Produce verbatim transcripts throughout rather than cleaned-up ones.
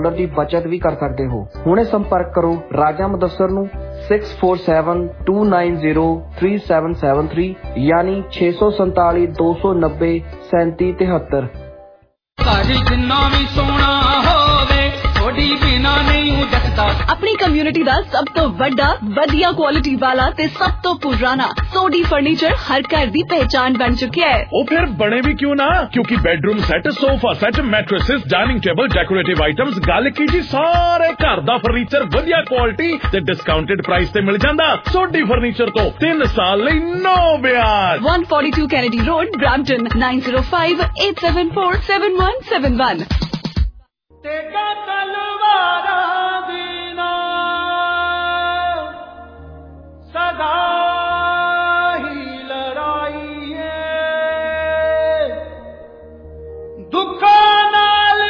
ਦੀ ਬਚਤ ਵੀ ਕਰ ਸਕਦੇ ਹੋ। ਹੁਣੇ ਸੰਪਰਕ ਕਰੋ ਰਾਜਾ ਮੁਦੱਸਰ ਨੂੰ six four seven two nine zero three seven seven three यानी छे सौ संताली दो सौ नब्बे सैंती तिहत्तर। अपनी कम्युनिटी दा सब तो बड़ा वधिया क्वालिटी वाला ते सब तो पुराना सोडी फर्नीचर हर घर दी पहचान बन चुका है। ओ फिर बने भी क्यों ना, क्योंकि bedroom set, sofa set, mattresses, dining table, decorative items, गल की जी सारे घर दा फर्नीचर वधिया क्वालिटी ते डिस्काउंटेड प्राइस ते मिल जांदा। सोडी फर्नीचर तो तीन साल लई नो ब्याज। One forty two Kennedy Road, Brampton nine zero five eight seven four seven one seven one. तेगा तलवारा बिना सदा ही लड़ाई है, दुखा नाल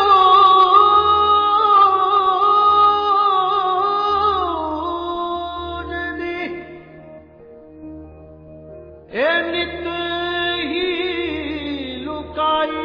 दूर दी ए नित ही लुकाई।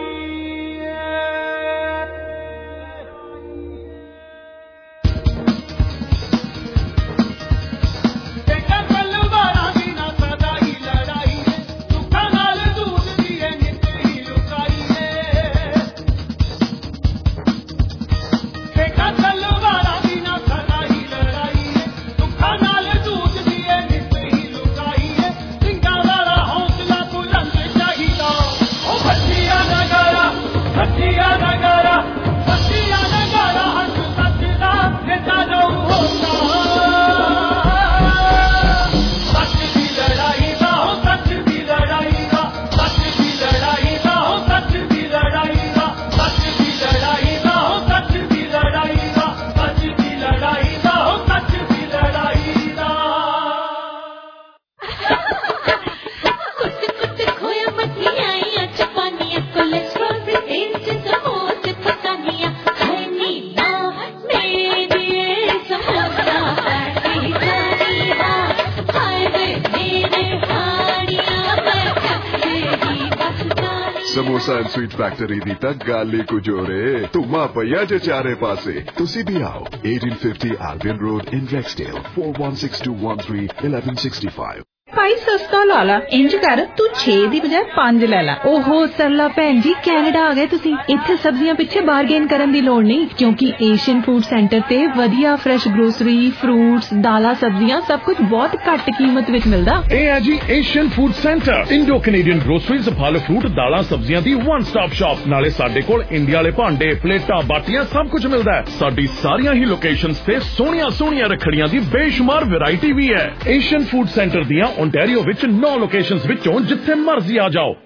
समोसा एंड स्वीट फैक्ट्री दी तक गाली कुजोरे तुमा पया जे चारे पासे तुसी भी आओ। Eighteen fifty Albion Road in Rexdale four one six two one three eleven sixty-five। भाई सस्ता ला ला, इंज कर तू छे दी बजाय पांच लै ला। ओहो सरला भैन जी, कैनेडा आ गए तुसी। इत्थे सब्जियां पिछे बारगेन करन दी लोड़ नहीं, क्योंकि एशियन फूड सेंटर ते वधिया फ्रेश ग्रोसरी, फ्रूट्स, दाला, सब्जियां सब कुछ बहुत घट कीमत विच मिलदा। ए है जी Asian Food Centre, Indo Canadian groceries, फल फ्रूट, दाला, सब्जियां दी वन स्टॉप शॉप। नाले साडे कोल इंडिया वाले भांडे, प्लेटां, बाटियां सब कुछ मिलदा है। साडी सारियां ही लोकेशंस ते सोहणियां सोहणियां रखड़ियां दी बेशुमार वैरायटी भी है। एशियन फूड सेंटर दियां ओंटारियो विच नौ लोकेशंस विचों जिथे मर्जी आ जाओ।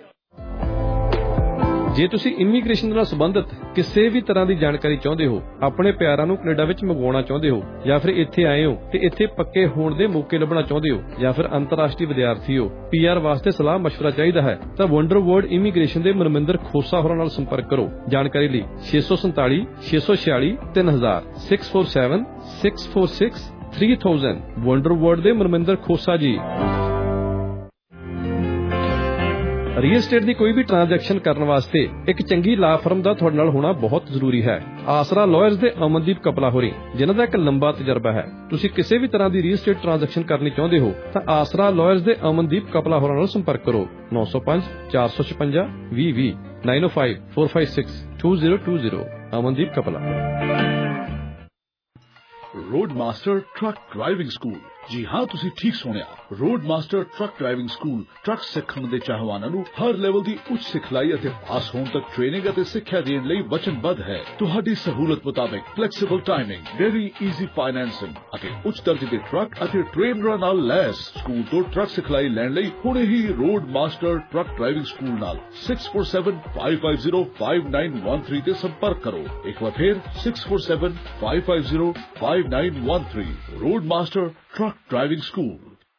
ਜੇ ਤੁਸੀਂ ਇਮੀਗ੍ਰੇਸ਼ਨ ਨਾਲ ਸੰਬੰਧਿਤ ਕਿਸੇ ਵੀ ਤਰ੍ਹਾਂ ਦੀ ਜਾਣਕਾਰੀ ਚਾਹੁੰਦੇ ਹੋ, ਆਪਣੇ ਪਿਆਰਾਂ ਨੂੰ ਕੈਨੇਡਾ ਵਿੱਚ ਮੰਗਵਾਉਣਾ ਚਾਹੁੰਦੇ ਹੋ, ਜਾਂ ਫਿਰ ਇੱਥੇ ਆਏ ਹੋ ਤੇ ਇੱਥੇ ਪੱਕੇ ਹੋਣ ਦੇ ਮੌਕੇ ਲੱਭਣਾ ਚਾਹੁੰਦੇ ਹੋ, ਜਾਂ ਫਿਰ ਅੰਤਰਰਾਸ਼ਟਰੀ ਵਿਦਿਆਰਥੀ ਹੋ, ਪੀਆਰ ਵਾਸਤੇ ਸਲਾਹ ਮਸ਼ਵਰਾ ਚਾਹੀਦਾ ਹੈ, ਤਾਂ ਵੰਡਰ ਵਰਲਡ ਇਮੀਗ੍ਰੇਸ਼ਨ ਦੇ ਮਨਮਿੰਦਰ ਖੋਸਾ ਹੋਰਾਂ ਨਾਲ ਸੰਪਰਕ ਕਰੋ। ਜਾਣਕਾਰੀ ਲਈ ਛੇ ਸੌ ਸੰਤਾਲੀ ਛੇ ਸੌ ਛਿਆਲੀ ਤਿੰਨ ਹਜ਼ਾਰ six four seven six four six three thousand. Wonder World ਦੇ ਮਨਮਿੰਦਰ ਖੋਸਾ ਜੀ। ਰੀਅਲ estate ਦੀ ਕੋਈ ਵੀ ਟ੍ਰਾਂਜੈਕਸ਼ਨ ਕਰਨ ਵਾਸਤੇ ਇੱਕ ਚੰਗੀ ਲਾ ਫਰਮ ਦਾ ਤੁਹਾਡੇ ਨਾਲ ਹੋਣਾ ਬਹੁਤ ਜ਼ਰੂਰੀ ਹੈ। ਆਸਰਾ ਲਾਇਰਸ ਦੇ ਅਮਨਦੀਪ ਕਪਲਾ ਹੋਰੀ, ਜਿਨ੍ਹਾਂ ਦਾ ਇੱਕ ਲੰਬਾ ਤਜਰਬਾ ਹੈ। ਤੁਸੀਂ ਕਿਸੇ ਵੀ ਤਰ੍ਹਾਂ ਦੀ ਰੀਅਲ estate ਟ੍ਰਾਂਜੈਕਸ਼ਨ ਕਰਨੀ ਚਾਹੁੰਦੇ ਹੋ ਤਾਂ ਆਸਰਾ ਲਾਇਰਸ ਦੇ ਅਮਨਦੀਪ ਕਪਲਾ ਹੋਰਾਂ ਨਾਲ ਸੰਪਰਕ ਕਰੋ। ਨੌ ਸੌ ਪੰਜ ਚਾਰ ਸੌ ਛਪੰਜਾ ਵੀਹ ਵੀਹ nine O five four five six two zero two zero. Amandeep Kapla. Road Master truck driving school. जी हाँ, तुसी ठीक सुनिया। Road Master truck driving school truck सिखण दे चाहवानां नूं हर लेवल दी उच्च सिखलाई अते पास होण तक ट्रेनिंग अते सिੱਖਿਆ देण लई वचनबद्ध है। तुहाडी सहूलत मुताबिक flexible timing, very easy financing अते उच्च दर्जे दे ट्रक अते ट्रेनरां नाल लैस स्कूल तो ट्रक सिखलाई लैण लई हुणे ही Road Master truck driving school नाल six four seven five five zero five nine one three ते संपर्क करो। एक बार फिर six four seven five five zero five nine one three. Road Master truck driving school.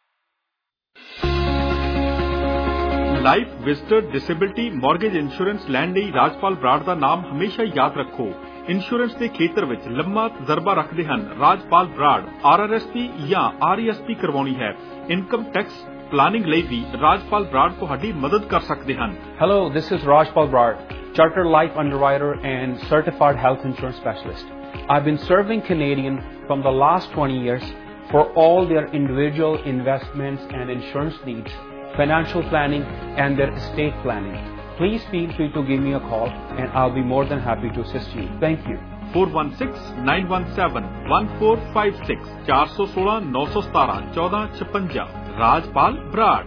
Life visitor disability mortgage insurance लैण लई राजपाल बराड़ दा नाम हमेशा याद रखो। इंश्योरेंस के खेतर विच लंबा तजर्बा रखते हैं Rajpal Brar. R R S P या आर ई एस पी करवानी है, इनकम टैक्स प्लानिंग लई भी राजपाल बराड़ तुहाडी मदद कर सकते हैं। Hello, this is Rajpal Brar. chartered life underwriter and certified health insurance specialist. I've been serving Canadians from the last twenty years for all their individual investments and insurance needs, financial planning, and their estate planning. Please feel free to give me a call and I'll be more than happy to assist you. Thank you. four one six, nine one seven, one four five six four one six, nine one seven, one four five six Rajpal Brar.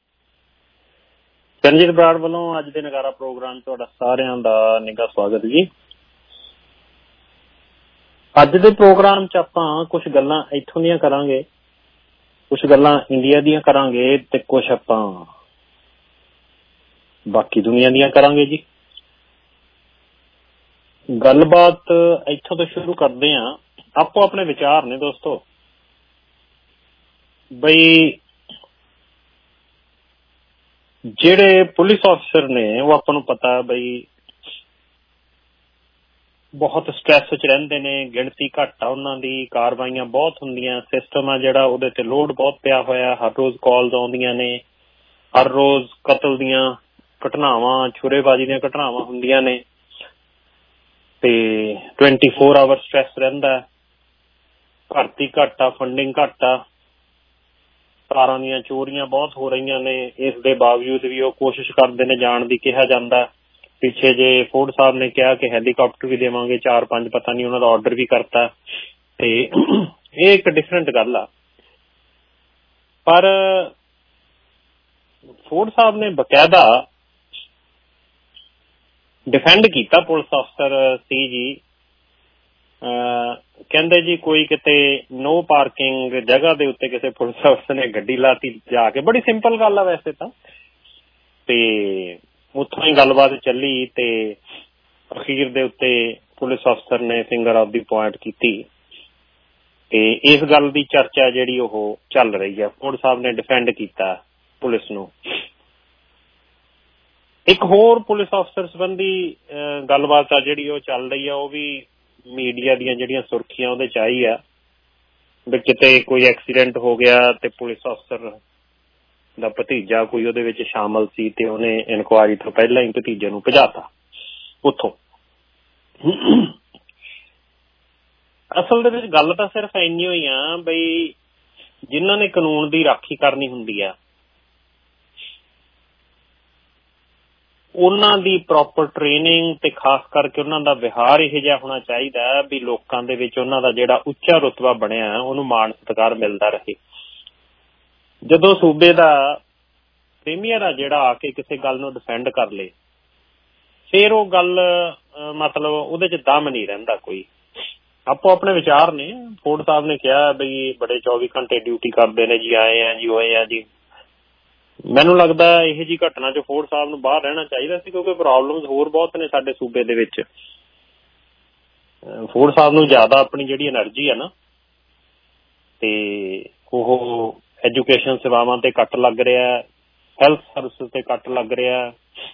Charanjit Brar ਵੱਲੋਂ ਅੱਜ ਦੇ ਨਗਾਰਾ programme ਤੁਹਾਡਾ ਸਾਰਿਆਂ ਦਾ ਨਿੱਘਾ ਸਵਾਗਤ ਜੀ। ਅੱਜ ਦੇ ਪ੍ਰੋਗਰਾਮ ਚ ਆਪਾਂ ਕੁਝ ਗੱਲਾਂ ਇੱਥੋਂ ਦੀਆਂ ਕਰਾਂਗੇ, ਕੁਝ ਗੱਲਾਂ ਇੰਡੀਆ ਦੀਆਂ ਕਰਾਂਗੇ ਤੇ ਕੁਝ ਆਪਾਂ ਬਾਕੀ ਦੁਨੀਆ ਦੀਆਂ ਕਰਾਂਗੇ ਜੀ। ਗੱਲਬਾਤ ਇੱਥੋਂ ਤੋਂ ਸ਼ੁਰੂ ਕਰਦੇ ਹਾਂ। ਆਪੋ ਆਪਣੇ ਵਿਚਾਰ ਨੇ ਦੋਸਤੋ, ਬਈ ਜਿਹੜੇ ਪੁਲਿਸ ਅਫਸਰ ਨੇ ਉਹ ਆਪਾਂ ਨੂੰ ਪਤਾ ਬਈ ਬਹੁਤ ਸਟ੍ਰੈਸ ਵਿੱਚ ਰਹਿੰਦੇ ਨੇ, ਗਿਣਤੀ ਘੱਟ ਆ ਉਹਨਾਂ ਦੀ, ਕਾਰਵਾਈਆਂ ਬਹੁਤ ਹੁੰਦੀਆਂ, ਸਿਸਟਮ ਆ ਜਿਹੜਾ ਉਹਦੇ ਤੇ ਲੋਡ ਬਹੁਤ ਪਿਆ ਹੋਇਆ, ਹਰ ਰੋਜ਼ ਕਾਲਸ ਆਉਂਦੀਆਂ ਨੇ, ਹਰ ਰੋਜ਼ ਕਤਲ ਦੀਆਂ ਘਟਨਾਵਾਂ, ਛੁਰੇਬਾਜ਼ੀ ਦੀਆਂ ਘਟਨਾਵਾਂ ਹੁੰਦੀਆਂ ਨੇ ਤੇ ਟਵੈਂਟੀ ਫੋਰ ਆਵਰ ਸਟ੍ਰੈਸ ਰਹਿੰਦਾ, ਭਰਤੀ ਘੱਟ ਆ, ਫੰਡਿੰਗ ਘੱਟ ਆ, ਕਾਰਾਂ ਦੀਆਂ ਚੋਰੀਆਂ ਬਹੁਤ ਹੋ ਰਹੀਆਂ ਨੇ। ਇਸ ਦੇ ਬਾਵਜੂਦ ਵੀ ਉਹ ਕੋਸ਼ਿਸ਼ ਕਰਦੇ ਨੇ ਜਾਣ ਦੀ। ਕਿਹਾ ਜਾਂਦਾ ਪਿੱਛੇ ਜੇ ਫੋਰਡ ਸਾਹਿਬ ਨੇ ਕਿਹਾ ਕਿ ਹੈਲੀਕਾਪਟਰ ਵੀ ਦੇਵਾਂਗੇ, ਚਾਰ ਪੰਜ ਪਤਾ ਨਹੀਂ ਉਹਨਾਂ ਦਾ ਆਰਡਰ ਵੀ ਕਰਤਾ ਤੇ ਇਹ ਇੱਕ ਡਿਫਰੈਂਟ ਗੱਲ ਆ। ਪਰ ਫੋਰਡ ਸਾਹਿਬ ਨੇ ਬਕਾਇਦਾ ਡਿਫੈਂਡ ਕੀਤਾ ਪੁਲਿਸ ਅਫਸਰ ਸੀ ਜੀ। ਕਹਿੰਦੇ ਜੀ ਕੋਈ ਕਿਤੇ ਨੋ ਪਾਰਕਿੰਗ ਜਗ੍ਹਾ ਦੇ ਉੱਤੇ ਕਿਸੇ ਪੁਲਿਸ ਅਫਸਰ ਨੇ ਗੱਡੀ ਲਾਤੀ ਜਾ ਕੇ। ਬੜੀ ਸਿੰਪਲ ਗੱਲ ਆ ਵੈਸੇ ਤਾਂ, ਤੇ ਉੱਥੋਂ ਹੀ ਗੱਲਬਾਤ ਚੱਲੀ ਤੇ ਅਖੀਰ ਦੇ ਉੱਤੇ ਪੁਲਿਸ ਅਫਸਰ ਨੇ ਫਿੰਗਰ ਆਫ ਦੀ ਪੁਆਇੰਟ ਕੀਤੀ ਤੇ ਇਸ ਗੱਲ ਦੀ ਚਰਚਾ ਜਿਹੜੀ ਉਹ ਚੱਲ ਰਹੀ ਹੈ। ਫੋਰਡ ਸਾਹਿਬ ਨੇ ਡਿਫੈਂਡ ਕੀਤਾ ਪੁਲਿਸ ਨੂੰ। ਇੱਕ ਹੋਰ ਪੁਲਿਸ ਅਫਸਰ ਸੰਬੰਧੀ ਗੱਲਬਾਤ ਆ ਜਿਹੜੀ ਉਹ ਚੱਲ ਰਹੀ ਆ, ਉਹ ਵੀ ਮੀਡੀਆ ਦੀਆਂ ਜਿਹੜੀਆਂ ਸੁਰਖੀਆਂ ਉਹਦੇ ਚ ਆਈ ਆ ਵੀ ਕਿਤੇ ਕੋਈ ਐਕਸੀਡੈਂਟ ਹੋ ਗਿਆ ਤੇ ਪੁਲਿਸ ਅਫਸਰ ਦਾ ਭਤੀਜਾ ਕੋਈ ਉਹਦੇ ਵਿੱਚ ਸ਼ਾਮਲ ਸੀ ਤੇ ਉਹਨੇ ਇਨਕੁਆਇਰੀ ਤੋਂ ਪਹਿਲਾਂ ਹੀ ਭਤੀਜੇ ਨੂੰ ਭਜਾਤਾ ਉੱਥੋਂ। ਅਸਲ ਦੇ ਵਿੱਚ ਗੱਲ ਤਾਂ ਸਿਰਫ ਇੰਨੀ ਹੋਈ ਆ ਬਈ ਜਿਨ੍ਹਾਂ ਨੇ ਕਾਨੂੰਨ ਦੀ ਰਾਖੀ ਕਰਨੀ ਹੁੰਦੀ ਆ ਉਹਨਾਂ ਦੀ ਪ੍ਰੋਪਰ ਟ੍ਰੇਨਿੰਗ ਤੇ ਖਾਸ ਕਰਕੇ ਉਹਨਾਂ ਦਾ ਵਿਹਾਰ ਇਹੋ ਜਿਹਾ ਹੋਣਾ ਚਾਹੀਦਾ ਵੀ ਲੋਕਾਂ ਦੇ ਵਿੱਚ ਉਹਨਾਂ ਦਾ ਜਿਹੜਾ ਉੱਚਾ ਰੁਤਬਾ ਬਣਿਆ ਉਹਨੂੰ ਮਾਣ ਸਤਿਕਾਰ ਮਿਲਦਾ ਰਹੇ। ਜਦੋਂ ਸੂਬੇ ਦਾ ਪ੍ਰੀਮੀਅਰ ਆ ਜਿਹੜਾ ਆ ਕੇ ਕਿਸੇ ਗੱਲ ਨੂੰ ਡਿਫੈਂਡ ਕਰ ਲੇ, ਫਿਰ ਉਹ ਗੱਲ ਮਤਲਬ ਉਹਦੇ ਚ ਦਮ ਨਹੀਂ ਰਹਿੰਦਾ ਕੋਈ। ਆਪੋ ਆਪਣੇ ਵਿਚਾਰ ਨੇ। ਫੋਰਡ ਸਾਹਿਬ ਨੇ ਕਿਹਾ ਬਈ ਬੜੇ ਚੌਵੀ ਘੰਟੇ ਡਿਊਟੀ ਕਰਦੇ ਨੇ ਜੀ, ਆਏ ਆ ਜੀ, ਹੋਏ ਆ ਜੀ। ਮੈਨੂੰ ਲੱਗਦਾ ਇਹੋ ਜਿਹੀ ਘਟਨਾ ਚ ਫੋਰਡ ਸਾਹਿਬ ਨੂੰ ਬਾਹਰ ਰਹਿਣਾ ਚਾਹੀਦਾ ਸੀ, ਕਿਉਂਕਿ ਪ੍ਰੋਬਲਮਸ ਹੋਰ ਬਹੁਤ ਨੇ ਸਾਡੇ ਸੂਬੇ ਦੇ ਵਿੱਚ। ਫੋਰਡ ਸਾਹਿਬ ਨੂੰ ਜ਼ਿਆਦਾ ਆਪਣੀ ਜਿਹੜੀ ਐਨਰਜੀ ਆ ਨਾ ਤੇ ਉਹ ਐਜੂਕੇਸ਼ਨ ਸੇਵਾਵਾਂ ਤੇ ਕੱਟ ਲੱਗ ਰਿਹਾ, ਹੈਲਥ ਸਰਵਿਸਿਜ਼ ਤੇ ਕੱਟ ਲੱਗ ਰਿਹਾ,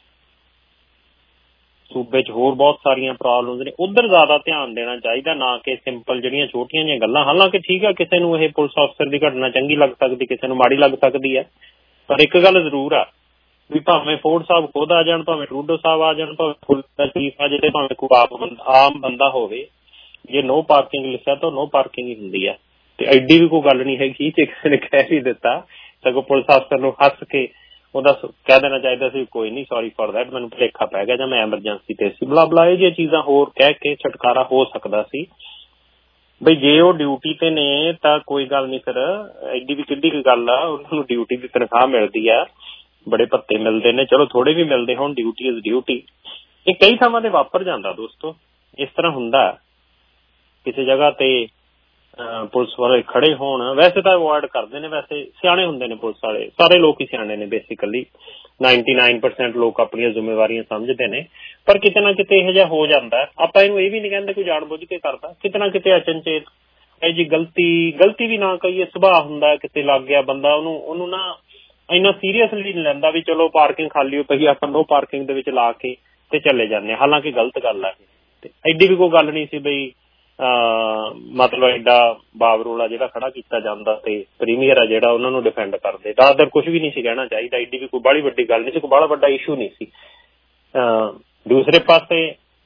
ਸੂਬੇ ਚ ਹੋਰ ਬਹੁਤ ਸਾਰੀਆਂ ਪ੍ਰੋਬਲਮਸ ਨੇ, ਉੱਧਰ ਜ਼ਿਆਦਾ ਧਿਆਨ ਦੇਣਾ ਚਾਹੀਦਾ ਨਾ ਕਿ ਸਿੰਪਲ ਜਿਹੜੀਆਂ ਛੋਟੀਆਂ ਜਿਹੀਆਂ ਗੱਲਾਂ। ਹਾਲਾਂਕਿ ਠੀਕ ਆ, ਕਿਸੇ ਨੂੰ ਇਹ ਪੁਲਿਸ ਅਫਸਰ ਦੀ ਘਟਨਾ ਚੰਗੀ ਲੱਗ ਸਕਦੀ, ਕਿਸੇ ਨੂੰ ਮਾੜੀ ਲੱਗ ਸਕਦੀ ਹੈ, ਪਰ ਇੱਕ ਗੱਲ ਜ਼ਰੂਰ ਆ ਵੀ ਭਾਵੇਂ ਫੋਰਡ ਸਾਹਿਬ ਖੁਦ ਆ ਜਾਣ, ਭਾਵੇਂ ਟਰੂਡੋ ਸਾਹਿਬ ਆ ਜਾਣ, ਭਾਵੇਂ ਪੁਲਿਸ ਦਾ ਚੀਫ ਆ ਜਾਏ, ਭਾਵੇਂ ਕੋਈ ਆਮ ਬੰਦਾ ਹੋਵੇ, ਜੇ ਨੋ ਪਾਰਕਿੰਗ ਲਿਖਿਆ ਤਾਂ ਨੋ ਪਾਰਕਿੰਗ ਹੀ ਹੁੰਦੀ ਆ ਤੇ ਐਡੀ ਵੀ ਕੋਈ ਗੱਲ ਨਹੀਂ ਹੈਗੀ। ਜੇ ਕਿਸੇ ਨੇ ਕਹਿ ਵੀ ਦਿੱਤਾ ਸਗੋਂ ਪੁਲਿਸ ਅਫਸਰ ਨੂੰ ਹੱਸ ਕੇ ਉਹਦਾ ਕਹਿ ਦੇਣਾ ਚਾਹੀਦਾ ਸੀ ਕੋਈ ਨਹੀਂ, ਸੌਰੀ ਫॉर ਦੈਟ, ਮੈਨੂੰ ਭੁਲੇਖਾ ਪੈ ਗਿਆ ਜਾਂ ਮੈਂ ਐਮਰਜੈਂਸੀ ਤੇ ਸੀ, ਬਲਾ ਬਲਾ ਇਹ ਜਿਹੀਆਂ ਚੀਜ਼ਾਂ ਹੋਰ ਕਹਿ ਕੇ ਛੁਟਕਾਰਾ ਹੋ ਸਕਦਾ ਸੀ। ਬਈ ਜੇ ਉਹ ਡਿਊਟੀ ਤੇ ਨੇ ਤਾਂ ਕੋਈ ਗੱਲ ਨਹੀਂ, ਫਿਰ ਐਡੀ ਵੀ ਕਿੱਡੀ ਕੁ ਗੱਲ ਆ, ਉਹਨਾਂ ਨੂੰ ਡਿਊਟੀ ਦੀ ਤਨਖਾਹ ਮਿਲਦੀ ਆ, ਬੜੇ ਭੱਤੇ ਮਿਲਦੇ ਨੇ, ਚਲੋ ਥੋੜੇ ਵੀ ਮਿਲਦੇ ਹੁਣ, ਡਿਊਟੀ ਇਜ਼ ਡਿਊਟੀ। ਇਹ ਕਈ ਥਾਵਾਂ ਤੇ ਵਾਪਰ ਜਾਂਦਾ ਦੋਸਤੋ, ਇਸ ਤਰ੍ਹਾਂ ਹੁੰਦਾ ਕਿਸੇ ਜਗ੍ਹਾ ਤੇ ਪੁਲਿਸ ਵਾਲੇ ਖੜੇ ਹੋਣ, ਵੈਸੇ ਤਾਂ ਅਵੋਇਡ ਕਰਦੇ ਨੇ, ਵੈਸੇ ਸਿਆਣੇ ਹੁੰਦੇ ਨੇ ਪੁਲਿਸ ਵਾਲੇ, ਸਾਰੇ ਲੋਕ ਹੀ ਸਿਆਣੇ ਨੇ ਬੇਸਿਕਲੀ, ਨਾਈਨਟੀ ਨਾਈਨ ਪਰਸੈਂਟ ਲੋਕ ਆਪਣੀਆਂ ਜ਼ਿੰਮੇਵਾਰੀਆਂ ਸਮਝਦੇ ਨੇ, ਪਰ ਕਿਤੇ ਨਾ ਕਿਤੇ ਇਹੋ ਜਿਹਾ ਹੋ ਜਾਂਦਾ। ਆਪਾਂ ਇਹਨੂੰ ਇਹ ਵੀ ਨਹੀਂ ਕਹਿੰਦੇ ਕੋਈ ਜਾਣ ਬੁੱਝ ਕੇ ਕਰਦਾ, ਕਿਤੇ ਨਾ ਕਿਤੇ ਅਚਨਚੇਤ ਇਹ ਜੀ ਗਲਤੀ ਗਲਤੀ ਵੀ ਨਾ ਕਹੀਏ, ਸੁਭਾਅ ਹੁੰਦਾ ਕਿਤੇ ਲੱਗ ਗਿਆ ਬੰਦਾ, ਉਹਨੂੰ ਉਹਨੂੰ ਨਾ ਇੰਨਾ ਸੀਰੀਅਸਲੀ ਨਹੀਂ ਲੈਂਦਾ ਵੀ ਚਲੋ ਪਾਰਕਿੰਗ ਖਾਲੀ ਹੋ ਪਈ, ਆਪਾਂ ਨੋ ਪਾਰਕਿੰਗ ਦੇ ਵਿੱਚ ਲਾ ਕੇ ਤੇ ਚਲੇ ਜਾਂਦੇ ਹਾਂ, ਹਾਲਾਂਕਿ ਗਲਤ ਗੱਲ ਹੈ। ਤੇ ਐਡੀ ਵੀ ਕੋਈ ਗੱਲ ਨਹੀਂ ਸੀ ਬਈ ਮਤਲਬ ਐਡਾ ਬਾਬਰੋਲਾ ਜਿਹੜਾ ਖੜਾ ਕੀਤਾ ਜਾਂਦਾ ਤੇ ਪ੍ਰੀਮੀਅਰ ਆ ਜਿਹੜਾ ਉਹਨਾਂ ਨੂੰ ਡਿਫੈਂਡ ਕਰਦੇ, ਦਾਦਰ ਕੁਛ ਵੀ ਨਹੀਂ ਸੀ ਕਹਿਣਾ ਚਾਹੀਦਾ, ਐਡੀ ਵੀ ਕੋਈ ਬਾਹਲੀ ਵੱਡੀ ਗੱਲ ਨਹੀਂ ਸੀ, ਕੋਈ ਬਾਹਲਾ ਵੱਡਾ ਇਸ਼ੂ ਨਹੀਂ ਸੀ। ਦੂਸਰੇ ਪਾਸੇ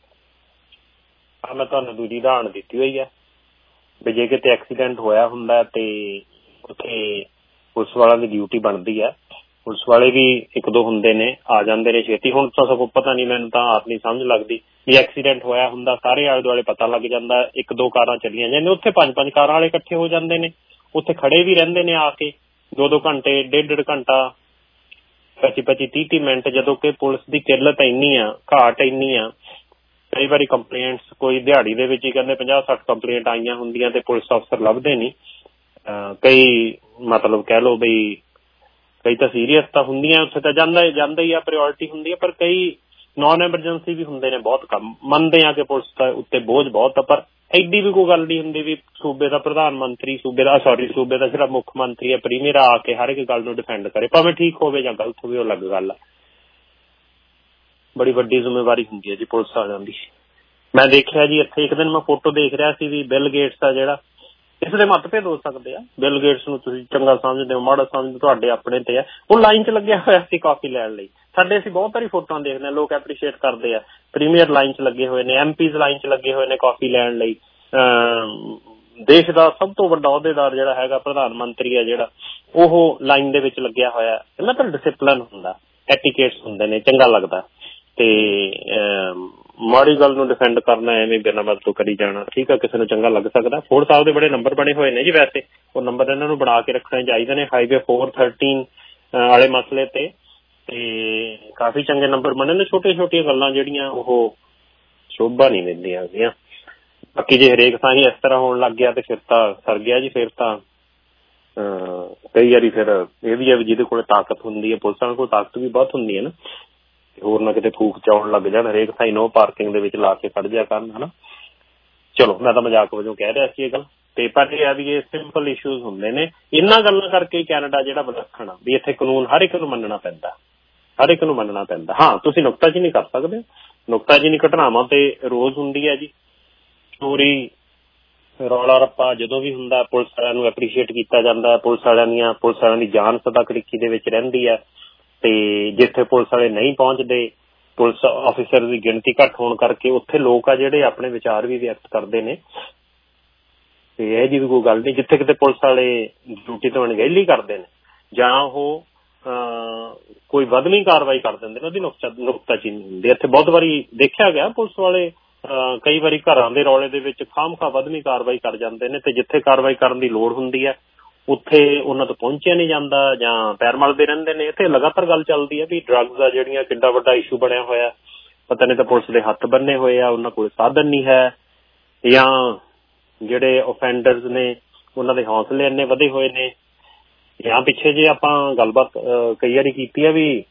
ਆ ਮੈਂ ਤੁਹਾਨੂੰ ਦੂਜੀ ਉਦਾਹਰਨ ਦਿੱਤੀ ਹੋਈ ਹੈ ਵੀ ਜੇ ਕਿਤੇ ਐਕਸੀਡੈਂਟ ਹੋਇਆ ਹੁੰਦਾ ਤੇ ਉੱਥੇ ਪੁਲਿਸ ਵਾਲਿਆਂ ਦੀ ਡਿਊਟੀ ਬਣਦੀ ਹੈ। ਪੁਲਿਸ ਵਾਲੇ ਵੀ ਇੱਕ ਦੋ ਹੁੰਦੇ ਨੇ, ਆ ਜਾਂਦੇ ਨੇ ਛੇਤੀ। ਹੁਣ ਤਾਂ ਸਗੋਂ ਪਤਾ ਨਹੀਂ, ਮੈਨੂੰ ਤਾਂ ਆਪ ਨਹੀਂ ਸਮਝ ਲੱਗਦੀ ਵੀ ਐਕਸੀਡੈਂਟ ਹੋਇਆ ਹੁੰਦਾ ਸਾਰੇ ਆਲੇ ਦੁਆਲੇ ਪਤਾ ਲੱਗ ਜਾਂਦਾ, ਇੱਕ ਦੋ ਕਾਰਾਂ ਚੱਲੀਆਂ ਜਾਂਦੀਆਂ, ਉੱਥੇ ਪੰਜ ਪੰਜ ਕਾਰਾਂ ਵਾਲੇ ਇਕੱਠੇ ਹੋ ਜਾਂਦੇ ਨੇ, ਉੱਥੇ ਖੜੇ ਵੀ ਰਹਿੰਦੇ ਨੇ ਆ ਕੇ ਦੋ ਦੋ ਘੰਟੇ ਡੇਢ ਡੇਢ ਘੰਟਾ ਪੱਚੀ ਪੱਚੀ ਤੀਹ ਤੀਹ ਮਿੰਟ, ਜਦੋਂ ਕਿ ਪੁਲਿਸ ਦੀ ਕਿੱਲਤ ਇੰਨੀ ਆ, ਘਾਟ ਇੰਨੀ ਆ। ਕਈ ਵਾਰੀ ਕੰਪਲੇਂਟਸ ਕੋਈ ਦਿਹਾੜੀ ਦੇ ਵਿੱਚ ਹੀ ਕਹਿੰਦੇ ਪੰਜਾਹ ਸੱਠ ਕੰਪਲੇਂਟ ਆਈਆਂ ਹੁੰਦੀਆਂ ਤੇ ਪੁਲਿਸ ਅਫਸਰ ਲੱਭਦੇ ਨਹੀਂ। ਕਈ ਮਤਲਬ ਕਹਿ ਲਓ ਬਈ ਕਈ ਤਾਂ ਸੀਰੀਅਸ ਤਾਂ ਹੁੰਦੀਆਂ, ਉੱਥੇ ਤਾਂ ਜਾਂਦਾ ਜਾਂਦਾ ਹੀ ਆ, ਪ੍ਰਾਇਓਰਟੀ ਹੁੰਦੀ ਆ, ਪਰ ਕਈ ਨੌਨ ਐਮਰਜੈਂਸੀ ਵੀ ਹੁੰਦੇ ਨੇ ਬਹੁਤ ਕੰਮ। ਮੰਨਦੇ ਆ ਕਿ ਪੁਲਿਸ ਦਾ ਉੱਤੇ ਬੋਝ ਬਹੁਤ ਆ, ਪਰ ਐਡੀ ਵੀ ਕੋਈ ਗੱਲ ਨਹੀਂ ਹੁੰਦੀ ਵੀ ਸੂਬੇ ਦਾ ਪ੍ਰਧਾਨ ਮੰਤਰੀ, ਸੂਬੇ ਦਾ ਸੌਰੀ ਸੂਬੇ ਦਾ ਜਿਹੜਾ ਮੁੱਖ ਮੰਤਰੀ ਹੈ, ਪ੍ਰੀਮੀਅਰ ਆ ਕੇ ਹਰ ਇੱਕ ਗੱਲ ਨੂੰ ਡਿਫੈਂਡ ਕਰੇ, ਭਾਵੇਂ ਠੀਕ ਹੋਵੇ ਜਾਂ ਗਲਤ ਹੋਵੇ, ਉਹ ਅਲੱਗ ਗੱਲ ਆ। ਬੜੀ ਵੱਡੀ ਜ਼ਿੰਮੇਵਾਰੀ ਹੁੰਦੀ ਹੈ ਜੀ ਪੁਲਿਸ ਵਾਲਿਆਂ ਦੀ। ਮੈਂ ਦੇਖਿਆ ਜੀ ਇੱਥੇ ਇੱਕ ਦਿਨ ਮੈਂ ਫੋਟੋ ਦੇਖ ਰਿਹਾ ਸੀ ਵੀ ਬਿਲ ਗੇਟਸ ਆ ਜਿਹੜਾ, ਇਸ ਦੇ ਮਤਭੇਦ ਹੋ ਸਕਦੇ ਆ, ਬਿਲ ਗੇਟਸ ਨੂੰ ਤੁਸੀਂ ਚੰਗਾ ਸਮਝਦੇ ਹੋ ਮਾੜਾ ਸਮਝਦੇ, ਤੁਹਾਡੇ ਆਪਣੇ ਤੇ ਆ। ਉਹ ਲਾਈਨ ਚ ਲੱਗਿਆ ਹੋਇਆ ਸੀ ਕਾਫੀ ਲੈਣ ਲਈ। ਸਾਡੇ ਅਸੀਂ ਬਹੁਤ ਸਾਰੀ ਫੋਟੋਆਂ ਦੇਖਦੇ ਹਾਂ, ਲੋਕ ਐਪਰੀਸ਼ੀਏਟ ਕਰਦੇ ਆ। ਪ੍ਰੀਮੀਅਰ ਲਾਈਨ ਚ ਲੱਗੇ ਹੋਏ ਨੇ, ਐਮ ਪੀਜ਼ ਲਾਈਨ ਚ ਲੱਗੇ ਹੋਏ ਨੇ ਕਾਫੀ ਲੈਣ ਲਈ। ਦੇਸ਼ ਦਾ ਸਭ ਤੋਂ ਵੱਡਾ ਅਹੁਦੇਦਾਰ ਜਿਹੜਾ ਹੈਗਾ ਪ੍ਰਧਾਨ ਮੰਤਰੀ ਹੈ ਜਿਹੜਾ, ਉਹ ਲਾਈਨ ਦੇ ਵਿੱਚ ਲੱਗਿਆ ਹੋਇਆ। ਇਹਨਾਂ ਤਾਂ ਡਿਸਿਪਲਿਨ ਹੁੰਦਾ, ਐਟੀਕੇਟਸ ਹੁੰਦੇ ਨੇ, ਚੰਗਾ ਲੱਗਦਾ। ਤੇ ਮਾੜੀ ਗੱਲ ਨੂੰ ਡਿਫੈਂਡ ਕਰਨਾ ਐਵੇਂ ਬਿਨਾਂ ਮਤਲਬ ਤੋਂ ਕਰੀ ਜਾਣਾ, ਠੀਕ ਆ, ਕਿਸੇ ਨੂੰ ਚੰਗਾ ਲੱਗ ਸਕਦਾ। ਫੋਰਡ ਸਾਹਿਬ ਦੇ ਬੜੇ ਨੰਬਰ ਬਣੇ ਹੋਏ ਨੇ ਜੀ, ਵੈਸੇ ਉਹ ਨੰਬਰ ਇਹਨਾਂ ਨੂੰ ਬਣਾ ਕੇ ਰੱਖਣੇ ਚਾਹੀਦੇ ਨੇ ਹਾਈਵੇ ਫੋਰ ਥਰਟੀਨ ਵਾਲੇ ਮਸਲੇ ਤੇ, ਤੇ ਕਾਫੀ ਚੰਗੇ ਨੰਬਰ ਬਣੇ ਨੇ। ਛੋਟੀਆਂ ਛੋਟੀਆਂ ਗੱਲਾਂ ਜਿਹੜੀਆਂ ਉਹ ਸ਼ੋਭਾ ਨਹੀਂ ਦਿੰਦੀਆਂ ਹੈਗੀਆਂ। ਬਾਕੀ ਜੇ ਹਰੇਕ ਥਾਂ ਹੀ ਇਸ ਤਰ੍ਹਾਂ ਹੋਣ ਲੱਗ ਗਿਆ ਤੇ ਫਿਰ ਤਾਂ ਸਰ ਗਿਆ ਜੀ। ਫਿਰ ਤਾਂ ਕਈ ਵਾਰੀ ਫਿਰ ਇਹ ਵੀ ਹੈ ਵੀ ਜਿਹਦੇ ਕੋਲ ਤਾਕਤ ਹੁੰਦੀ ਹੈ, ਪੁਲਿਸਾਂ ਕੋਲ ਤਾਕਤ ਵੀ ਬਹੁਤ ਹੁੰਦੀ ਹੈ ਨਾ, ਹੋਰ ਨਾ ਕਿਤੇ ਫੂਕ ਚਾਉਣ ਲੱਗ ਜਾਣ, ਹਰੇਕ ਥਾਂ ਨੋ ਪਾਰਕਿੰਗ ਦੇ ਵਿੱਚ ਲਾ ਕੇ ਖੜ ਜਾ ਕਰਨ, ਹਨਾ। ਚਲੋ ਮੈਂ ਤਾਂ ਮਜ਼ਾਕ ਵਜੋਂ ਕਹਿ ਰਿਹਾ ਸੀ ਇਹ ਗੱਲ, ਤੇ ਪਰ ਇਹ ਆ ਵੀ ਇਹ ਸਿੰਪਲ ਇਸ਼ੂਜ਼ ਹੁੰਦੇ ਨੇ। ਇਹਨਾਂ ਗੱਲਾਂ ਕਰਕੇ ਕੈਨੇਡਾ ਜਿਹੜਾ ਵਿਲੱਖਣ ਆ ਵੀ ਇੱਥੇ ਕਾਨੂੰਨ ਹਰ ਇੱਕ ਨੂੰ ਮੰਨਣਾ ਪੈਂਦਾ, ਹਰ ਇੱਕ ਨੂੰ ਮੰਨਣਾ ਪੈਂਦਾ। ਹਾਂ, ਤੁਸੀਂ ਨੁਕਤਾਚੀਨੀ ਕਰ ਸਕਦੇ, ਨੁਕਤਾਚੀਨੀ ਘਟਨਾਵਾਂ ਤੇ ਰੋਜ਼ ਹੁੰਦੀ ਹੈ ਜੀ। ਚੋਰੀ ਰੌਲਾ ਰੱਪਾ ਜਦੋਂ ਵੀ ਹੁੰਦਾ, ਪੁਲਿਸ ਵਾਲਿਆਂ ਨੂੰ ਐਪਰੀਸ਼ੀਏਟ ਕੀਤਾ ਜਾਂਦਾ, ਪੁਲਿਸ ਵਾਲਿਆਂ ਦੀਆਂ ਪੁਲਿਸ ਵਾਲਿਆਂ ਦੀ ਜਾਨ ਸਦਾ ਕੜਿੱਕੀ ਦੇ ਵਿੱਚ ਰਹਿੰਦੀ ਹੈ। ਤੇ ਜਿੱਥੇ ਪੁਲਿਸ ਵਾਲੇ ਨਹੀਂ ਪਹੁੰਚਦੇ, ਪੁਲਿਸ ਆਫਿਸਰ ਦੀ ਗਿਣਤੀ ਘੱਟ ਹੋਣ ਕਰਕੇ ਉੱਥੇ ਲੋਕ ਆ ਜਿਹੜੇ ਆਪਣੇ ਵਿਚਾਰ ਵੀ ਵਿਅਕਤ ਕਰਦੇ ਨੇ। ਤੇ ਇਹ ਜਿਹੀ ਵੀ ਕੋਈ ਗੱਲ ਨਹੀਂ। ਜਿੱਥੇ ਕਿਤੇ ਪੁਲਿਸ ਵਾਲੇ ਡਿਊਟੀ ਤੋਂ ਅਣਗਹਿਲੀ ਕਰਦੇ ਨੇ ਜਾਂ ਉਹ ਕੋਈ ਵਧਵੀਂ ਕਾਰਵਾਈ ਕਰ ਦਿੰਦੇ ਨੇ, ਉਹਦੀ ਨੁਕਤਾ ਨੁਕਤਾਚੀਨੀ ਹੁੰਦੀ। ਇੱਥੇ ਬਹੁਤ ਵਾਰੀ ਦੇਖਿਆ ਗਿਆ ਪੁਲਿਸ ਵਾਲੇ ਕਈ ਵਾਰੀ ਘਰਾਂ ਦੇ ਰੌਲੇ ਦੇ ਵਿੱਚ ਖਾਮਖਾ ਵਧਵੀਂ ਕਾਰਵਾਈ ਕਰ ਜਾਂਦੇ ਨੇ, ਤੇ ਜਿੱਥੇ ਕਾਰਵਾਈ ਕਰਨ ਦੀ ਲੋੜ ਹੁੰਦੀ ਹੈ ਉੱਥੇ ਉਹਨਾਂ ਤੋਂ ਪਹੁੰਚਿਆ ਨਹੀਂ ਜਾਂਦਾ ਜਾਂ ਪੈਰ ਮਲਦੇ ਰਹਿੰਦੇ ਨੇ। ਇੱਥੇ ਲਗਾਤਾਰ ਗੱਲ ਚੱਲਦੀ ਹੈ ਵੀ ਡਰੱਗਸ ਆ ਜਿਹੜੀਆਂ ਕਿੰਨਾ ਵੱਡਾ ਇਸ਼ੂ ਬਣਿਆ ਹੋਇਆ, ਪਤਾ ਨਹੀਂ ਤਾਂ ਪੁਲਿਸ ਦੇ ਹੱਥ ਬੰਨੇ ਹੋਏ ਆ, ਉਹਨਾਂ ਕੋਲ ਸਾਧਨ ਨਹੀਂ ਹੈ, ਜਾਂ ਜਿਹੜੇ ਓਫੈਂਡਰਸ ਨੇ ਉਹਨਾਂ ਦੇ ਹੌਸਲੇ ਇੰਨੇ ਵਧੇ ਹੋਏ ਨੇ। ਜਾਂ ਪਿੱਛੇ ਜੇ ਆਪਾਂ ਗੱਲਬਾਤ ਕਈ ਵਾਰੀ ਕੀਤੀ ਹੈ ਵੀ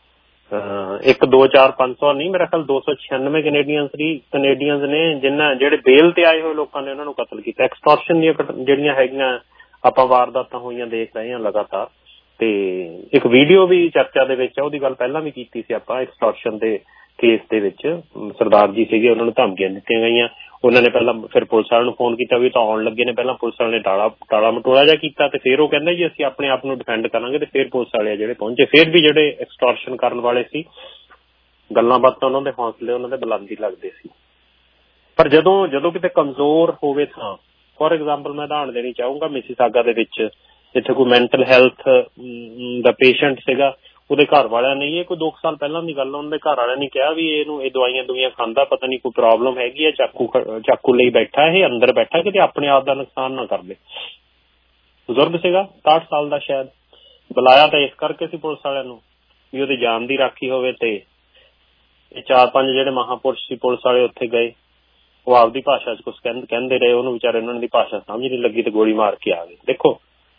ਇੱਕ ਦੋ ਚਾਰ ਪੰਜ ਸੌ ਨਹੀਂ, ਮੇਰਾ ਖਿਆਲ ਦੋ ਸੌ ਛਿਆਨਵੇਂ ਕੈਨੇਡੀਅਨਸ ਦੀ ਕੈਨੇਡੀਅਨਸ ਨੇ ਜਿਨ੍ਹਾਂ ਜਿਹੜੇ ਬੇਲ ਤੇ ਆਏ ਹੋਏ ਲੋਕਾਂ ਨੇ ਉਹਨਾਂ ਨੂੰ ਕਤਲ ਕੀਤਾ। ਐਕਸਟੋਰਸ਼ਨ ਦੀਆਂ ਜਿਹੜੀਆਂ ਹੈਗੀਆਂ ਆਪਾਂ ਵਾਰਦਾਤਾਂ ਹੋਈਆਂ ਦੇਖ ਰਹੇ ਹਾਂ ਲਗਾਤਾਰ। ਤੇ ਇੱਕ ਵੀਡੀਓ ਵੀ ਚਰਚਾ ਦੇ ਵਿੱਚ ਆ, ਉਹਦੀ ਗੱਲ ਪਹਿਲਾਂ ਵੀ ਕੀਤੀ ਸੀ ਆਪਾਂ। ਐਕਸਟੋਰਸ਼ਨ ਦੇ ਕੇਸ ਦੇ ਵਿੱਚ ਸਰਦਾਰ ਜੀ ਸੀਗੇ, ਉਹਨਾਂ ਨੂੰ ਧਮਕੀਆਂ ਦਿੱਤੀਆਂ ਗਈਆਂ। ਉਹਨਾਂ ਨੇ ਪਹਿਲਾਂ ਫਿਰ ਪੁਲਿਸ ਵਾਲਿਆਂ ਨੂੰ ਫੋਨ ਕੀਤਾ ਵੀ ਤਾਂ ਆਉਣ ਲੱਗੇ ਨੇ, ਪਹਿਲਾਂ ਪੁਲਿਸ ਵਾਲਿਆਂ ਨੇ ਟਾਲਾ ਟਾਲਾ ਮਟੋਲਾ ਜਿਹਾ ਕੀਤਾ, ਤੇ ਫਿਰ ਉਹ ਕਹਿੰਦੇ ਜੀ ਅਸੀਂ ਆਪਣੇ ਆਪ ਨੂੰ ਡਿਫੈਂਡ ਕਰਾਂਗੇ, ਤੇ ਫਿਰ ਪੁਲਿਸ ਵਾਲੇ ਜਿਹੜੇ ਪਹੁੰਚੇ। ਫਿਰ ਵੀ ਜਿਹੜੇ ਐਕਸਟੋਰਸ਼ਨ ਕਰਨ ਵਾਲੇ ਸੀ, ਗੱਲਾਂ ਬਾਤਾਂ ਉਹਨਾਂ ਦੇ ਹੌਸਲੇ ਉਹਨਾਂ ਦੇ ਬੁਲੰਦੀ ਲੱਗਦੇ ਸੀ। ਪਰ ਜਦੋਂ ਜਦੋਂ ਕਿਤੇ ਕਮਜ਼ੋਰ ਹੋਵੇ ਥਾਂ, ਫੋਰ ਐਗਜ਼ਾਮਪਲ ਮੈਂ ਉਦਾਹਰਨ ਦੇਣੀ ਚਾਹੂੰਗਾ, ਮਿਸੀਸਾਗਾ ਦੇ ਵਿੱਚ ਜਿੱਥੇ ਕੋਈ ਮੈਂਟਲ ਹੈਲਥ ਦਾ ਪੇਸ਼ੈਂਟ ਸੀਗਾ, ਉਹਦੇ ਘਰ ਵਾਲਿਆਂ ਨੇ, ਇਹ ਕੋਈ ਦੋ ਸਾਲ ਪਹਿਲਾਂ ਦੀ ਗੱਲ, ਉਹਨਾਂ ਦੇ ਘਰ ਵਾਲਿਆਂ ਨੇ ਕਿਹਾ ਵੀ ਇਹਨੂੰ ਇਹ ਦਵਾਈਆਂ ਦੁਆਈਆਂ ਖਾਂਦਾ, ਪਤਾ ਨਹੀਂ ਕੋਈ ਪ੍ਰੋਬਲਮ ਹੈਗੀ ਹੈ, ਚਾਕੂ ਚਾਕੂ ਲਈ ਬੈਠਾ, ਇਹ ਅੰਦਰ ਬੈਠਾ, ਕਿਤੇ ਆਪਣੇ ਆਪ ਦਾ ਨੁਕਸਾਨ ਨਾ ਕਰ ਦੇ। ਬਜ਼ੁਰਗ ਸੀਗਾ, ਸਤਾਹਠ ਸਾਲ ਦਾ ਸ਼ਾਇਦ। ਬੁਲਾਇਆ ਤਾਂ ਇਸ ਕਰਕੇ ਸੀ ਪੁਲਿਸ ਵਾਲਿਆਂ ਨੂੰ ਵੀ ਉਹਦੀ ਜਾਨ ਦੀ ਰਾਖੀ ਹੋਵੇ। ਤੇ ਇਹ ਚਾਰ ਪੰਜ ਜਿਹੜੇ ਮਹਾਂਪੁਰਸ਼ ਸੀ ਪੁਲਿਸ ਵਾਲੇ ਉੱਥੇ ਗਏ, ਉਹ ਆਪਦੀ ਭਾਸ਼ਾ ਚ ਕੁਛ ਕਹਿੰਦੇ ਰਹੇ, ਉਹਨੂੰ ਵਿਚਾਰੇ ਉਹਨਾਂ ਦੀ ਭਾਸ਼ਾ ਸਮਝ ਨਹੀਂ ਲੱਗੀ ਤੇ ਗੋਲੀ ਮਾਰ ਕੇ ਆ ਗਏ। ਦੇਖੋ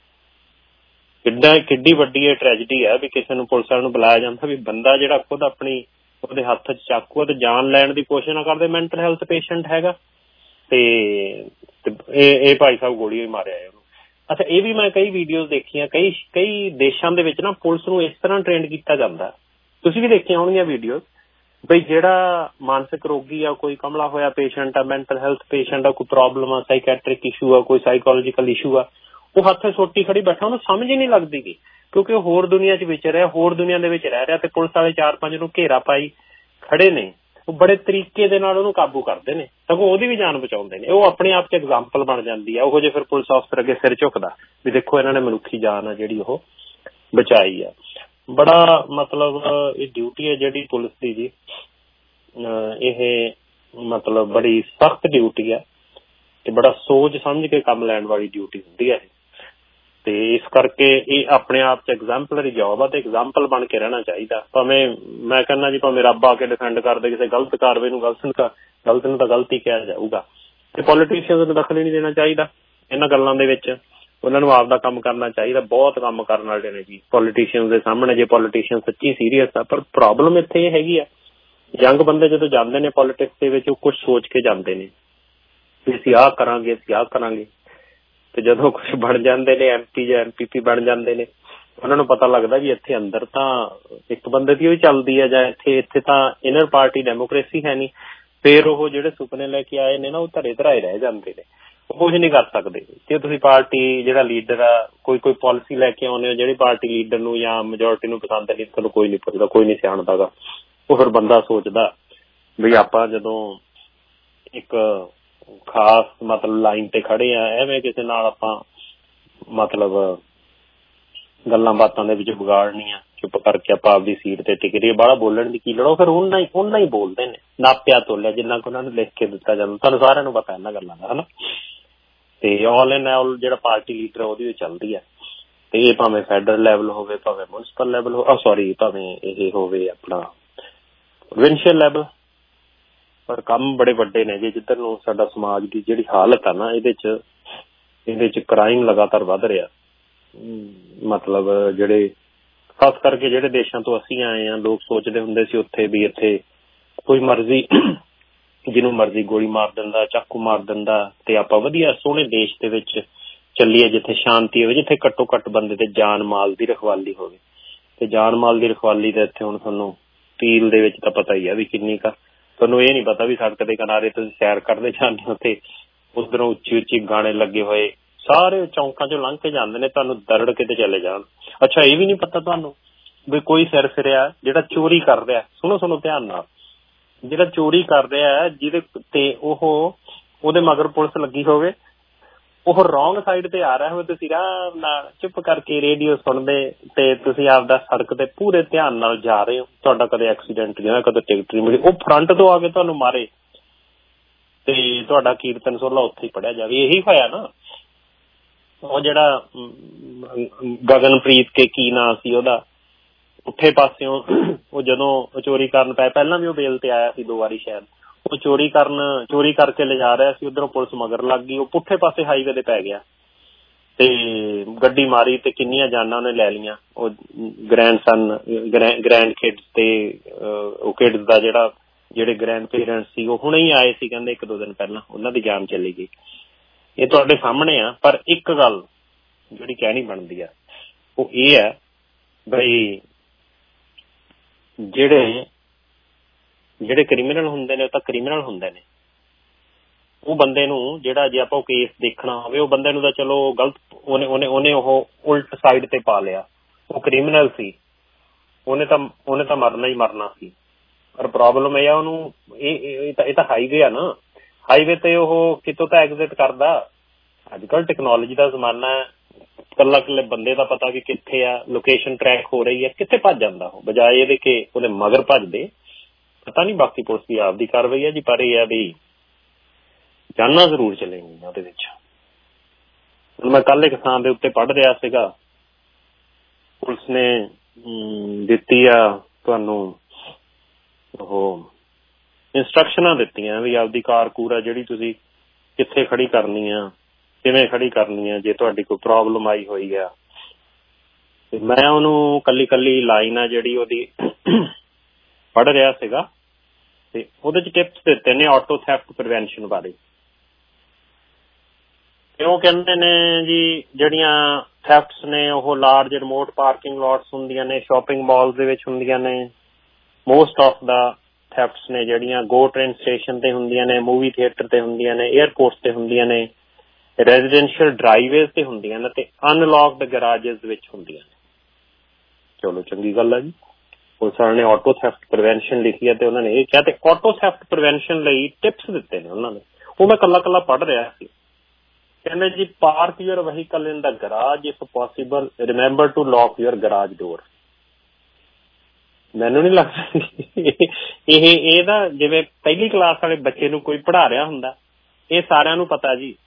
ਕਿੱਡਾ ਕਿੱਡੀ ਵੱਡੀ ਇਹ ਟ੍ਰੈਜਡੀ ਹੈ ਵੀ ਕਿਸੇ ਨੂੰ ਪੁਲਿਸ ਵਾਲਿਆਂ ਨੂੰ ਬੁਲਾਇਆ ਜਾਂਦਾ ਵੀ ਬੰਦਾ ਜਿਹੜਾ ਖੁਦ ਆਪਣੀ ਉਹਦੇ ਹੱਥ ਚ ਚਾਕੂ ਤੇ ਜਾਨ ਲੈਣ ਦੀ ਕੋਸ਼ਿਸ਼ ਨਾ ਕਰਦੇ, ਮੈਂਟਲ ਹੈਲਥ ਪੇਸ਼ੈਂਟ ਹੈਗਾ, ਤੇ ਇਹ ਇਹ ਭਾਈ ਸਾਹਿਬ ਗੋਲੀ ਮਾਰਿਆ ਉਹਨੂੰ। ਅੱਛਾ, ਇਹ ਵੀ ਮੈਂ ਕਈ ਵੀਡੀਓਜ਼ ਦੇਖੀਆਂ, ਕਈ ਕਈ ਦੇਸ਼ਾਂ ਦੇ ਵਿੱਚ ਨਾ ਪੁਲਿਸ ਨੂੰ ਇਸ ਤਰ੍ਹਾਂ ਟ੍ਰੇਨ ਕੀਤਾ ਜਾਂਦਾ, ਤੁਸੀਂ ਵੀ ਦੇਖੀਆਂ ਹੋਣਗੀਆਂ ਵੀਡੀਓਜ਼, ਬਈ ਜਿਹੜਾ ਮਾਨਸਿਕ ਰੋਗੀ ਆ, ਕੋਈ ਕਮਲਾ ਹੋਇਆ ਪੇਸ਼ੈਂਟ ਆ, ਮੈਂਟਲ ਹੈਲਥ ਪੇਸ਼ੈਂਟ ਆ, ਕੋਈ ਪ੍ਰੋਬਲਮ ਆ, ਸਾਈਕੈਟ੍ਰਿਕ ਇਸ਼ੂ ਆ, ਕੋਈ ਸਾਈਕੋਲੋਜੀਕਲ ਇਸ਼ੂ ਆ, ਉਹ ਹੱਥ ਸੋਟੀ ਖੜੀ ਬੈਠਾ, ਉਹਨੂੰ ਸਮਝ ਹੀ ਨਹੀਂ ਲੱਗਦੀ ਗੀ, ਕਿਉਂਕਿ ਉਹ ਹੋਰ ਦੁਨੀਆ ਚ ਵਿਚਰ ਰਿਹਾ, ਹੋਰ ਦੁਨੀਆ ਦੇ ਵਿੱਚ ਰਹਿ ਰਿਹਾ, ਤੇ ਪੁਲਿਸ ਵਾਲੇ ਚਾਰ ਪੰਜ ਨੂੰ ਘੇਰਾ ਪਾਈ ਖੜੇ ਨੇ। ਉਹ ਬੜੇ ਤਰੀਕੇ ਦੇ ਨਾਲ ਉਹਨੂੰ ਕਾਬੂ ਕਰਦੇ ਨੇ, ਸਗੋਂ ਉਹਦੀ ਵੀ ਜਾਨ ਬਚਾਉਂਦੇ ਨੇ। ਉਹ ਆਪਣੇ ਆਪ 'ਚ ਐਗਜ਼ਾਮਪਲ ਬਣ ਜਾਂਦੀ ਆ। ਉਹੋ ਜਿਹੇ ਫਿਰ ਪੁਲਿਸ ਅਫਸਰ ਅੱਗੇ ਸਿਰ ਝੁਕਦਾ ਵੀ ਦੇਖੋ ਇਹਨਾਂ ਨੇ ਮਨੁੱਖੀ ਜਾਨ ਆ ਜਿਹੜੀ ਉਹ ਬਚਾਈ ਆ। ਬੜਾ ਮਤਲਬ ਇਹ ਡਿਊਟੀ ਹੈ ਜਿਹੜੀ ਪੁਲਿਸ ਦੀ ਜੀ, ਇਹ ਮਤਲਬ ਬੜੀ ਸਖਤ ਡਿਊਟੀ ਆ ਤੇ ਬੜਾ ਸੋਚ ਸਮਝ ਕੇ ਕੰਮ ਲੈਣ ਵਾਲੀ ਡਿਊਟੀ ਹੁੰਦੀ ਹੈ। ਤੇ ਇਸ ਕਰਕੇ ਇਹ ਆਪਣੇ ਆਪ 'ਚ ਐਗਜ਼ਾਮਪਲਰੀ ਜੋਬ ਆ ਤੇ ਐਗਜ਼ਾਮਪਲ ਬਣ ਕੇ ਰਹਿਣਾ ਚਾਹੀਦਾ। ਭਾਵੇਂ ਮੈਂ ਕਹਿੰਦਾ ਜੀ ਭਾਵੇਂ ਰੱਬ ਆ ਕੇ ਡਿਫੈਂਡ ਕਰਦੇ ਕਿਸੇ ਗਲਤ ਕਾਰਵਾਈ ਨੂੰ, ਗਲਤ ਗਲਤ ਨੂੰ ਤਾਂ ਗਲਤ ਹੀ ਕਿਹਾ ਜਾਊਗਾ। ਤੇ ਪੋਲੀਟੀਸ਼ੀਅਨ ਨੂੰ ਦਖਲ ਹੀ ਨਹੀਂ ਦੇਣਾ ਚਾਹੀਦਾ ਇਹਨਾਂ ਗੱਲਾਂ ਦੇ ਵਿੱਚ। ਉਹਨਾਂ ਨੂੰ ਆਪਦਾ ਕੰਮ ਕਰਨਾ ਚਾਹੀਦਾ। ਬਹੁਤ ਕੰਮ ਕਰਨ ਵਾਲੇ ਨੇ ਜੀ ਪੋਲੀਟੀਸ਼ੀਅਨ ਦੇ ਸਾਹਮਣੇ, ਜੇ ਪੋਲੀਟੀਸ਼ੀਅਨ ਸੱਚੀ ਸੀਰੀਅਸ ਆ। ਪਰ ਪ੍ਰੋਬਲਮ ਇੱਥੇ ਇਹ ਹੈਗੀ ਆ, ਯੰਗ ਬੰਦੇ ਜਦੋਂ ਜਾਂਦੇ ਨੇ ਪੋਲੀਟਿਕਸ ਦੇ ਵਿੱਚ ਉਹ ਕੁਛ ਸੋਚ ਕੇ ਜਾਂਦੇ ਨੇ ਵੀ ਅਸੀਂ ਆਹ ਕਰਾਂਗੇ, ਅਸੀਂ ਆਹ ਕਰਾਂਗੇ। ਤੇ ਜਦੋਂ ਕੁਛ ਬਣ ਜਾਂਦੇ ਨੇ, ਐਮ ਪੀ ਜਾਂ ਐਮ ਪੀ ਪੀ ਬਣ ਜਾਂਦੇ ਨੇ, ਉਹਨਾਂ ਨੂੰ ਪਤਾ ਲੱਗਦਾ ਵੀ ਇੱਥੇ ਅੰਦਰ ਤਾਂ ਇੱਕ ਬੰਦੇ ਦੀ ਉਹ ਚੱਲਦੀ ਹੈ, ਜਾਂ ਇੱਥੇ ਇੱਥੇ ਤਾਂ ਇਨਰ ਪਾਰਟੀ ਡੈਮੋਕ੍ਰੇਸੀ ਹੈ ਨਹੀਂ। ਫਿਰ ਉਹ ਜਿਹੜੇ ਸੁਪਨੇ ਲੈ ਕੇ ਆਏ ਨੇ ਨਾ ਉਹ ਧਰੇ ਧਰਾਏ ਰਹਿ ਜਾਂਦੇ ਨੇ, ਉਹ ਕੁਝ ਨਹੀਂ ਕਰ ਸਕਦੇ। ਜੇ ਤੁਸੀਂ ਪਾਰਟੀ ਜਿਹੜਾ ਲੀਡਰ ਆ ਕੋਈ ਕੋਈ ਪਾਲਿਸੀ ਲੈ ਕੇ ਆਉਂਦੇ ਹੋ ਜਿਹੜੀ ਪਾਰਟੀ ਲੀਡਰ ਨੂੰ ਜਾਂ ਮੈਜੋਰਿਟੀ ਨੂੰ ਪਸੰਦ ਨਹੀਂ, ਤੁਹਾਨੂੰ ਕੋਈ ਨਹੀਂ ਪੁੱਛਦਾ, ਕੋਈ ਨਹੀਂ ਸਿਆਣਦਾ ਗਾ। ਉਹ ਫਿਰ ਬੰਦਾ ਸੋਚਦਾ ਵੀ ਆਪਾਂ ਜਦੋਂ ਇੱਕ ਖਾਸ ਮਤਲਬ ਲਾਈਨ ਤੇ ਖੜੇ ਆ, ਐਵੇਂ ਕਿਸੇ ਨਾਲ ਆਪਾਂ ਮਤਲਬ ਗੱਲਾਂ ਬਾਤਾਂ ਦੇ ਵਿੱਚ ਵਿਗਾੜਨੀ ਆ, ਚੁੱਪ ਕਰਕੇ ਆਪਾਂ ਆਪਦੀ ਸੀਟ ਤੇ ਟਿਕ ਰਹੀਏ, ਬਾਹਲਾ ਬੋਲਣ ਦੀ ਕੀ ਲੋੜ। ਉਹ ਫਿਰ ਉਹਨਾਂ ਹੀ ਉਹਨਾਂ ਹੀ ਬੋਲਦੇ ਨੇ, ਨਾਪਿਆ ਤੋਲਿਆ ਜਿੰਨਾ ਕੁ ਉਹਨਾਂ ਨੂੰ ਲਿਖ ਕੇ ਦਿੱਤਾ ਜਾਂਦਾ। ਤੁਹਾਨੂੰ ਸਾਰਿਆਂ ਨੂੰ ਪਤਾ ਇਹਨਾਂ ਗੱਲਾਂ ਦਾ, ਹਨਾ। ਤੇ ਆਲ ਇਨ ਆਲ ਜਿਹੜਾ ਪਾਰਟੀ ਲੀਡਰ ਉਹਦੀ ਚੱਲਦੀ ਆ। ਤੇ ਇਹ ਭਾਵੇਂ ਫੈਡਰਲ ਲੈਵਲ ਹੋਵੇ, ਭਾਵੇਂ ਮਿਊਨਿਸਪਲ ਲੈਵਲ ਹੋ ਸੌਰੀ ਭਾਵੇਂ ਇਹ ਹੋਵੇ ਆਪਣਾ ਪ੍ਰੋਵਿੰਸ਼ੀਅਲ ਲੈਵਲ। ਪਰ ਕੰਮ ਬੜੇ ਵੱਡੇ ਨੇ ਜੀ। ਜਿੱਧਰ ਨੂੰ ਸਾਡਾ ਸਮਾਜ ਦੀ ਜਿਹੜੀ ਹਾਲਤ ਆ ਨਾ, ਇਹਦੇ ਚ ਇਹਦੇ ਚ ਕ੍ਰਾਈਮ ਲਗਾਤਾਰ ਵੱਧ ਰਿਹਾ। ਮਤਲਬ ਜਿਹੜੇ ਖਾਸ ਕਰਕੇ ਜਿਹੜੇ ਦੇਸ਼ਾਂ ਤੋਂ ਅਸੀਂ ਆਏ ਹਾਂ, ਲੋਕ ਸੋਚਦੇ ਹੁੰਦੇ ਸੀ ਉੱਥੇ ਵੀ ਇੱਥੇ ਕੋਈ ਮਰਜ਼ੀ ਜਿਹਨੂੰ ਮਰਜ਼ੀ ਗੋਲੀ ਮਾਰ ਦਿੰਦਾ, ਚਾਕੂ ਮਾਰ ਦਿੰਦਾ, ਤੇ ਆਪਾਂ ਵਧੀਆ ਸੋਹਣੇ ਦੇਸ਼ ਦੇ ਵਿੱਚ ਚੱਲੀਏ ਜਿੱਥੇ ਸ਼ਾਂਤੀ ਹੋਵੇ, ਜਿੱਥੇ ਘੱਟੋ ਘੱਟ ਬੰਦੇ ਤੇ ਜਾਨ ਮਾਲ ਦੀ ਰਖਵਾਲੀ ਹੋਵੇ। ਤੇ ਜਾਨ ਮਾਲ ਦੀ ਰਖਵਾਲੀ ਤਾਂ ਇੱਥੇ ਹੁਣ ਤੁਹਾਨੂੰ ਪੀਲ ਦੇ ਵਿੱਚ ਤਾਂ ਪਤਾ ਹੀ ਆ ਵੀ ਕਿੰਨੀ ਕੁ। ਤੁਹਾਨੂੰ ਇਹ ਨੀ ਪਤਾ ਵੀ ਸੜਕ ਦੇ ਕਿਨਾਰੇ ਤੁਸੀਂ ਸੈਰ ਕਰਦੇ ਜਾਂਦੇ ਹੋ ਤੇ ਉਧਰੋਂ ਉੱਚੀ ਉੱਚੀ ਗਾਣੇ ਲੱਗੇ ਹੋਏ ਸਾਰੇ ਚੌਂਕਾਂ ਚੋਂ ਲੰਘ ਕੇ ਜਾਂਦੇ ਨੇ, ਤੁਹਾਨੂੰ ਦਰੜ ਕੇ ਤੇ ਚਲੇ ਜਾਣ। ਅੱਛਾ ਇਹ ਵੀ ਨੀ ਪਤਾ ਤੁਹਾਨੂੰ ਵੀ ਕੋਈ ਸਿਰ ਫਿਰਿਆ ਜਿਹੜਾ ਚੋਰੀ ਕਰ ਰਿਹਾ, ਸੁਣੋ ਸੁਣੋ ਧਿਆਨ ਨਾਲ, ਜਿਹੜਾ ਚੋਰੀ ਕਰ ਰਿਹਾ ਜਿਹਦੇ ਤੇ ਉਹ ਉਹਦੇ ਮਗਰ ਪੁਲਿਸ ਲੱਗੀ ਹੋਵੇ, ਉਹ ਰੋਂਗ ਸਾਈਡ ਤੇ ਆ ਰਿਹਾ ਹੋਵੇ, ਤੁਸੀਂ ਆਰਾਮ ਨਾਲ ਚੁੱਪ ਕਰਕੇ ਰੇਡੀਓ ਸੁਣਦੇ ਤੇ ਤੁਸੀਂ ਆਪਦਾ ਸੜਕ ਤੇ ਪੂਰੇ ਧਿਆਨ ਨਾਲ ਜਾ ਰਹੇ ਹੋ, ਤੁਹਾਡਾ ਕਦੇ ਐਕਸੀਡੈਂਟ ਨਹੀਂ ਹੋਇਆ, ਕਦੇ ਟਿਕਟ ਨਹੀਂ ਮਿਲੀ, ਉਹ ਫਰੰਟ ਤੋਂ ਆ ਕੇ ਤੁਹਾਨੂੰ ਮਾਰੇ ਤੇ ਤੁਹਾਡਾ ਕੀਰਤਨ ਸੋਲਾ ਉੱਥੇ ਹੀ ਪੜਿਆ ਜਾਵੇ। ਇਹੀ ਹੋਇਆ ਨਾ। ਉਹ ਜਿਹੜਾ ਗਗਨਪ੍ਰੀਤ ਕੇ ਕੀ ਨਾਂ ਸੀ ਉਹਦਾ, ਪੁੱਠੇ ਪਾਸਿਓਂ ਉਹ ਜਦੋਂ ਚੋਰੀ ਕਰਨ ਪਏ, ਪਹਿਲਾਂ ਵੀ ਉਹ ਬੇਲ ਤੇ ਆਇਆ ਸੀ ਦੋ ਵਾਰੀ ਸ਼ਾਇਦ, ਉਹ ਚੋਰੀ ਕਰਨ ਚੋਰੀ ਕਰਕੇ ਲਿਜਾ ਰਿਹਾ ਸੀ, ਉਧਰੋਂ ਪੁਲਿਸ ਮਗਰ ਲੱਗ ਗਈ, ਉਹ ਪੁੱਠੇ ਪਾਸੇ ਹਾਈਵੇ ਤੇ ਪੈ ਗਿਆ ਤੇ ਗੱਡੀ ਮਾਰੀ ਤੇ ਕਿੰਨੀਆਂ ਜਾਨਾਂ ਉਹਨੇ ਲੈ ਲਈਆਂ। ਉਹ ਗ੍ਰੈਂਡ ਸਨ ਗ੍ਰੈਂਡ ਕਿਡਸ ਤੇ ਉਹ ਕਿਡਸ ਦਾ ਜਿਹੜਾ ਜਿਹੜੇ ਗ੍ਰੈਂਡ ਪੇਰੈਂਟਸ ਸੀ ਉਹ ਹੁਣੇ ਹੀ ਆਏ ਸੀ, ਕਹਿੰਦੇ ਇੱਕ ਦੋ ਦਿਨ ਪਹਿਲਾਂ, ਉਹਨਾਂ ਦੀ ਜਾਨ ਚਲੀ ਗਈ। ਇਹ ਤੁਹਾਡੇ ਸਾਹਮਣੇ ਆ। ਪਰ ਇੱਕ ਗੱਲ ਜਿਹੜੀ ਕਹਿਣੀ ਬਣਦੀ ਆ ਉਹ ਇਹ ਹੈ ਬਈ ਜਿਹੜੇ ਜਿਹੜੇ ਕ੍ਰਿਮੀਨਲ ਹੁੰਦੇ ਨੇ ਉਹ ਤਾਂ ਕ੍ਰਿਮੀਨਲ ਹੁੰਦੇ ਨੇ। ਉਹ ਬੰਦੇ ਨੂੰ ਜਿਹੜਾ ਜੇ ਆਪਾਂ ਉਹ ਕੇਸ ਦੇਖਣਾ ਹੋਵੇ, ਉਹ ਬੰਦੇ ਨੂੰ ਤਾਂ ਚਲੋ ਗਲਤ ਉਹਨੇ ਉਹਨੇ ਉਹਨੇ ਉਹ ਉਲਟ ਸਾਈਡ ਤੇ ਪਾ ਲਿਆ, ਉਹ ਕ੍ਰਿਮੀਨਲ ਸੀ, ਉਹਨੇ ਤਾਂ ਉਹਨੇ ਤਾਂ ਮਰਨਾ ਹੀ ਮਰਨਾ ਸੀ। ਪਰ ਪ੍ਰੋਬਲਮ ਇਹ ਆ ਉਹਨੂੰ ਇਹ ਇਹ ਤਾਂ ਹਾਈਵੇ ਆ ਨਾ, ਹਾਈਵੇ ਤੇ ਉਹ ਕਿਤੋਂ ਤਾਂ ਐਗਜ਼ਿਟ ਕਰਦਾ। ਅੱਜ ਕੱਲ੍ਹ ਟੈਕਨੋਲੋਜੀ ਦਾ ਜ਼ਮਾਨਾ ਹੈ, ਇਕੱਲਾ ਇਕੱਲੇ ਬੰਦੇ ਦਾ ਪਤਾ ਵੀ ਕਿੱਥੇ ਆ, ਲੋਕੇਸ਼ਨ ਟਰੈਕ ਹੋ ਰਹੀ ਹੈ, ਕਿੱਥੇ ਭੱਜ ਜਾਂਦਾ ਉਹ, ਬਜਾਏ ਇਹਦੇ ਕਿ ਉਹਦੇ ਮਗਰ ਭੱਜਦੇ। ਪਤਾ ਨਹੀਂ ਬਾਕੀ ਪੁਲਿਸ ਦੀ ਆਪਦੀ ਕਾਰਵਾਈ ਹੈ ਜੀ, ਪਰ ਇਹ ਆ ਵੀ ਜਾਨਾਂ ਜ਼ਰੂਰ ਚਲੇਗੀਆਂ ਉਹਦੇ ਵਿੱਚ। ਹੁਣ ਮੈਂ ਕੱਲ ਇੱਕ ਥਾਂ ਦੇ ਉੱਤੇ ਪੜ੍ਹ ਰਿਹਾ ਸੀਗਾ, ਪੁਲਿਸ ਨੇ ਦਿੱਤੀ ਆ ਤੁਹਾਨੂੰ ਉਹ ਇੰਸਟਰਕਸ਼ਨਾਂ ਦਿੱਤੀਆਂ ਵੀ ਆਪਦੀ ਕਾਰ ਕੂਰ ਆ ਜਿਹੜੀ ਤੁਸੀਂ ਕਿੱਥੇ ਖੜੀ ਕਰਨੀ ਆ, ਕਿਵੇਂ ਖੜੀ ਕਰਨੀ ਆ ਜੇ ਤੁਹਾਡੀ ਕੋਈ ਪ੍ਰੋਬਲਮ ਆਈ ਹੋਈ ਆ। ਤੇ ਮੈਂ ਉਹਨੂੰ ਕੱਲੀ ਕੱਲੀ ਲਾਈਨ ਆ ਜਿਹੜੀ ਉਹਦੀ ਪੜ੍ਹ ਰਿਹਾ ਸੀਗਾ ਤੇ ਉਹਦੇ ਚ ਟਿਪਸ ਦਿੱਤੇ ਨੇ ਆਟੋ ਥੈਫਟ ਪ੍ਰੀਵੈਂਸ਼ਨ ਬਾਰੇ। ਉਹ ਕਹਿੰਦੇ ਨੇ ਜੀ ਜਿਹੜੀਆਂ ਥੈਫਟਸ ਨੇ ਉਹ ਲਾਰਜ ਰਿਮੋਟ ਪਾਰਕਿੰਗ ਲੋਟਸ ਹੁੰਦੀਆਂ ਨੇ, ਸ਼ਾਪਿੰਗ ਮਾਲਸ ਦੇ ਵਿੱਚ ਹੁੰਦੀਆਂ ਨੇ। ਮੋਸਟ ਆਫ ਦਾ ਥੈਫਟਸ ਨੇ ਜਿਹੜੀਆਂ ਗੋ ਟ੍ਰੇਨ ਸਟੇਸ਼ਨ ਤੇ ਹੁੰਦੀਆਂ ਨੇ, ਮੂਵੀ ਥੀਏਟਰ ਤੇ ਹੁੰਦੀਆਂ ਨੇ, ਏਅਰਪੋਰਟਸ ਤੇ ਹੁੰਦੀਆਂ ਨੇ, ਰੈਜ਼ੀਡੈਂਸ਼ੀਅਲ ਡਰਾਈਵੇਜ਼ ਤੇ ਹੁੰਦੀਆਂ ਨੇ ਤੇ ਅਨਲੌਕਡ ਗਰਾਜਿਸ ਵਿੱਚ ਹੁੰਦੀਆਂ ਨੇ। ਚਲੋ ਚੰਗੀ ਗੱਲ ਆ ਜੀ। ਪੁਲਿਸ ਵਾਲਿਆਂ ਨੇ ਆਟੋ ਥੈਫਟ ਪ੍ਰੀਵੈਂਸ਼ਨ ਲਿਖੀ ਹੈ ਤੇ ਉਹਨਾਂ ਨੇ ਇਹ ਕਿਹਾ, ਤੇ ਆਟੋ ਥੈਫਟ ਪ੍ਰੀਵੈਂਸ਼ਨ ਲਈ ਟਿਪਸ ਦਿੱਤੇ ਨੇ ਉਹਨਾਂ ਨੇ, ਉਹ ਮੈਂ ਕੱਲਾ ਕੱਲਾ ਪੜ੍ਹ ਰਿਹਾ ਸੀ। ਕਹਿੰਦੇ ਜੀ, park your vehicle in the garage if possible, remember to lock your garage door. ਮੈਨੂੰ ਨਹੀਂ ਲੱਗਦਾ ਇਹ ਇਹ ਨਾ ਜਿਵੇਂ ਪਹਿਲੀ ਕਲਾਸ ਵਾਲੇ ਬੱਚੇ ਨੂੰ ਕੋਈ ਪੜ੍ਹਾ ਰਿਹਾ ਹੁੰਦਾ, ਇਹ ਸਾਰਿਆਂ ਨੂੰ ਪਤਾ ਜੀ,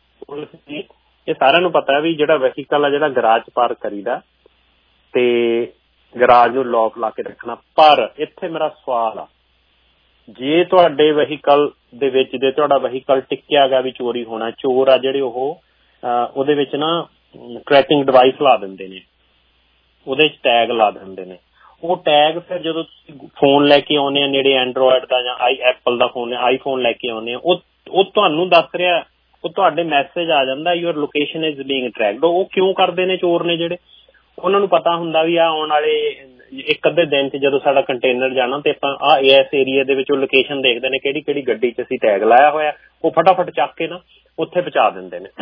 ਇਹ ਸਾਰਿਆਂ ਨੂੰ ਪਤਾ ਵੀ ਜਿਹੜਾ ਵਹੀਕਲ ਆ ਜਿਹੜਾ ਗਰਾਜ ਚ ਪਾਰਕ ਕਰੀਦਾ ਤੇ ਗਰਾਜ ਨੂੰ ਲੌਕ ਲਾ ਕੇ ਰੱਖਣਾ। ਪਰ ਇੱਥੇ ਮੇਰਾ ਸਵਾਲ ਆ, ਜੇ ਤੁਹਾਡੇ ਵਹੀਕਲ ਦੇ ਵਿੱਚ ਜੇ ਤੁਹਾਡਾ ਵਹੀਕਲ ਟਿਕਿਆ ਗਿਆ ਵੀ ਚੋਰੀ ਹੋਣਾ, ਚੋਰ ਆ ਜਿਹੜੇ ਉਹ ਉਹਦੇ ਵਿੱਚ ਨਾ ਟਰੈਕਿੰਗ ਡਿਵਾਈਸ ਲਾ ਦਿੰਦੇ ਨੇ, ਉਹਦੇ ਚ ਟੈਗ ਲਾ ਦਿੰਦੇ ਨੇ। ਉਹ ਟੈਗ ਫਿਰ ਜਦੋਂ ਤੁਸੀਂ ਫੋਨ ਲੈ ਕੇ ਆਉਂਦੇ ਆ ਨੇੜੇ, ਐਂਡਰੋਇਡ ਦਾ ਜਾਂ ਆਈ ਐਪਲ ਦਾ ਫੋਨ, ਆਈਫੋਨ ਲੈ ਕੇ ਆਉਂਦੇ ਆ, ਉਹ ਉਹ ਤੁਹਾਨੂੰ ਦੱਸ ਰਿਹਾ, ਉਹ ਤੁਹਾਡੇ ਮੈਸੇਜ ਆ ਜਾਂਦਾ your location is being tracked. ਉਹ ਕਿਉਂ ਕਰਦੇ ਨੇ ਚੋਰ ਨੇ ਜਿਹੜੇ, ਉਹਨਾਂ ਨੂੰ ਪਤਾ ਹੁੰਦਾ ਵੀ ਆ ਆਉਣ ਵਾਲੇ ਇੱਕ ਅੱਧੇ ਦਿਨ ਚ ਜਦੋਂ ਸਾਡਾ ਕੰਟੇਨਰ ਜਾਣਾ ਤੇ ਆਪਾਂ ਆ ਇਸ ਏਰੀਆ ਦੇ ਵਿੱਚ ਉਹ ਲੋਕੇਸ਼ਨ ਦੇਖਦੇ ਨੇ ਕਿਹੜੀ ਕਿਹੜੀ ਗੱਡੀ ਚ ਅਸੀਂ ਟੈਗ ਲਾਇਆ ਹੋਇਆ, ਉਹ ਫਟਾਫਟ ਚੱਕ ਕੇ ਨਾ ਉੱਥੇ ਪਹੁੰਚਾ ਦਿੰਦੇ ਨੇ।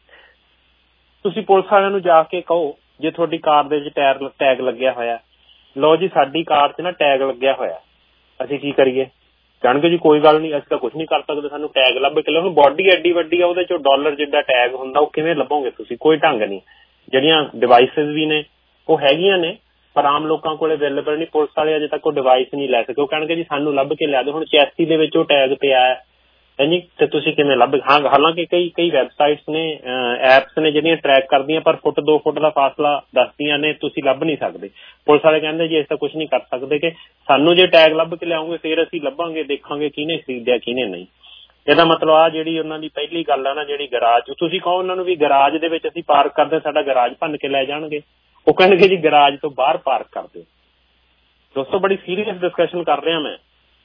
ਤੁਸੀਂ ਪੁਲਿਸ ਵਾਲਿਆਂ ਨੂੰ ਜਾ ਕੇ ਕਹੋ, ਜੇ ਤੁਹਾਡੀ ਕਾਰ ਦੇ ਵਿੱਚ ਟਾਇਰ ਟੈਗ ਲੱਗਿਆ ਹੋਇਆ, ਲਓ ਜੀ ਸਾਡੀ ਕਾਰ ਚ ਨਾ ਟੈਗ ਲੱਗਿਆ ਹੋਇਆ, ਅਸੀਂ ਕੀ ਕਰੀਏ? ਕਹਿਣਗੇ ਜੀ ਕੋਈ ਗੱਲ ਨਹੀਂ, ਅਸੀਂ ਤਾਂ ਕੁਛ ਨਹੀਂ ਕਰ ਸਕਦੇ, ਸਾਨੂੰ ਟੈਗ ਲੱਭ ਕੇ ਲਿਆਓ। ਹੁਣ ਬੋਡੀ ਐਡੀ ਵੱਡੀ ਆ, ਉਹਦੇ ਚੋਂ ਡਾਲਰ ਜਿੱਡਾ ਟੈਗ ਹੁੰਦਾ, ਉਹ ਕਿਵੇਂ ਲੱਭੋਗੇ ਤੁਸੀਂ? ਕੋਈ ਢੰਗ ਨਹੀਂ। ਜਿਹੜੀਆਂ ਡਿਵਾਈਸਿਸ ਵੀ ਨੇ ਉਹ ਹੈਗੀਆਂ ਨੇ, ਪਰ ਆਮ ਲੋਕਾਂ ਕੋਲ ਅਵੇਲੇਬਲ ਨਹੀਂ। ਪੁਲਿਸ ਵਾਲੇ ਅਜੇ ਤੱਕ ਉਹ ਡਿਵਾਈਸ ਨਹੀਂ ਲੈ ਸਕੇ। ਉਹ ਕਹਿਣਗੇ ਜੀ ਸਾਨੂੰ ਲੱਭ ਕੇ ਲਿਆ ਦਿਓ। ਹੁਣ ਚੈਸੀ ਦੇ ਵਿੱਚ ਉਹ ਟੈਗ ਪਿਆ ਹੈ ਜੀ, ਤੇ ਤੁਸੀਂ ਕਿਵੇਂ ਲੱਭ? ਹਾਂ, ਹਾਲਾਂਕਿ ਕਈ ਕਈ ਵੈਬਸਾਈਟਸ ਨੇ, ਐਪਸ ਨੇ ਜਿਹੜੀਆਂ ਟਰੈਕ ਕਰਦੀਆਂ, ਪਰ ਫੁੱਟ ਦੋ ਫੁੱਟ ਦਾ ਫਾਸਲਾ ਦੱਸਦੀਆਂ ਨੇ, ਤੁਸੀਂ ਲੱਭ ਨਹੀਂ ਸਕਦੇ। ਪੁਲਿਸ ਵਾਲੇ ਕਹਿੰਦੇ ਜੀ ਅਸੀਂ ਤਾਂ ਕੁਛ ਨਹੀਂ ਕਰ ਸਕਦੇ, ਕਿ ਸਾਨੂੰ ਜੇ ਟੈਗ ਲੱਭ ਕੇ ਲਿਆਉਂਗੇ ਫਿਰ ਅਸੀਂ ਲੱਭਾਂਗੇ, ਦੇਖਾਂਗੇ ਕਿਹਨੇ ਖਰੀਦਿਆ ਕਿਹਨੇ ਨਹੀਂ। ਇਹਦਾ ਮਤਲਬ ਆ ਜਿਹੜੀ ਉਹਨਾਂ ਦੀ ਪਹਿਲੀ ਗੱਲ ਆ ਨਾ, ਜਿਹੜੀ ਗਰਾਜ, ਤੁਸੀਂ ਕਹੋ ਉਹਨਾਂ ਨੂੰ ਵੀ ਗਰਾਜ ਦੇ ਵਿੱਚ ਅਸੀਂ ਪਾਰਕ ਕਰਦੇ, ਸਾਡਾ ਗਰਾਜ ਭੰਨ ਕੇ ਲੈ ਜਾਣਗੇ। ਉਹ ਕਹਿਣਗੇ ਜੀ ਗਰਾਜ ਤੋਂ ਬਾਹਰ ਪਾਰਕ ਕਰ ਦਿਓ। ਦੋਸਤੋ ਬੜੀ ਸੀਰੀਅਸ ਡਿਸਕਸ਼ਨ ਕਰ ਰਿਹਾ ਮੈਂ।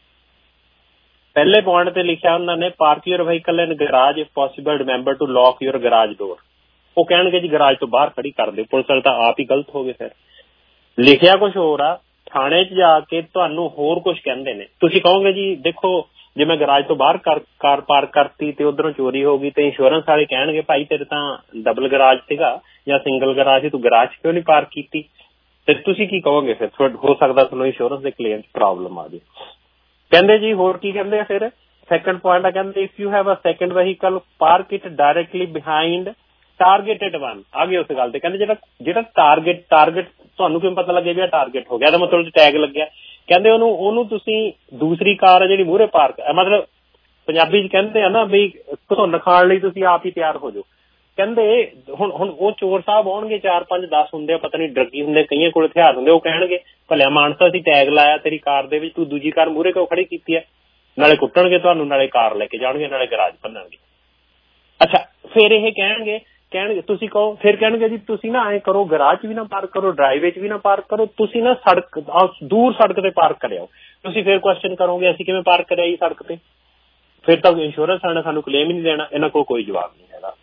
ਪਹਿਲੇ ਪੁਆਇੰਟ ਤੇ ਲਿਖਿਆ ਉਹਨਾਂ ਨੇ, park your vehicle in garage if possible, remember to lock your garage door. ਉਹ ਕਹਿਣਗੇ ਜੀ ਗਰਾਜ ਤੋਂ ਬਾਹਰ ਖੜੀ ਕਰ ਦਿਓ। ਪੁਲਿਸ ਵਾਲੇ ਤਾਂ ਆਪ ਹੀ ਗਲਤ ਹੋ ਗਏ। ਫਿਰ ਲਿਖਿਆ ਕੁਛ ਹੋਰ ਆ, ਥਾਣੇ 'ਚ ਜਾ ਕੇ ਤੁਹਾਨੂੰ ਹੋਰ ਕੁਛ ਕਹਿੰਦੇ ਨੇ। ਤੁਸੀਂ ਕਹੋਗੇ ਜੀ ਦੇਖੋ ਜੇ ਮੈਂ ਗਰਾਜ ਤੋਂ ਬਾਹਰ ਕਾਰ ਪਾਰਕ ਕਰਤੀ ਤੇ ਉਧਰੋਂ ਚੋਰੀ ਹੋ ਗਈ, ਤੇ ਇੰਸ਼ੋਰੈਂਸ ਵਾਲੇ ਕਹਿਣਗੇ ਭਾਈ ਤੇਰੇ ਤਾਂ ਡਬਲ ਗਰਾਜ ਸੀਗਾ ਜਾਂ ਸਿੰਗਲ ਗਰਾਜ ਸੀ, ਤੂੰ ਗਰਾਜ ਕਿਉਂ ਨਹੀਂ ਪਾਰਕ ਕੀਤੀ? ਤੇ ਤੁਸੀਂ ਕੀ ਕਹੋਗੇ ਫਿਰ? ਹੋ ਸਕਦਾ ਤੁਹਾਨੂੰ ਇੰਸ਼ੋਰੈਂਸ ਦੇ ਕਲੇਮ 'ਚ ਪ੍ਰੋਬਲਮ ਆ ਜਾਏ। ਕਹਿੰਦੇ ਜੀ ਹੋਰ ਕੀ ਕਹਿੰਦੇ ਆ ਫਿਰ? ਸੈਕੰਡ ਪੁਆਇੰਟ ਆ, ਕਹਿੰਦੇ if you have a second vehicle park it directly behind targeted one. ਆ ਗਏ ਉਸ ਗੱਲ ਤੇ, ਕਹਿੰਦੇ ਜਿਹੜਾ ਜਿਹੜਾ ਟਾਰਗੇਟ ਟਾਰਗੇਟ ਤੁਹਾਨੂੰ ਕਿਵੇਂ ਪਤਾ ਲੱਗੇ ਵੀ ਆ ਟਾਰਗੇਟ ਹੋ ਗਿਆ, ਇਹਦਾ ਮਤਲਬ ਟੈਗ ਲੱਗਿਆ। ਕਹਿੰਦੇ ਉਹਨੂੰ ਉਹਨੂੰ ਤੁਸੀਂ ਦੂਸਰੀ ਕਾਰ ਆ ਜਿਹੜੀ ਮੂਹਰੇ ਪਾਰਕ, ਮਤਲਬ ਪੰਜਾਬੀ ਚ ਕਹਿੰਦੇ ਆ ਨਾ ਵੀ ਘੁੰਨ ਖਾਣ ਲਈ ਤੁਸੀਂ ਆਪ ਹੀ ਤਿਆਰ ਹੋ ਜਾਓ। ਕਹਿੰਦੇ ਹੁਣ ਹੁਣ ਉਹ ਚੋਰ ਸਾਹਿਬ ਆਉਣਗੇ, ਚਾਰ ਪੰਜ ਦਸ ਹੁੰਦੇ ਆ, ਪਤਾ ਨਹੀਂ ਡਰਗੀ ਹੁੰਦੇ, ਕਈਆਂ ਕੋਲ ਹਥਿਆਰ ਹੁੰਦੇ। ਉਹ ਕਹਿਣਗੇ ਭਲਿਆ ਮਾਨਸਾ ਅਸੀਂ ਟੈਗ ਲਾਇਆ ਤੇਰੀ ਕਾਰ ਦੇ ਵਿੱਚ, ਤੂੰ ਦੂਜੀ ਕਾਰ ਮੂਹਰੇ ਕਿਉਂ ਖੜੀ ਕੀਤੀ ਹੈ? ਨਾਲੇ ਕੁੱਟਣਗੇ ਤੁਹਾਨੂੰ, ਨਾਲੇ ਕਾਰ ਲੈ ਕੇ ਜਾਣਗੇ, ਨਾਲੇ ਗਰਾਜ ਭੰਨਣਗੇ। ਅੱਛਾ ਫਿਰ ਇਹ ਕਹਿਣਗੇ ਕਹਿਣਗੇ ਤੁਸੀਂ ਕਹੋ, ਫਿਰ ਕਹਿਣਗੇ ਜੀ ਤੁਸੀਂ ਨਾ ਐਂ ਕਰੋ, ਗਰਾਜ 'ਚ ਵੀ ਨਾ ਪਾਰਕ ਕਰੋ, ਡਰਾਈਵੇ 'ਚ ਵੀ ਨਾ ਪਾਰਕ ਕਰੋ, ਤੁਸੀਂ ਨਾ ਸੜਕ ਦੂਰ ਸੜਕ ਤੇ ਪਾਰਕ ਕਰਿਓ। ਤੁਸੀਂ ਫਿਰ ਕੁਐਸਚਨ ਕਰੋਗੇ ਅਸੀਂ ਕਿਵੇਂ ਪਾਰਕ ਕਰਿਆ ਜੀ ਸੜਕ ਤੇ? ਫਿਰ ਤਾਂ ਇੰਸ਼ੋਰੈਂਸ ਵਾਲੇ ਨੇ ਸਾਨੂੰ ਕਲੇਮ ਹੀ ਨਹੀਂ ਦੇਣਾ। ਇਹਨਾਂ ਕੋਲ ਕੋਈ ਜਵਾਬ ਨਹੀਂ ਹੈਗਾ।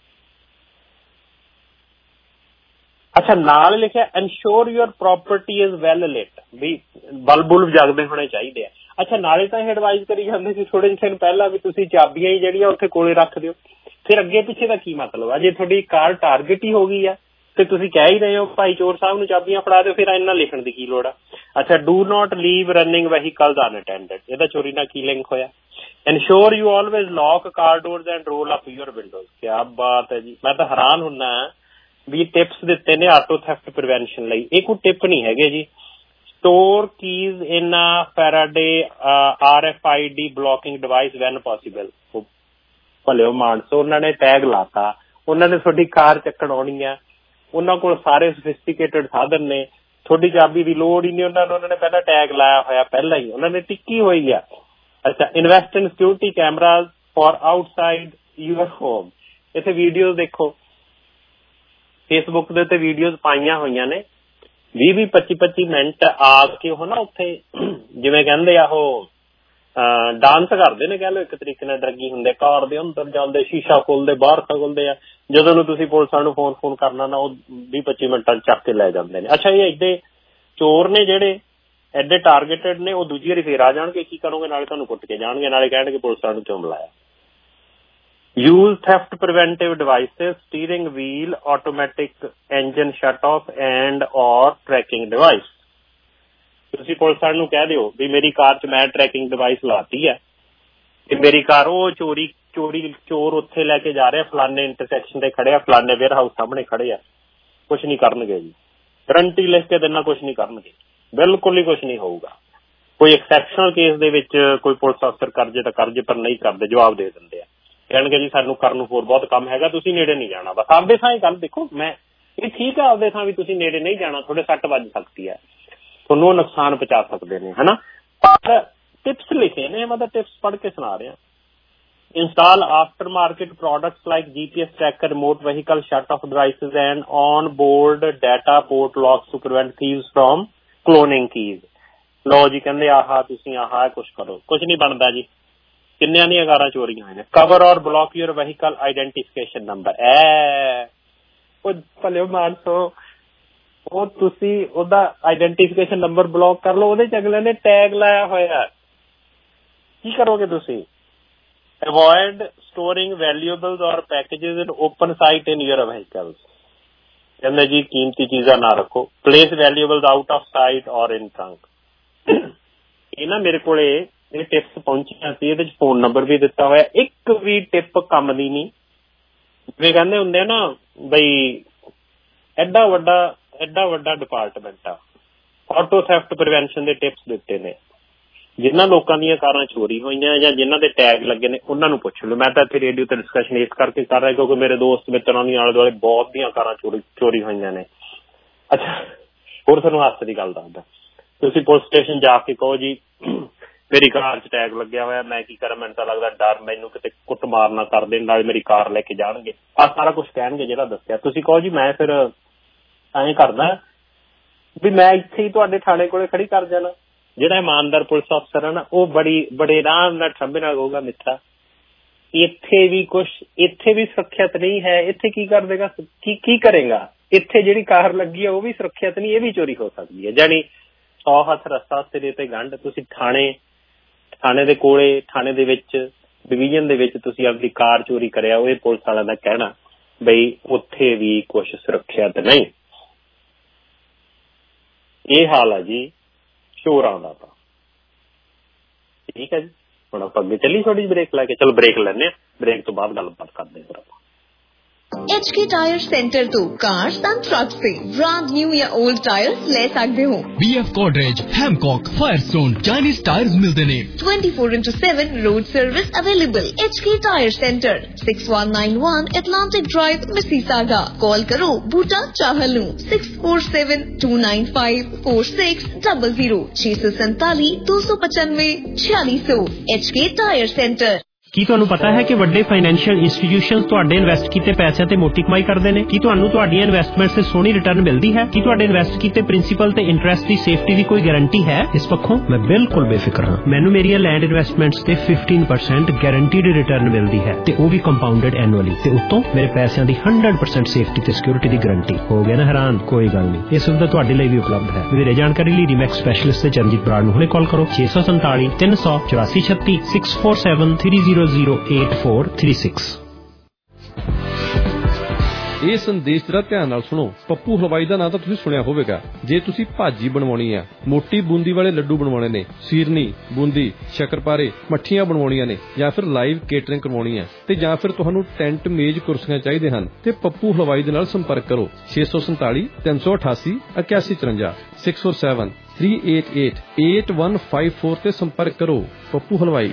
ਅੱਛਾ ਨਾਲ ਲਿਖਿਆ insure your property is well lit, ਵੀ ਬਲਬ ਬੁਲਬ ਜਗਦੇ ਹੋਣੇ ਚਾਹੀਦੇ ਆ। ਅੱਛਾ ਨਾਲੇ ਤਾਂ ਇਹ ਐਡਵਾਈਜ਼ ਕਰੀ ਜਾਂਦੇ ਸੀ ਥੋੜੇ ਜਿਹੇ ਦਿਨ ਪਹਿਲਾਂ ਵੀ ਤੁਸੀਂ ਚਾਬੀਆਂ ਹੀ ਜਿਹੜੀਆਂ ਉੱਥੇ ਕੋਲੇ ਰੱਖ ਦਿਓ। ਫਿਰ ਅੱਗੇ ਪਿੱਛੇ ਦਾ ਕੀ ਮਤਲਬ ਆ? ਜੇ ਤੁਹਾਡੀ ਕਾਰ ਟਾਰਗੇਟ ਹੀ ਹੋ ਗਈ ਆ ਤੇ ਤੁਸੀਂ ਕਹਿ ਹੀ ਰਹੇ ਹੋ ਭਾਈ ਚੋਰ ਸਾਹਿਬ ਨੂੰ ਚਾਬੀਆਂ ਫੜਾ ਦਿਓ, ਫਿਰ ਇੰਨਾ ਲਿਖਣ ਦੀ ਕੀ ਲੋੜ ਆ? ਅੱਛਾ do not leave running vehicles unattended, ਇਹਦਾ ਚੋਰੀ ਨਾਲ ਕੀ ਲਿੰਕ ਹੋਇਆ? Insure you always lock car doors and roll up your windows. ਕਿਆ ਬਾਤ ਹੈ ਜੀ, ਮੈਂ ਤਾਂ ਹੈਰਾਨ ਹੁੰਦਾ ਵੀ ਟਿਪਸ ਦਿੱਤੇ ਨੇ ਆਟੋ ਥੈਫਟ ਪ੍ਰੀਵੈਂਸ਼ਨ ਲਈ। ਇਹ ਕੋਈ ਟਿਪ ਨਹੀਂ ਹੈਗੇ ਜੀ। Store keys in Faraday R F I D blocking device when possible. ਭਲਿਓ ਮਾਨਸੋ, ਉਹਨਾਂ ਨੇ ਟੈਗ ਲਾਤਾ, ਉਹਨਾਂ ਨੇ ਤੁਹਾਡੀ ਕਾਰ ਚੱਕਣ ਆਉਣੀ ਆ, ਉਹਨਾਂ ਕੋਲ ਸਾਰੇ ਸੋਫਿਸਟੀਕੇਟਡ ਸਾਧਨ ਨੇ, ਤੁਹਾਡੀ ਚਾਬੀ ਦੀ ਲੋੜ ਹੀ ਨਹੀਂ ਉਹਨਾਂ ਨੂੰ, ਉਹਨਾਂ ਨੇ ਪਹਿਲਾਂ ਟੈਗ ਲਾਇਆ ਹੋਇਆ, ਪਹਿਲਾਂ ਹੀ ਉਹਨਾਂ ਨੇ ਟਿੱਕੀ ਹੋਈ ਆ। ਅੱਛਾ invest in security cameras for outside your home. ਇੱਥੇ ਵੀਡੀਓ ਦੇਖੋ, ਫੇਸਬੁੱਕ ਦੇ ਉੱਤੇ ਵੀਡੀਓਜ਼ ਪਾਈਆਂ ਹੋਈਆਂ ਨੇ, ਵੀਹ ਵੀਹ ਪੱਚੀ ਪੱਚੀ ਮਿੰਟ ਆ ਕੇ ਉਹ ਨਾ ਉੱਥੇ ਜਿਵੇਂ ਕਹਿੰਦੇ ਆ ਉਹ ਡਾਂਸ ਕਰਦੇ ਨੇ, ਕਹਿ ਲਓ ਇੱਕ ਤਰੀਕੇ ਨਾਲ ਡਰਗੀ ਹੁੰਦੇ, ਕਾਰ ਦੇ ਅੰਦਰ ਜਾਂਦੇ, ਸ਼ੀਸ਼ਾ ਖੋਲਦੇ, ਬਾਹਰ ਖੋਲਦੇ ਆ। ਜਦੋਂ ਨੂੰ ਤੁਸੀਂ ਪੁਲਿਸਾਂ ਨੂੰ ਫੋਨ ਫੋਨ ਕਰਨਾ ਨਾ, ਉਹ ਵੀਹ ਪੱਚੀ ਮਿੰਟਾਂ ਚ ਚੱਕ ਕੇ ਲੈ ਜਾਂਦੇ ਨੇ। ਅੱਛਾ ਇਹ ਏਡੇ ਚੋਰ ਨੇ ਜਿਹੜੇ ਐਡੇ ਟਾਰਗੇਟਡ ਨੇ, ਉਹ ਦੂਜੀ ਵਾਰੀ ਫੇਰ ਆ ਜਾਣਗੇ, ਕੀ ਕਰੋਗੇ? ਨਾਲੇ ਤੁਹਾਨੂੰ ਕੁੱਟ ਕੇ ਜਾਣਗੇ, ਨਾਲੇ ਕਹਿਣਗੇ ਪੁਲਿਸਾਂ ਨੂੰ ਕਿਉਂ ਬੁਲਾਇਆ। use theft preventive devices, steering wheel, automatic engine shut off and or tracking device। ਤੁਸੀਂ ਪੁਲਿਸ ਵਾਲੇ ਨੂੰ ਕਹਿ ਦਿਓ ਵੀ ਮੇਰੀ ਕਾਰ 'ਚ ਮੈਂ ਟਰੈਕਿੰਗ ਡਿਵਾਈਸ ਲਾਤੀ ਹੈ ਤੇ ਮੇਰੀ ਕਾਰ ਉਹ ਚੋਰੀ ਚੋਰੀ ਚੋਰ ਉੱਥੇ ਲੈ ਕੇ ਜਾ ਰਹੇ ਆ, ਫਲਾਨੇ ਇੰਟਰਸੈਕਸ਼ਨ ਤੇ ਖੜੇ ਆ, ਫਲਾਨੇ ਵੇਅਰ ਹਾਊਸ ਸਾਹਮਣੇ ਖੜੇ ਆ। ਕੁਛ ਨਹੀਂ ਕਰਨਗੇ ਜੀ, ਗਰੰਟੀ ਲਿਖ ਕੇ ਦਿੰਦਾ, ਕੁਛ ਨਹੀਂ ਕਰਨਗੇ, ਬਿਲਕੁਲ ਹੀ ਕੁਛ ਨਹੀਂ ਹੋਊਗਾ। ਕੋਈ ਐਕਸੈਪਸ਼ਨਲ ਕੇਸ ਦੇ ਵਿੱਚ ਕੋਈ ਪੁਲਿਸ ਅਫਸਰ ਕਰ ਜੇ ਤਾਂ ਕਰ ਜੇ, ਪਰ ਨਹੀਂ ਕਰਦੇ, ਜਵਾਬ ਦੇ ਦਿੰਦੇ ਆ, ਕਹਿਣਗੇ ਜੀ ਸਾਨੂੰ ਕਰਨ ਨੂੰ ਹੋਰ ਬਹੁਤ ਕੰਮ ਹੈਗਾ, ਤੁਸੀਂ ਨੇੜੇ ਨਹੀਂ ਜਾਣਾ। ਬਸ ਆਪਦੇ ਥਾਂ ਇਹ ਗੱਲ ਦੇਖੋ, ਮੈਂ ਇਹ ਠੀਕ ਹੈ ਆਪਦੇ ਥਾਂ ਵੀ ਤੁਸੀਂ ਨੇੜੇ ਨਹੀਂ ਜਾਣਾ, ਤੁਹਾਡੇ ਸੱਟ ਵੱਜ ਸਕਦੀ ਹੈ, ਤੁਹਾਨੂੰ ਨੁਕਸਾਨ ਪਹੁੰਚਾ ਸਕਦੇ ਨੇ, ਹਨਾ। ਪਰ ਟਿਪਸ ਲਿਖੇ ਨੇ, ਮੈਂ ਤਾਂ ਟਿਪਸ ਪੜ੍ਹ ਕੇ ਸੁਣਾ ਰਿਹਾ। Install aftermarket products like G P S tracker, remote vehicle shut-off devices and on-board data port locks to prevent thieves from cloning keys. ਲਓ ਜੀ, ਕਹਿੰਦੇ ਆਹ ਤੁਸੀਂ ਆਹ ਕੁਛ ਕਰੋ, ਕੁਛ ਨਹੀਂ ਬਣਦਾ ਜੀ। ਕਿੰਨਿਆਂ ਦੀਆਂ ਕਾਰਾਂ ਚੋਰੀਆਂ ਹੋਈਆਂ। Cover or block your vehicle identification number. ਐ ਉਹ ਭਲੇ ਮਾਨਸੋ, ਉਹ ਤੁਸੀਂ ਉਹਦਾ ਆਈਡੈਂਟੀਫਿਕੇਸ਼ਨ ਨੰਬਰ ਬਲੌਕ ਕਰ ਲਓ, ਉਹਦੇ ਚ ਅਗਲੇ ਨੇ ਟੈਗ ਲਾਇਆ ਹੋਇਆ, ਕੀ ਕਰੋਗੇ ਤੁਸੀਂ? Avoid storing valuables or packages in open sight in your vehicles. ਕਹਿੰਦੇ ਜੀ ਕੀਮਤੀ ਚੀਜ਼ਾਂ ਨਾ ਰੱਖੋ। Place valuables out of sight or in trunk. ਇਹ ਨਾ ਮੇਰੇ ਕੋਲੇ ਇਹ ਟਿਪਸ ਪਹੁੰਚੀਆਂ ਸੀ, ਇਹਦੇ ਚ ਫੋਨ ਨੰਬਰ ਵੀ ਦਿੱਤਾ ਹੋਇਆ। ਇੱਕ ਵੀ ਟਿਪ ਕੰਮ ਦੀ ਨਹੀਂ। ਜਿਵੇਂ ਕਹਿੰਦੇ ਹੁੰਦੇ ਆ ਨਾ ਬਈ ਐਡਾ ਵੱਡਾ ਐਡਾ ਵੱਡਾ ਡਿਪਾਰਟਮੈਂਟ ਆ, ਆਟੋ ਥੈਫਟ ਪ੍ਰੀਵੈਂਸ਼ਨ ਦੇ ਟਿਪਸ ਦਿੱਤੇ ਨੇ। ਜਿਨ੍ਹਾਂ ਲੋਕਾਂ ਦੀਆਂ ਕਾਰਾਂ ਚੋਰੀ ਹੋਈਆਂ ਜਾਂ ਜਿਨ੍ਹਾਂ ਦੇ ਟੈਗ ਲੱਗੇ ਨੇ ਉਹਨਾਂ ਨੂੰ ਪੁੱਛ ਲਓ। ਮੈਂ ਤਾਂ ਇੱਥੇ ਰੇਡੀਓ ਤੇ ਡਿਸਕਸ਼ਨ ਇਸ ਕਰਕੇ ਕਰ ਰਿਹਾ ਕਿਉਂਕਿ ਮੇਰੇ ਦੋਸਤ ਮਿੱਤਰਾਂ ਦੀ ਆਲੇ ਦੁਆਲੇ ਬਹੁਤ ਦੀਆਂ ਕਾਰਾਂ ਚੋਰੀ ਚੋਰੀ ਹੋਈਆਂ ਨੇ। ਅੱਛਾ, ਹੋਰ ਤੁਹਾਨੂੰ ਹਾਸੇ ਦੀ ਗੱਲ ਦੱਸਦਾ, ਤੁਸੀਂ ਪੁਲਿਸ ਸਟੇਸ਼ਨ ਜਾ ਕੇ ਕਹੋ ਜੀ ਮੇਰੀ ਕਾਰ 'ਚ ਟੈਗ ਲੱਗਿਆ ਹੋਇਆ, ਮੈਂ ਕੀ ਕਰਾਂ, ਮੈਨੂੰ ਤਾਂ ਲੱਗਦਾ ਡਰ, ਮੈਨੂੰ ਕਿਤੇ ਕੁੱਟ ਮਾਰ ਨਾ ਕਰ ਦੇਣ, ਨਾਲ ਮੇਰੀ ਕਾਰ ਲੈ ਕੇ ਜਾਣਗੇ, ਆਹ ਸਾਰਾ ਕੁਛ ਕਹਿਣਗੇ ਜਿਹੜਾ ਦੱਸਿਆ। ਤੁਸੀਂ ਕਹੋ ਜੀ ਮੈਂ ਫਿਰ ਐਂ ਕਰਦਾ ਵੀ ਮੈਂ ਇੱਥੇ ਹੀ ਤੁਹਾਡੇ ਥਾਣੇ ਕੋਲੇ ਖੜੀ ਕਰ ਜਾਣਾ। ਜਿਹੜਾ ਇਮਾਨਦਾਰ ਪੁਲਿਸ ਅਫਸਰ ਹੈ ਨਾ, ਉਹ ਬੜੀ ਬੜੇ ਆਰਾਮ ਨਾਲ ਠੰਬੇ ਨਾਲ ਕਹੂਗਾ ਮਿੱਠਾ ਇੱਥੇ ਵੀ ਕੁਛ, ਇੱਥੇ ਵੀ ਸੁਰੱਖਿਅਤ ਨਹੀਂ ਹੈ, ਇੱਥੇ ਕੀ ਕਰ ਦੇਗਾ, ਕੀ ਕੀ ਕਰੇਗਾ, ਇੱਥੇ ਜਿਹੜੀ ਕਾਰ ਲੱਗੀ ਹੈ ਉਹ ਵੀ ਸੁਰੱਖਿਅਤ ਨਹੀਂ, ਇਹ ਵੀ ਚੋਰੀ ਹੋ ਸਕਦੀ ਹੈ। ਜਾਣੀ ਸੌ ਹੱਥ ਰਸਤਾ ਸਿਰੇ ਤੇ ਗੰਢ। ਤੁਸੀਂ ਥਾਣੇ ਥਾਣੇ ਦੇ ਕੋਲੇ, ਥਾਣੇ ਦੇ ਵਿੱਚ, ਡਿਵੀਜ਼ਨ ਦੇ ਵਿੱਚ ਤੁਸੀਂ ਆਪਣੀ ਕਾਰ ਚੋਰੀ ਕਰਿਆ, ਉਹ ਪੁਲਿਸ ਵਾਲਿਆਂ ਦਾ ਕਹਿਣਾ ਬਈ ਉੱਥੇ ਵੀ ਕੁਛ ਸੁਰੱਖਿਅਤ ਨਹੀਂ। ਇਹ ਹਾਲ ਆ ਜੀ ਚੋਰਾਂ ਦਾ। ਤਾਂ ਠੀਕ ਹੈ ਜੀ, ਹੁਣ ਆਪਾਂ ਅੱਗੇ ਚੱਲੀ, ਥੋੜੀ ਜਿਹੀ ਬ੍ਰੇਕ ਲੈ ਕੇ। ਚਲੋ ਬ੍ਰੇਕ ਲੈਂਦੇ ਹਾਂ, ਬ੍ਰੇਕ ਤੋਂ ਬਾਅਦ ਗੱਲਬਾਤ ਕਰਦੇ ਹਾਂ। H K टायर सेंटर तो कार्स एंड ट्रक से ब्रांड न्यू या ओल्ड टायर्स ले सकते हो। B F Godrej, Hancock, Firestone, Chinese टायर्स मिलते ने। twenty-four into seven road service available. H K Tyre Centre six one nine one Atlantic Drive, Mississauga। Call करो Boota चाहलू six four seven two nine five four six zero zero छह सौ सैतालीस दो सौ पचानवे छियालीस सौ। H K Tyre Centre. ਕੀ ਤੁਹਾਨੂੰ ਪਤਾ ਹੈ ਕਿ ਵੱਡੇ ਫਾਈਨੈਂਸ਼ੀਅਲ ਇੰਸਟੀਟਿਊਸ਼ਨਸ ਤੁਹਾਡੇ ਇਨਵੈਸਟ ਕੀਤੇ ਪੈਸਿਆਂ ਤੇ ਮੋਟੀ ਕਮਾਈ ਕਰਦੇ ਨੇ? ਕੀ ਤੁਹਾਨੂੰ ਤੁਹਾਡੀਆਂ ਇਨਵੈਸਟਮੈਂਟਸ ਤੇ ਸੋਹਣੀ ਰਿਟਰਨ ਮਿਲਦੀ ਹੈ? ਕੀ ਤੁਹਾਡੇ ਇਨਵੈਸਟ ਕੀਤੇ ਪ੍ਰਿੰਸੀਪਲ ਤੇ ਇੰਟਰਸਟ ਦੀ ਸੇਫਟੀ ਦੀ ਕੋਈ ਗਾਰੰਟੀ ਹੈ? ਇਸ ਪੱਖੋਂ ਮੈਂ ਬਿਲਕੁਲ ਬੇਫਿਕਰ ਹਾਂ। ਮੈਨੂੰ ਮੇਰੀਆਂ ਲੈਂਡ ਇਨਵੈਸਟਮੈਂਟਸ ਤੇ fifteen percent ਗਾਰੰਟੀਡ ਰਿਟਰਨ ਮਿਲਦੀ ਹੈ ਤੇ ਉਹ ਵੀ ਕੰਪਾਊਂਡਡ ਐਨੂਅਲੀ, ਤੇ ਉੱਤੋਂ ਮੇਰੇ ਪੈਸਿਆਂ ਦੀ one hundred percent ਸੇਫਟੀ ਤੇ ਸਿਕਿਉਰਿਟੀ ਦੀ ਗਾਰੰਟੀ। ਹੋ ਗਿਆ ਨਾ ਹੈਰਾਨ? ਕੋਈ ਗੱਲ ਨਹੀਂ, ਇਹ ਸੁਵਿਧਾ ਤੁਹਾਡੇ ਲਈ ਵੀ ਉਪਲਬਧ ਹੈ। ਵਧੇਰੇ ਜਾਣਕਾਰੀ ਲਈ ਰੀਮੈਕਸ ਸਪੈਸ਼ਲਿਸਟ ਤੇ ਚਰਨਜੀਤ ਬਰਾੜ ਨੂੰ ਹੁਣੇ ਕਾਲ ਕਰੋ ਛੇ ਸੌ ਸੰਤਾਲੀ ਤਿੰਨ ਸੌ ਚੁਰਾਸੀ ਛੱਤੀ six four seven three zero zero eight four three six। ਇਹ ਸੰਦੇਸ਼ ਦਾ ਧਿਆਨ ਨਾਲ ਸੁਣੋ। ਪੱਪੂ ਹਲਵਾਈ ਦਾ ਨਾਂ ਤਾਂ ਤੁਸੀਂ ਸੁਣਿਆ ਹੋਵੇਗਾ। ਜੇ ਤੁਸੀਂ ਭਾਜੀ ਬਣਵਾਉਣੀ ਆ, ਮੋਟੀ ਬੂੰਦੀ ਵਾਲੇ ਲੱਡੂ ਬਣਵਾਉਣੇ ਨੇ, ਸੀਰਨੀ, ਬੂੰਦੀ, ਸ਼ੱਕਰਪਾਰੇ, ਮੱਠੀਆਂ ਬਣਵਾਉਣੀਆਂ ਨੇ, ਜਾਂ ਫਿਰ ਲਾਈਵ ਕੇਟਰਿੰਗ ਕਰਵਾਉਣੀ ਆ, ਤੇ ਜਾਂ ਫਿਰ ਤੁਹਾਨੂੰ ਟੈਂਟ, ਮੇਜ਼, ਕੁਰਸੀਆਂ ਚਾਹੀਦੇ ਹਨ, ਤੇ ਪੱਪੂ ਹਲਵਾਈ ਦੇ ਨਾਲ ਸੰਪਰਕ ਕਰੋ ਛੇ ਸੌ ਸੰਤਾਲੀ ਤਿੰਨ ਸੌ ਅਠਾਸੀ ਇਕਿਆਸੀ ਚੁਰੰਜਾ six four seven three eight eight eight one five four ਤੇ ਸੰਪਰਕ ਕਰੋ। ਪੱਪੂ ਹਲਵਾਈ।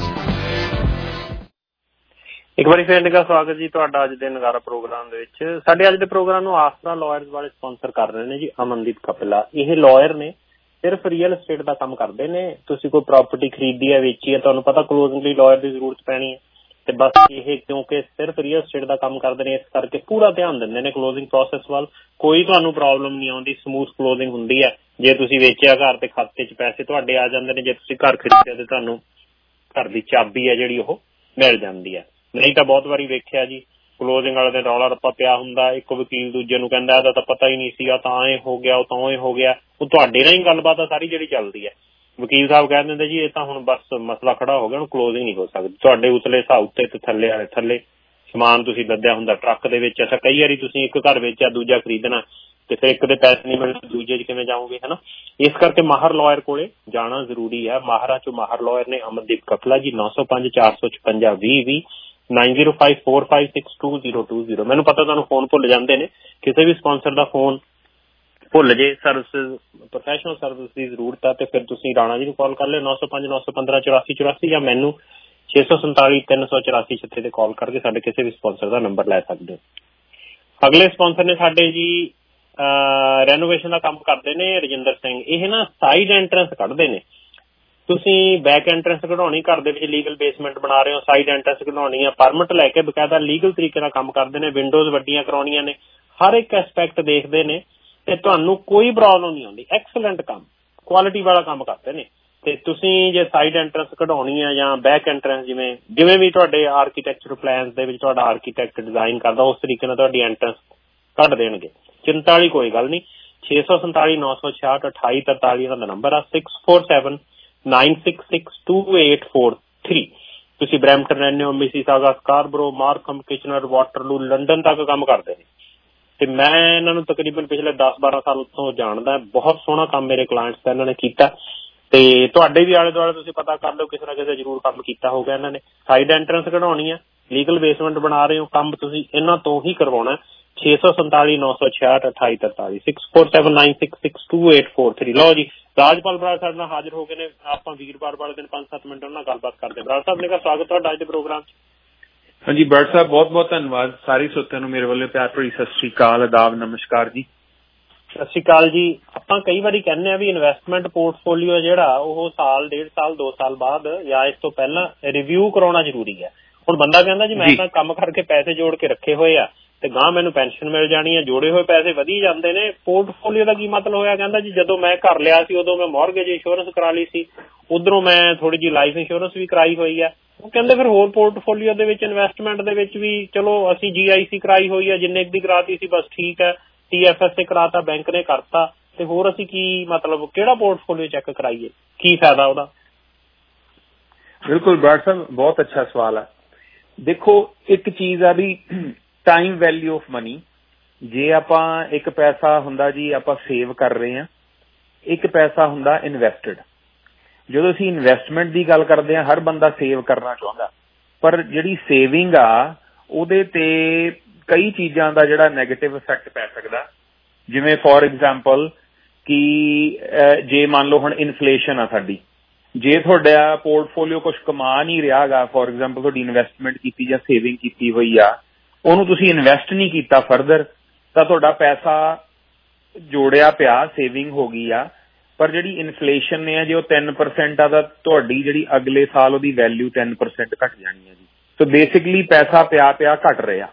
ਇੱਕ ਵਾਰੀ ਫੇਰ ਨਿੱਘਾ ਸਵਾਗਤ ਜੀ ਤੁਹਾਡਾ ਅੱਜ ਦੇ ਨਗਾਰਾ ਪ੍ਰੋਗਰਾਮ ਦੇ ਵਿੱਚ। ਸਾਡੇ ਅੱਜ ਦੇ ਪ੍ਰੋਗਰਾਮ ਨੂੰ ਆਸਰਾ ਲਾਇਰਸ ਵਾਲੇ ਸਪਾਂਸਰ ਕਰ ਰਹੇ ਨੇ ਜੀ ਅਮਨਦੀਪ ਕਪਿਲਾ। ਇਹ ਲਾਇਰ ਨੇ, ਸਿਰਫ ਰੀਅਲ estate ਦਾ ਕੰਮ ਕਰਦੇ ਨੇ। ਤੁਸੀਂ ਕੋਈ ਪ੍ਰਾਪਰਟੀ ਖਰੀਦੀ ਹੈ, ਵੇਚੀ ਹੈ, ਤੁਹਾਨੂੰ ਪਤਾ ਕਲੋਜ਼ਿੰਗ ਲਈ ਲਾਇਰ ਦੀ ਜ਼ਰੂਰਤ ਪੈਣੀ ਹੈ, ਤੇ ਬਸ ਇਹ ਕਿਉਂਕਿ ਸਿਰਫ ਰੀਅਲ estate ਦਾ ਕੰਮ ਕਰਦੇ ਨੇ, ਇਸ ਕਰਕੇ ਪੂਰਾ ਧਿਆਨ ਦਿੰਦੇ ਨੇ ਕਲੋਜ਼ਿੰਗ ਪ੍ਰੋਸੈਸ ਵੱਲ। ਕੋਈ ਤੁਹਾਨੂੰ ਪ੍ਰੋਬਲਮ ਨਹੀਂ ਆਉਂਦੀ, ਸਮੂਥ ਕਲੋਜ਼ਿੰਗ ਹੁੰਦੀ ਹੈ। ਜੇ ਤੁਸੀਂ ਵੇਚਿਆ ਘਰ ਤੇ ਖਾਤੇ 'ਚ ਪੈਸੇ ਤੁਹਾਡੇ ਆ ਜਾਂਦੇ ਨੇ, ਜੇ ਤੁਸੀਂ ਘਰ ਖਰੀਦਿਆ ਤੇ ਤੁਹਾਨੂੰ ਘਰ ਦੀ ਚਾਬੀ ਹੈ ਜਿਹੜੀ ਉਹ ਮਿਲ ਜਾਂਦੀ ਹੈ। ਨਹੀਂ ਤਾਂ ਬਹੁਤ ਵਾਰੀ ਵੇਖਿਆ ਜੀ ਕਲੋਜ਼ਿੰਗ ਵਾਲੇ ਦਿਨ ਰੌਲਾ ਰੱਪਾ ਪਿਆ ਹੁੰਦਾ, ਇੱਕ ਵਕੀਲ ਦੂਜੇ ਨੂੰ ਕਹਿੰਦਾ ਇਹਦਾ ਤਾਂ ਪਤਾ ਹੀ ਨਹੀਂ ਸੀਗਾ, ਤਾਂ ਇਹ ਹੋ ਗਿਆ, ਉਹ ਤਾਂ ਇਹ ਹੋ ਗਿਆ। ਉਹ ਤੁਹਾਡੇ ਨਾਲ ਹੀ ਗੱਲਬਾਤ ਆ ਸਾਰੀ ਜਿਹੜੀ ਚੱਲਦੀ ਹੈ। ਵਕੀਲ ਸਾਹਿਬ ਕਹਿ ਦਿੰਦੇ ਜੀ ਇਹ ਤਾਂ ਹੁਣ ਬਸ ਮਸਲਾ ਖੜਾ ਹੋ ਗਿਆ, ਹੁਣ ਕਲੋਜ਼ਿੰਗ ਨਹੀਂ ਹੋ ਸਕਦੀ। ਤੁਹਾਡੇ ਉਤਲੇ ਹਿਸਾਬ ਉੱਤੇ ਤੇ ਥੱਲੇ ਵਾਲੇ ਥੱਲੇ ਸਮਾਨ ਤੁਸੀਂ ਲੱਦਿਆ ਹੁੰਦਾ ਟਰੱਕ ਦੇ ਵਿੱਚ। ਅੱਛਾ, ਕਈ ਵਾਰੀ ਤੁਸੀਂ ਇੱਕ ਘਰ ਵੇਚਿਆ, ਦੂਜਾ ਖਰੀਦਣਾ, ਤੇ ਫਿਰ ਇੱਕ ਦੇ ਪੈਸੇ ਨਹੀਂ ਮਿਲਦੇ ਦੂਜੇ 'ਚ ਕਿਵੇਂ ਜਾਓਗੇ, ਹੈ ਨਾ। ਇਸ ਕਰਕੇ ਮਾਹਰ ਲਾਇਰ ਕੋਲੇ ਜਾਣਾ ਜ਼ਰੂਰੀ ਹੈ। ਮਾਹਰਾਂ 'ਚੋਂ ਮਾਹਰ ਲਾਇਰ ਨੇ ਅਮਨਦੀਪ ਕਪਲਾ ਜੀ, ਨੌ ਸੌ ਪੰਜ ਚਾਰ ਸੌ ਛਪੰਜਾ ਵੀਹ ਵੀਹ nine zero five four five six two zero two zero. ਮੈਨੂੰ ਪਤਾ ਤੁਹਾਨੂੰ ਫੋਨ ਭੁੱਲ ਜਾਂਦੇ ਨੇ, ਕਿਸੇ ਵੀ ਸਪਾਂਸਰ ਦਾ ਫੋਨ ਭੁੱਲ ਜੇ, ਸਰਵਿਸਿਜ਼ ਪ੍ਰੋਫੈਸ਼ਨਲ ਸਰਵਿਸ ਦੀ ਜ਼ਰੂਰਤ ਹੈ ਤੇ ਫਿਰ ਤੁਸੀਂ ਰਾਣਾ ਜੀ ਨੂੰ ਕਾਲ ਕਰ ਲਿਓ ਨੌ ਸੌ ਪੰਜ ਨੌ ਸੌ ਪੰਦਰਾਂ ਚੁਰਾਸੀ ਚੁਰਾਸੀ, ਜਾਂ ਮੈਨੂੰ ਛੇ ਸੌ ਸੰਤਾਲੀ ਤਿੰਨ ਸੌ ਚੁਰਾਸੀ ਛੱਤੀ ਤੇ ਕਾਲ ਕਰਕੇ ਸਾਡੇ ਕਿਸੇ ਵੀ ਸਪਾਂਸਰ ਦਾ ਨੰਬਰ ਲੈ ਸਕਦੇ ਹੋ। ਅਗਲੇ ਸਪਾਂਸਰ ਨੇ ਸਾਡੇ ਜੀ ਰੈਨੋਵੇਸ਼ਨ ਦਾ ਕੰਮ ਕਰਦੇ ਨੇ ਰਜਿੰਦਰ ਸਿੰਘ। ਇਹ ਨਾ ਸਾਈਡ ਐਂਟਰੈਂਸ ਕੱਢਦੇ ਨੇ। ਤੁਸੀਂ ਬੈਕ ਐਂਟਰੈਂਸ ਕਢਾਉਣੀ, ਘਰ ਦੇ ਵਿੱਚ ਲੀਗਲ ਬੇਸਮੈਂਟ ਬਣਾ ਰਹੇ ਹੋ, ਸਾਈਡ ਐਂਟਰੈਂਸ ਕਢਾਉਣੀ ਆ, ਪਰਮਿਟ ਲੈ ਕੇ ਬਕਾਇਦਾ ਲੀਗਲ ਤਰੀਕੇ ਨਾਲ ਕੰਮ ਕਰਦੇ ਨੇ। ਵਿੰਡੋਜ਼ ਵੱਡੀਆਂ ਕਰਾਉਣੀਆਂ ਨੇ, ਹਰ ਇੱਕ ਐਸਪੈਕਟ ਦੇਖਦੇ ਨੇ ਤੇ ਤੁਹਾਨੂੰ ਕੋਈ ਪ੍ਰੋਬਲਮ ਨਹੀਂ ਆਉਂਦੀ। ਐਕਸਲੈਂਟ ਕੰਮ, ਕੁਆਲਿਟੀ ਵਾਲਾ ਕੰਮ ਕਰਦੇ ਨੇ। ਤੇ ਤੁਸੀਂ ਜੇ ਸਾਈਡ ਐਂਟਰੈਂਸ ਕਢਾਉਣੀ ਆ ਜਾਂ ਬੈਕ ਐਂਟਰੈਂਸ, ਜਿਵੇਂ ਜਿਵੇਂ ਵੀ ਤੁਹਾਡੇ ਆਰਕੀਟੈਕਚਰ ਪਲਾਨਸ ਦੇ ਵਿੱਚ ਤੁਹਾਡਾ ਆਰਕੀਟੈਕਟ ਡਿਜ਼ਾਈਨ ਕਰਦਾ, ਉਸ ਤਰੀਕੇ ਨਾਲ ਤੁਹਾਡੀ ਐਂਟਰੈਂਸ ਕੱਢ ਦੇਣਗੇ। ਚਿੰਤਾ ਵਾਲੀ ਕੋਈ ਗੱਲ ਨਹੀਂ। ਛੇ ਸੌ ਸੰਤਾਲੀ ਨੌ ਸੌ ਛਿਆਹਠ ਅਠਾਈ ਤਰਤਾਲੀ ਇਹਨਾਂ ਦਾ ਨੰਬਰ ਆ। Six four seven nine six six two eight four three. ਤੁਸੀਂ ਬਰੈਂਪਟਨ ਰਹਿੰਦੇ ਹੋ, Mississauga, Scarborough, Markham, Kitchener, Waterloo, London ਤੱਕ ਕੰਮ ਕਰਦੇ ਨੇ ਤੇ ਮੈਂ ਇਹਨਾਂ ਨੂੰ ਤਕਰੀਬਨ ਪਿਛਲੇ ਦਸ ਬਾਰਾਂ ਸਾਲ ਤੋਂ ਜਾਣਦਾ। ਬਹੁਤ ਸੋਹਣਾ ਕੰਮ ਮੇਰੇ ਕਲਾਇੰਟਸ ਦਾ ਇਹਨਾਂ ਨੇ ਕੀਤਾ ਤੇ ਤੁਹਾਡੇ ਵੀ ਆਲੇ ਦੁਆਲੇ ਤੁਸੀਂ ਪਤਾ ਕਰ ਲਓ, ਕਿਸੇ ਨਾ ਕਿਸੇ ਜ਼ਰੂਰ ਕੰਮ ਕੀਤਾ ਹੋਊਗਾ ਇਹਨਾਂ ਨੇ। ਸਾਈਡ ਐਂਟਰੈਂਸ ਕਢਾਉਣੀ ਆ, ਲੀਗਲ ਬੇਸਮੈਂਟ ਬਣਾ ਰਹੇ ਹੋ, ਕੰਮ ਤੁਸੀਂ ਇਹਨਾਂ ਤੋਂ ਹੀ ਕਰਵਾਉਣਾ। ਛੇ ਸੌ ਸੰਤਾਲੀ ਨੌ ਸੌ ਛਿਆਹਠ ਅਠਾਈ ਤਰਤਾਲੀ six four seven nine six six two eight four three. ਲਓ ਜੀ, ਰਾਜਪਾਲ ਬਰਾੜ ਸਾਡੇ ਨਾਲ ਹਾਜ਼ਰ ਹੋ ਗਏ ਨੇ। ਆਪਾਂ ਵੀਰਵਾਰ ਵਾਲੇ ਦਿਨ ਪੰਜ ਸੱਤ ਮਿੰਟ ਉਹਨਾਂ ਨਾਲ ਗੱਲਬਾਤ ਕਰਦੇ। ਬਰਾੜ ਸਾਹਿਬ ਨੇ ਕਿਹਾ ਸਵਾਗਤ ਤੁਹਾਡਾ ਅੱਜ ਦੇ ਪ੍ਰੋਗਰਾਮ 'ਚ। ਹਾਂਜੀ ਬਰਾੜ ਸਾਹਿਬ, ਬਹੁਤ ਬਹੁਤ ਧੰਨਵਾਦ। ਸਾਰੇ ਸਰੋਤਿਆਂ ਨੂੰ ਮੇਰੇ ਵੱਲੋਂ ਪਿਆਰ ਭਰੀ ਸਤਿ ਸ੍ਰੀ ਅਕਾਲ, ਆਦਾਬ, ਨਮਸਕਾਰ ਜੀ। ਸਤਿ ਸ਼੍ਰੀ ਅਕਾਲ ਜੀ। ਆਪਾਂ ਕਈ ਵਾਰੀ ਕਹਿੰਦੇ ਆ ਵੀ ਇਨਵੈਸਟਮੈਂਟ ਪੋਰਟਫੋਲੀਓ ਜਿਹੜਾ ਉਹ ਸਾਲ ਡੇਢ ਸਾਲ ਦੋ ਸਾਲ ਬਾਅਦ ਜਾਂ ਇਸ ਤੋਂ ਪਹਿਲਾਂ ਰਿਵਿਊ ਕਰਾਉਣਾ ਜ਼ਰੂਰੀ ਹੈ। ਹੁਣ ਬੰਦਾ ਕਹਿੰਦਾ ਜੀ ਮੈਂ ਤਾਂ ਕੰਮ ਕਰਕੇ ਪੈਸੇ ਜੋੜ ਕੇ ਰੱਖੇ ਹੋਏ ਆ ਤੇ ਗਾਂ ਮੈਨੂੰ ਪੈਨਸ਼ਨ ਮਿਲ ਜਾਣੀ ਹੈ, ਜੋੜੇ ਹੋਏ ਪੈਸੇ ਵਧੀ ਜਾਂਦੇ ਨੇ। ਪੋਰਟਫੋਲੀਓ ਦਾ ਕੀ ਮਤਲਬ ਹੋਇਆ? ਕਹਿੰਦਾ ਜੀ ਜਦੋਂ ਮੈਂ ਘਰ ਲਿਆ ਸੀ ਉਦੋਂ ਮੈਂ ਮੌਰਗੇਜ ਇੰਸ਼ੋਰੈਂਸ ਕਰਾ ਲਈ ਸੀ, ਉਧਰੋਂ ਮੈਂ ਥੋੜੀ ਜਿਹੀ ਲਾਈਫ ਇੰਸ਼ੋਰੈਂਸ ਵੀ ਕਰਾਈ ਹੋਈ ਆ। ਉਹ ਕਹਿੰਦੇ ਫਿਰ ਹੋਰ ਪੋਰਟਫੋਲੀਓ ਦੇ ਵਿੱਚ ਇਨਵੈਸਟਮੈਂਟ ਦੇ ਵਿੱਚ ਵੀ ਚਲੋ ਅਸੀਂ ਜੀ ਆਈ ਸੀ ਕਰਾਈ ਹੋਈ ਆ, ਜਿੰਨੇ ਦੀ ਕਰਾਤੀ ਸੀ ਬਸ ਠੀਕ ਹੈ, ਟੀ ਐਫ ਐਸ ਏ ਕਰਾਤਾ, ਬੈਂਕ ਨੇ ਕਰਤਾ, ਤੇ ਹੋਰ ਅਸੀਂ ਕੀ ਮਤਲਬ ਕਿਹੜਾ ਪੋਰਟਫੋਲੀਓ ਚੈੱਕ ਕਰਾਈਏ, ਕੀ ਫਾਇਦਾ ਉਹਦਾ? ਬਿਲਕੁਲ ਬਰਾੜ ਸਾਹਿਬ, ਬਹੁਤ ਅੱਛਾ ਸਵਾਲ ਹੈ। ਦੇਖੋ, ਇੱਕ ਚੀਜ਼ ਆ ਵੀ ਟਾਈਮ ਵੈਲਿਊ ਆਫ ਮਨੀ। ਜੇ ਆਪਾਂ ਇੱਕ ਪੈਸਾ ਹੁੰਦਾ ਜੀ ਆਪਾਂ ਸੇਵ ਕਰ ਰਹੇ ਹਾਂ, ਇੱਕ ਪੈਸਾ ਹੁੰਦਾ ਇਨਵੈਸਟਡ। ਜਦੋਂ ਅਸੀਂ ਇਨਵੈਸਟਮੈਂਟ ਦੀ ਗੱਲ ਕਰਦੇ ਹਾਂ, ਹਰ ਬੰਦਾ ਸੇਵ ਕਰਨਾ ਚਾਹੁੰਦਾ, ਪਰ ਜਿਹੜੀ ਸੇਵਿੰਗ ਆ ਉਹਦੇ ਤੇ ਕਈ ਚੀਜ਼ਾਂ ਦਾ ਜਿਹੜਾ ਨੈਗੇਟਿਵ ਇਫੈਕਟ ਪੈ ਸਕਦਾ। ਜਿਵੇਂ ਫੋਰ ਐਗਜ਼ਾਮਪਲ ਕਿ ਜੇ ਮੰਨ ਲਓ ਹੁਣ ਇਨਫਲੇਸ਼ਨ ਆ ਸਾਡੀ, ਜੇ ਤੁਹਾਡਾ ਪੋਰਟਫੋਲੀਓ ਕੁਛ ਕਮਾ ਨਹੀਂ ਰਿਹਾ ਗਾ, ਫੋਰ ਐਗਜ਼ਾਮਪਲ ਤੁਹਾਡੀ ਇਨਵੈਸਟਮੈਂਟ ਕੀਤੀ ਜਾਂ ਸੇਵਿੰਗ ਕੀਤੀ ਹੋਈ ਆ, ਉਹਨੂੰ ਤੁਸੀਂ ਇਨਵੈਸਟ ਨਹੀਂ ਕੀਤਾ ਫਰਦਰ, ਤਾਂ ਤੁਹਾਡਾ ਪੈਸਾ ਜੋੜਿਆ ਪਿਆ, ਸੇਵਿੰਗ ਹੋ ਗਈ ਆ, ਪਰ ਜਿਹੜੀ ਇਨਫਲੇਸ਼ਨ ਨੇ ਆ ਜੇ ਉਹ ਤਿੰਨ ਪਰਸੈਂਟ ਆ ਤਾਂ ਤੁਹਾਡੀ ਜਿਹੜੀ ਅਗਲੇ ਸਾਲ ਉਹਦੀ ਵੈਲਿਊ ਤਿੰਨ ਪਰਸੈਂਟ ਘੱਟ ਜਾਣੀ ਹੈ ਜੀ। ਸੋ ਬੇਸਿਕਲੀ ਪੈਸਾ ਪਿਆ ਪਿਆ ਘੱਟ ਰਿਹਾ।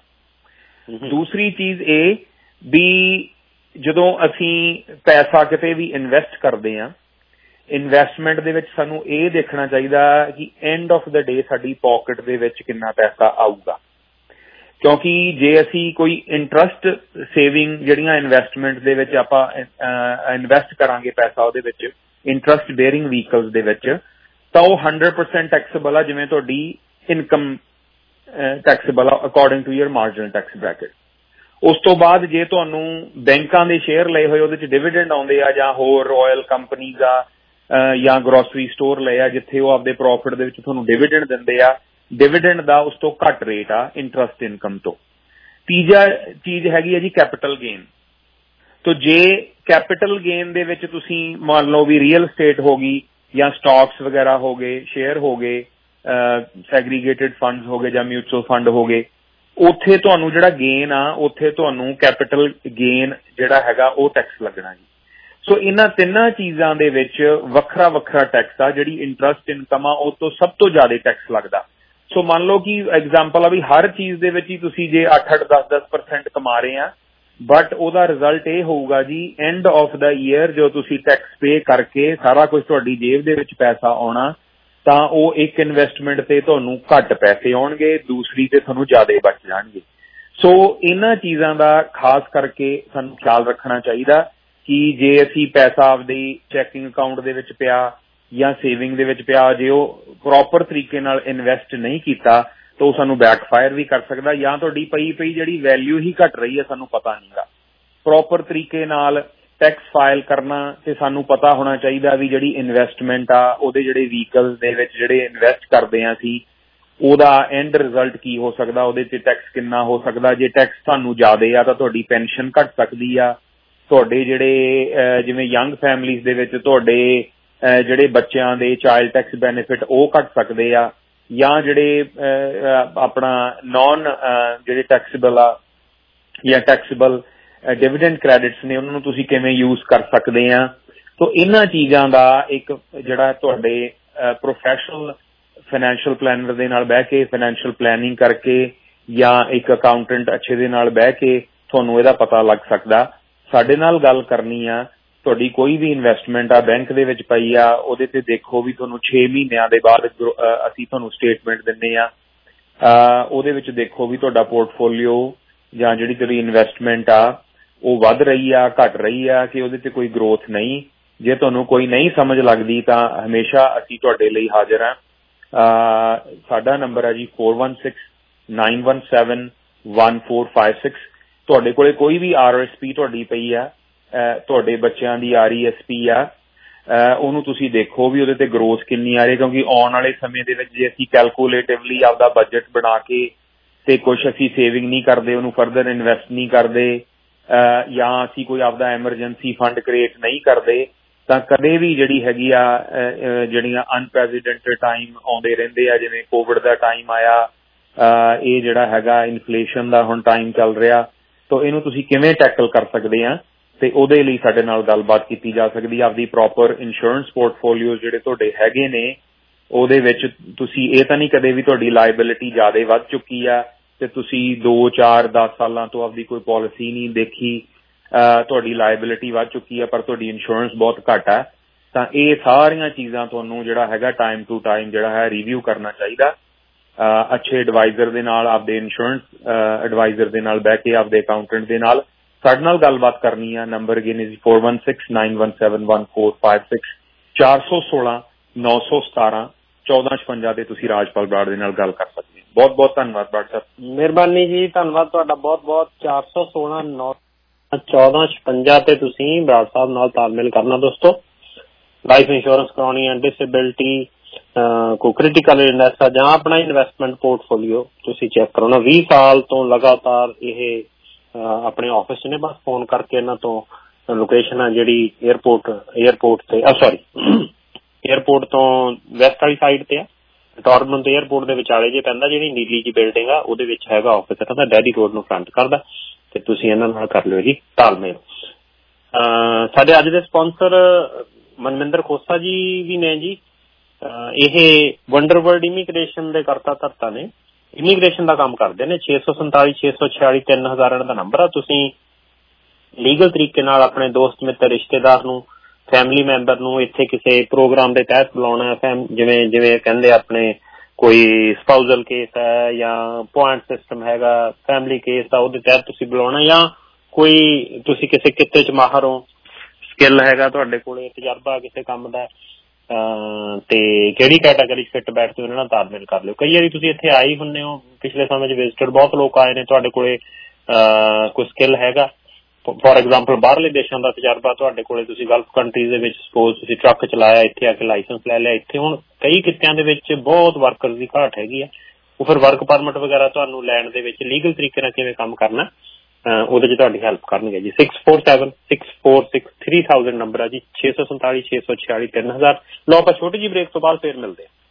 ਦੂਸਰੀ ਚੀਜ਼ ਇਹ ਵੀ ਜਦੋਂ ਅਸੀਂ ਪੈਸਾ ਕਿਤੇ ਵੀ ਇਨਵੈਸਟ ਕਰਦੇ ਹਾਂ, ਇਨਵੈਸਟਮੈਂਟ ਦੇ ਵਿੱਚ ਸਾਨੂੰ ਇਹ ਦੇਖਣਾ ਚਾਹੀਦਾ ਕਿ ਐਂਡ ਆਫ ਦਾ ਡੇ ਸਾਡੀ ਪਾਕਟ ਦੇ ਵਿੱਚ ਕਿੰਨਾ ਪੈਸਾ ਆਊਗਾ। ਕਿਉਂਕਿ ਜੇ ਅਸੀਂ ਕੋਈ ਇੰਟਰਸਟ ਸੇਵਿੰਗ ਜਿਹੜੀਆਂ ਇਨਵੈਸਟਮੈਂਟ ਦੇ ਵਿੱਚ ਆਪਾਂ ਇਨਵੈਸਟ ਕਰਾਂਗੇ ਪੈਸਾ ਉਹਦੇ ਵਿੱਚ ਇੰਟਰਸਟ ਬੇਅਰਿੰਗ ਵਹੀਕਲਸ ਦੇ ਵਿੱਚ, ਤਾਂ ਉਹ ਹੰਡਰਡ ਪਰਸੈਂਟ ਟੈਕਸੇਬਲ ਆ, ਜਿਵੇਂ ਤੁਹਾਡੀ ਇਨਕਮ ਟੈਕਸੇਬਲ ਆ according to your marginal tax bracket. ਉਸ ਤੋਂ ਬਾਅਦ ਜੇ ਤੁਹਾਨੂੰ ਬੈਂਕਾਂ ਦੇ ਸ਼ੇਅਰ ਲਏ ਹੋਏ ਉਹਦੇ ਚ ਡਿਵੀਡੈਂਡ ਆਉਂਦੇ ਆ, ਜਾਂ ਹੋਰ ਆਇਲ ਕੰਪਨੀਜ਼ ਆ ਜਾਂ ਗਰੋਸਰੀ ਸਟੋਰ ਲਏ ਆ ਜਿੱਥੇ ਉਹ ਆਪਦੇ ਪ੍ਰੋਫਿਟ ਦੇ ਵਿੱਚ ਤੁਹਾਨੂੰ ਡਿਵੀਡੈਂਡ ਦਿੰਦੇ ਆ, ਡਿਵੀਡੈਂਡ ਦਾ ਉਸ ਤੋਂ ਘੱਟ ਰੇਟ ਆ ਇੰਟਰਸਟ ਇਨਕਮ ਤੋਂ। ਤੀਜਾ ਚੀਜ਼ ਹੈਗੀ ਹੈ ਜੀ ਕੈਪੀਟਲ ਗੇਨ। ਤੋ ਜੇ ਕੈਪੀਟਲ ਗੇਨ ਦੇ ਵਿੱਚ ਤੁਸੀਂ ਮੰਨ ਲਓ ਵੀ ਰੀਅਲ ਸਟੇਟ ਹੋ ਗਈ ਜਾਂ ਸਟਾਕਸ ਵਗੈਰਾ ਹੋ ਗਏ, ਸ਼ੇਅਰ ਹੋ ਗਏ, ਸੈਗਰੀਗੇਟਿਡ ਫੰਡਸ ਹੋ ਗਏ ਜਾਂ ਮਿਊਚੁਅਲ ਫੰਡ ਹੋ ਗਏ, ਉੱਥੇ ਤੁਹਾਨੂੰ ਜਿਹੜਾ ਗੇਨ ਆ ਉੱਥੇ ਤੁਹਾਨੂੰ ਕੈਪੀਟਲ ਗੇਨ ਜਿਹੜਾ ਹੈਗਾ ਉਹ ਟੈਕਸ ਲੱਗਣਾ ਜੀ। ਸੋ ਇਹਨਾਂ ਤਿੰਨਾਂ ਚੀਜ਼ਾਂ ਦੇ ਵਿੱਚ ਵੱਖਰਾ ਵੱਖਰਾ ਟੈਕਸ ਆ। ਜਿਹੜੀ ਇੰਟਰਸਟ ਇਨਕਮ ਆ ਉਹ ਤੋਂ ਸਭ ਤੋਂ ਜ਼ਿਆਦਾ ਟੈਕਸ ਲੱਗਦਾ। ਸੋ ਮੰਨ ਲਓ ਕਿ ਐਗਜ਼ਾਮਪਲ ਆ ਵੀ ਹਰ ਚੀਜ਼ ਦੇ ਵਿੱਚ ਹੀ ਤੁਸੀਂ ਜੇ ਅੱਠ ਅੱਠ ਦਸ ਦਸ ਪਰਸੈਂਟ ਕਮਾ ਰਹੇ ਆ, ਬਟ ਉਹਦਾ ਰਿਜ਼ਲਟ ਇਹ ਹੋਊਗਾ ਜੀ ਐਂਡ ਆਫ ਦਾ ਈਅਰ ਜੋ ਤੁਸੀਂ ਟੈਕਸ ਪੇ ਕਰਕੇ ਸਾਰਾ ਕੁਝ ਤੁਹਾਡੀ ਜੇਬ ਦੇ ਵਿੱਚ ਪੈਸਾ ਆਉਣਾ, ਤਾਂ ਉਹ ਇੱਕ ਇਨਵੈਸਟਮੈਂਟ ਤੇ ਤੁਹਾਨੂੰ ਘੱਟ ਪੈਸੇ ਆਉਣਗੇ, ਦੂਸਰੀ ਤੇ ਤੁਹਾਨੂੰ ਜ਼ਿਆਦਾ ਬਚ ਜਾਣਗੇ। ਸੋ ਇਹਨਾਂ ਚੀਜ਼ਾਂ ਦਾ ਖਾਸ ਕਰਕੇ ਸਾਨੂੰ ਖਿਆਲ ਰੱਖਣਾ ਚਾਹੀਦਾ ਕਿ ਜੇ ਅਸੀਂ ਪੈਸਾ ਆਪਦੀ ਚੈਕਿੰਗ ਅਕਾਊਂਟ ਦੇ ਵਿੱਚ ਪਿਆ ਜਾਂ ਸੇਵਿੰਗ ਦੇ ਵਿੱਚ ਪਿਆ, ਜੇ ਉਹ ਪ੍ਰੋਪਰ ਤਰੀਕੇ ਨਾਲ ਇਨਵੈਸਟ ਨਹੀਂ ਕੀਤਾ ਤਾਂ ਉਹ ਸਾਨੂੰ ਬੈਕਫਾਇਰ ਵੀ ਕਰ ਸਕਦਾ, ਜਾਂ ਤੁਹਾਡੀ ਪਈ ਪਈ ਜਿਹੜੀ ਵੈਲਿਊ ਹੀ ਘਟ ਰਹੀ ਹੈ ਸਾਨੂੰ ਪਤਾ ਨਹੀਂਗਾ। ਪ੍ਰੋਪਰ ਤਰੀਕੇ ਨਾਲ ਟੈਕਸ ਫਾਈਲ ਕਰਨਾ, ਤੇ ਸਾਨੂੰ ਪਤਾ ਹੋਣਾ ਚਾਹੀਦਾ ਵੀ ਜਿਹੜੀ ਇਨਵੈਸਟਮੈਂਟ ਆ ਉਹਦੇ ਜਿਹੜੇ ਵਹੀਕਲਸ ਦੇ ਵਿੱਚ ਜਿਹੜੇ ਇਨਵੈਸਟ ਕਰਦੇ ਆ ਅਸੀਂ, ਉਹਦਾ ਐਂਡ ਰਿਜ਼ਲਟ ਕੀ ਹੋ ਸਕਦਾ, ਉਹਦੇ 'ਚ ਟੈਕਸ ਕਿੰਨਾ ਹੋ ਸਕਦਾ। ਜੇ ਟੈਕਸ ਤੁਹਾਨੂੰ ਜ਼ਿਆਦਾ ਆ ਤਾਂ ਤੁਹਾਡੀ ਪੈਨਸ਼ਨ ਘੱਟ ਸਕਦੀ ਆ, ਤੁਹਾਡੇ ਜਿਹੜੇ ਜਿਵੇਂ ਯੰਗ ਫੈਮਲੀਜ਼ ਦੇ ਵਿੱਚ ਤੁਹਾਡੇ ਜਿਹੜੇ ਬੱਚਿਆਂ ਦੇ ਚਾਈਲਡ ਟੈਕਸ ਬੈਨੀਫਿਟ ਉਹ ਘੱਟ ਸਕਦੇ ਆ, ਜਾਂ ਜਿਹੜੇ ਆਪਣਾ ਨੌਨ ਜਿਹੜੇ ਟੈਕਸੇਬਲ ਆ ਜਾਂ ਟੈਕਸੇਬਲ ਡਿਵੀਡੈਂਡ ਕ੍ਰੈਡਿਟਸ ਨੇ ਉਹਨਾਂ ਨੂੰ ਤੁਸੀਂ ਕਿਵੇਂ ਯੂਜ਼ ਕਰ ਸਕਦੇ ਆ। ਸੋ ਇਹਨਾਂ ਚੀਜ਼ਾਂ ਦਾ ਇੱਕ ਜਿਹੜਾ ਤੁਹਾਡੇ ਪ੍ਰੋਫੈਸ਼ਨਲ ਫਾਈਨੈਂਸ਼ੀਅਲ ਪਲੈਨਰ ਦੇ ਨਾਲ ਬਹਿ ਕੇ ਫਾਈਨੈਂਸ਼ੀਅਲ ਪਲੈਨਿੰਗ ਕਰਕੇ ਜਾਂ ਇੱਕ ਅਕਾਊਂਟੈਂਟ ਅੱਛੇ ਦੇ ਨਾਲ ਬਹਿ ਕੇ ਤੁਹਾਨੂੰ ਇਹਦਾ ਪਤਾ ਲੱਗ ਸਕਦਾ। ਸਾਡੇ ਨਾਲ ਗੱਲ ਕਰਨੀ ਆ, ਤੁਹਾਡੀ ਕੋਈ ਵੀ ਇਨਵੈਸਟਮੈਂਟ ਆ ਬੈਂਕ ਦੇ ਵਿੱਚ ਪਈ ਆ, ਉਹਦੇ ਤੇ ਦੇਖੋ ਵੀ ਤੁਹਾਨੂੰ ਛੇ ਮਹੀਨਿਆਂ ਦੇ ਬਾਅਦ ਅਸੀਂ ਤੁਹਾਨੂੰ ਸਟੇਟਮੈਂਟ ਦਿੰਦੇ ਆ, ਉਹਦੇ ਵਿੱਚ ਦੇਖੋ ਵੀ ਤੁਹਾਡਾ ਪੋਰਟਫੋਲੀਓ ਜਾਂ ਜਿਹੜੀ ਤੁਹਾਡੀ ਇਨਵੈਸਟਮੈਂਟ ਆ ਉਹ ਵੱਧ ਰਹੀ ਆ, ਘਟ ਰਹੀ ਆ, ਕਿ ਉਹਦੇ ਤੇ ਕੋਈ ਗਰੋਥ ਨਹੀਂ। ਜੇ ਤੁਹਾਨੂੰ ਕੋਈ ਨਹੀਂ ਸਮਝ ਲੱਗਦੀ ਤਾਂ ਹਮੇਸ਼ਾ ਅਸੀਂ ਤੁਹਾਡੇ ਲਈ ਹਾਜ਼ਰ ਹਾਂ। ਸਾਡਾ ਨੰਬਰ ਹੈ ਜੀ four one six nine one seven one four five six. ਤੁਹਾਡੇ ਕੋਲੇ ਕੋਈ ਵੀ ਆਰ ਐਸ ਪੀ ਤੁਹਾਡੀ ਪਈ ਆ, ਤੁਹਾਡੇ ਬੱਚਿਆਂ ਦੀ ਆਰ ਈ ਐਸ ਪੀ ਆ, ਉਹਨੂੰ ਤੁਸੀਂ ਦੇਖੋ ਵੀ ਉਹਦੇ ਤੇ ਗਰੋਥ ਕਿੰਨੀ ਆ ਰਹੀ, ਕਿਉਂਕਿ ਆਉਣ ਵਾਲੇ ਸਮੇਂ ਦੇ ਵਿੱਚ ਜੇ ਅਸੀਂ ਕੈਲਕੂਲੇਟਿਵਲੀ ਆਪਦਾ ਬਜਟ ਬਣਾ ਕੇ ਤੇ ਕੁਛ ਅਸੀਂ ਸੇਵਿੰਗ ਨਹੀਂ ਕਰਦੇ, ਉਹਨੂੰ ਫਰਦਰ ਇਨਵੈਸਟ ਨਹੀਂ ਕਰਦੇ, ਜਾਂ ਅਸੀਂ ਕੋਈ ਆਪਦਾ ਐਮਰਜੈਂਸੀ ਫੰਡ ਕ੍ਰੀਏਟ ਨਹੀਂ ਕਰਦੇ, ਤਾਂ ਕਦੇ ਵੀ ਜਿਹੜੀ ਹੈਗੀ ਆ ਜਿਹੜੀਆਂ ਅਨਪ੍ਰੈਸੀਡੈਂਟਡ ਟਾਈਮ ਆਉਂਦੇ ਰਹਿੰਦੇ ਆ, ਜਿਵੇਂ ਕੋਵਿਡ ਦਾ ਟਾਈਮ ਆਇਆ, ਇਹ ਜਿਹੜਾ ਹੈਗਾ ਇਨਫਲੇਸ਼ਨ ਦਾ ਹੁਣ ਟਾਈਮ ਚੱਲ ਰਿਹਾ, ਤਾਂ ਇਹਨੂੰ ਤੁਸੀਂ ਕਿਵੇਂ ਟੈਕਲ ਕਰ ਸਕਦੇ ਆ, ਤੇ ਉਹਦੇ ਲਈ ਸਾਡੇ ਨਾਲ ਗੱਲਬਾਤ ਕੀਤੀ ਜਾ ਸਕਦੀ। ਆਪਦੀ ਪ੍ਰੋਪਰ ਇੰਸ਼ੋਰੈਂਸ ਪੋਰਟਫੋਲੀਓ ਜਿਹੜੇ ਤੁਹਾਡੇ ਹੈਗੇ ਨੇ ਉਹਦੇ ਵਿੱਚ ਤੁਸੀਂ ਇਹ ਤਾਂ ਨਹੀਂ ਕਦੇ ਵੀ ਤੁਹਾਡੀ ਲਾਇਬਿਲਿਟੀ ਜ਼ਿਆਦਾ ਵੱਧ ਚੁੱਕੀ ਆ ਤੇ ਤੁਸੀਂ ਦੋ ਚਾਰ ਦਸ ਸਾਲਾਂ ਤੋਂ ਆਪਦੀ ਕੋਈ ਪਾਲਿਸੀ ਨਹੀਂ ਦੇਖੀ, ਤੁਹਾਡੀ ਲਾਇਬਿਲਿਟੀ ਵੱਧ ਚੁੱਕੀ ਆ ਪਰ ਤੁਹਾਡੀ ਇੰਸ਼ੋਰੈਂਸ ਬਹੁਤ ਘੱਟ ਹੈ, ਤਾਂ ਇਹ ਸਾਰੀਆਂ ਚੀਜ਼ਾਂ ਤੁਹਾਨੂੰ ਜਿਹੜਾ ਹੈਗਾ ਟਾਈਮ ਟੂ ਟਾਈਮ ਜਿਹੜਾ ਹੈ ਰਿਵਿਊ ਕਰਨਾ ਚਾਹੀਦਾ। ਅੱਛੇ ਐਡਵਾਈਜ਼ਰ ਦੇ ਨਾਲ, ਆਪਦੇ ਇੰਸ਼ੋਰੈਂਸ ਐਡਵਾਈਜ਼ਰ ਦੇ ਨਾਲ ਬਹਿ ਕੇ, ਆਪਦੇ ਅਕਾਊਂਟੈਂਟ ਦੇ ਨਾਲ ਸਾਡੇ ਨਾਲ ਗੱਲਬਾਤ ਕਰਨੀ ਆ। Number again is four one six nine one seven one four five six, ਚਾਰ ਸੌ ਸੋਲਾਂ ਨੌ ਸੌ ਸਤਾਰਾਂ ਚੌਦਾਂ ਛਪੰਜਾ ਤੇ ਤੁਸੀਂ ਰਾਜਪਾਲ ਬਰਾੜ ਦੇ ਨਾਲ ਗੱਲ ਕਰ ਸਕਦੇ ਹੋ। ਬਹੁਤ ਬਹੁਤ ਧੰਨਵਾਦ ਬਰਾੜ ਸਾਹਿਬ। ਮਿਹਰਬਾਨੀ ਜੀ, ਧੰਨਵਾਦ ਤੁਹਾਡਾ ਬਹੁਤ ਬਹੁਤ। ਚਾਰ ਸੌ ਸੋਲਾਂ ਨੌ ਚੌਦਾਂ ਛਪੰਜਾ ਤੇ ਤੁਸੀਂ ਬਰਾੜ ਸਾਹਿਬ ਨਾਲ ਤਾਲਮੇਲ ਕਰਨਾ ਦੋਸਤੋ। ਲਾਈਫ ਇੰਸ਼ੋਰੈਂਸ ਕਰਾਉਣੀ ਹੈ, ਡਿਸੇਬਿਲਿਟੀ, ਕੋਈ ਕ੍ਰਿਟੀਕਲ ਇਲਨੈਸ ਆ, ਜਾਂ ਆਪਣਾ ਇਨਵੈਸਟਮੈਂਟ ਪੋਰਟਫੋਲੀਓ ਤੁਸੀਂ ਚੈੱਕ ਕਰਾਉਣਾ। ਵੀਹ ਸਾਲ ਤੋਂ ਲਗਾਤਾਰ ਇਹ ਆਪਣੇ ਆਫਿਸ ਚ ਨੇ, ਬਸ ਫੋਨ ਕਰਕੇ ਇਹਨਾਂ ਤੋਂ ਲੋਕੇਸ਼ਨ ਆ ਜਿਹੜੀ ਏਅਰਪੋਰਟ ਏਅਰਪੋਰਟ ਤੇ ਸੋਰੀ ਏਅਰਪੋਰਟ ਤੋਂ ਵੈਸਟ ਵਾਲੀ ਸਾਈਡ ਤੇ ਆ, ਟੋਰਮਨ ਤੇ ਏਅਰਪੋਰਟ ਦੇ ਵਿਚਾਲੇ ਜੇ ਪੈਂਦਾ, ਜਿਹੜੀ ਨੀਲੀ ਜੀ ਬਿਲਡਿੰਗ ਆ ਉਹਦੇ ਵਿੱਚ ਹੈਗਾ ਆਫਿਸ ਇਹਨਾਂ ਦਾ, ਡੈਡੀ ਰੋਡ ਨੂੰ ਫਰੰਟ ਕਰਦਾ, ਤੇ ਤੁਸੀਂ ਇਹਨਾਂ ਨਾਲ ਕਰ ਲਿਓ ਜੀ ਤਾਲਮੇਲ। ਸਾਡੇ ਅੱਜ ਦੇ ਸਪਾਂਸਰ ਮਨਮਿੰਦਰ ਖੋਸਾ ਜੀ ਵੀ ਨੇ ਜੀ। ਇਹ ਵੰਡਰ ਵਰਲਡ ਇਮੀਗ੍ਰੇਸ਼ਨ ਦੇ ਕਰਤਾ ਧਰਤਾ ਨੇ, ਇਮੀਗ੍ਰੇਸ਼ਨ ਦਾ ਕੰਮ ਕਰਦੇ ਨੇ। ਛੇ ਸੌ ਸੰਤਾਲੀ ਛੇ ਸੌ ਛਿਆਲੀ ਤਿੰਨ ਹਜ਼ਾਰ ਇਹਨਾਂ ਦਾ ਨੰਬਰ ਆ। ਤੁਸੀਂ ਲੀਗਲ ਤਰੀਕੇ ਨਾਲ ਆਪਣੇ ਦੋਸਤ ਮਿੱਤਰ ਰਿਸ਼ਤੇਦਾਰ ਨੂੰ, ਫੈਮਿਲੀ ਮੈਂਬਰ ਨੂੰ ਇੱਥੇ ਕਿਸੇ ਪ੍ਰੋਗਰਾਮ ਦੇ ਤਹਿਤ ਬੁਲਾਉਣਾ, ਜਿਵੇਂ ਜਿਵੇਂ ਕਹਿੰਦੇ ਆਪਣੇ ਕੋਈ ਸਪਾਊਜ਼ਲ ਕੇਸ ਹੈ ਜਾਂ ਪੁਆਇੰਟ ਸਿਸਟਮ ਹੈਗਾ, ਫੈਮਿਲੀ ਕੇਸ ਆ, ਉਹਦੇ ਤਹਿਤ ਤੁਸੀਂ ਬੁਲਾਉਣਾ, ਜਾਂ ਕੋਈ ਤੁਸੀਂ ਕਿਸੇ ਕਿੱਤੇ ਚ ਮਾਹਰ ਹੋ, ਸਕਿੱਲ ਹੈਗਾ ਤੁਹਾਡੇ ਕੋਲੇ, ਤਜਰਬਾ ਕਿਸੇ ਕੰਮ ਦਾ, ਤੇ ਕਿਹੜੀ ਕੈਟਾਗਰੀ ਚ ਫਿੱਟ ਬੈਠਦੇ ਹੋ, ਇਹਨਾਂ ਨਾਲ ਤਾਲਮੇਲ ਕਰ ਲਿਓ। ਕਈ ਵਾਰੀ ਤੁਸੀਂ ਇੱਥੇ ਆਏ ਹੁੰਦੇ ਹੋ, ਪਿਛਲੇ ਸਮੇਂ ਚ ਵਿਜ਼ਿਟਰ ਬਹੁਤ ਲੋਕ ਆਏ ਨੇ, ਤੁਹਾਡੇ ਕੋਲੇ ਕੋਈ ਸਕਿੱਲ ਹੈਗਾ, ਫੋਰ ਐਗਜ਼ਾਮਪਲ ਬਾਹਰਲੇ ਦੇਸ਼ਾਂ ਦਾ ਤਜਰਬਾ ਤੁਹਾਡੇ ਕੋਲੇ, ਤੁਸੀਂ ਗਲਫ ਕੰਟਰੀਜ਼ ਦੇ ਵਿੱਚ ਸਪੋਜ਼ ਤੁਸੀਂ ਟਰੱਕ ਚਲਾਇਆ, ਇੱਥੇ ਆ ਕੇ ਲਾਇਸੈਂਸ ਲੈ ਲਿਆ, ਇੱਥੇ ਹੁਣ ਕਈ ਕਿੱਤਿਆਂ ਦੇ ਵਿੱਚ ਬਹੁਤ ਵਰਕਰਸ ਦੀ ਘਾਟ ਹੈਗੀ ਆ, ਉਹ ਫਿਰ ਵਰਕ ਪਰਮਿਟ ਵਗੈਰਾ ਤੁਹਾਨੂੰ ਲੈਣ ਦੇ ਵਿੱਚ ਲੀਗਲ ਤਰੀਕੇ ਨਾਲ ਕਿਵੇਂ ਕੰਮ ਕਰਨਾ ਉਹਦੇ ਚ ਤੁਹਾਡੀ ਹੈਲਪ ਕਰਨਗੇ ਜੀ। Six four seven six four six three thousand number ਆ ਜੀ। ਛੇ ਸੌ ਸੰਤਾਲੀ ਛੇ ਸੌ ਛਿਆਲੀ ਤਿੰਨ ਹਜ਼ਾਰ। ਲਓ ਆਪਾਂ ਛੋਟੀ ਜਿਹੀ ਬ੍ਰੇਕ ਤੋਂ ਬਾਅਦ ਫੇਰ ਮਿਲਦੇ ਹਾਂ।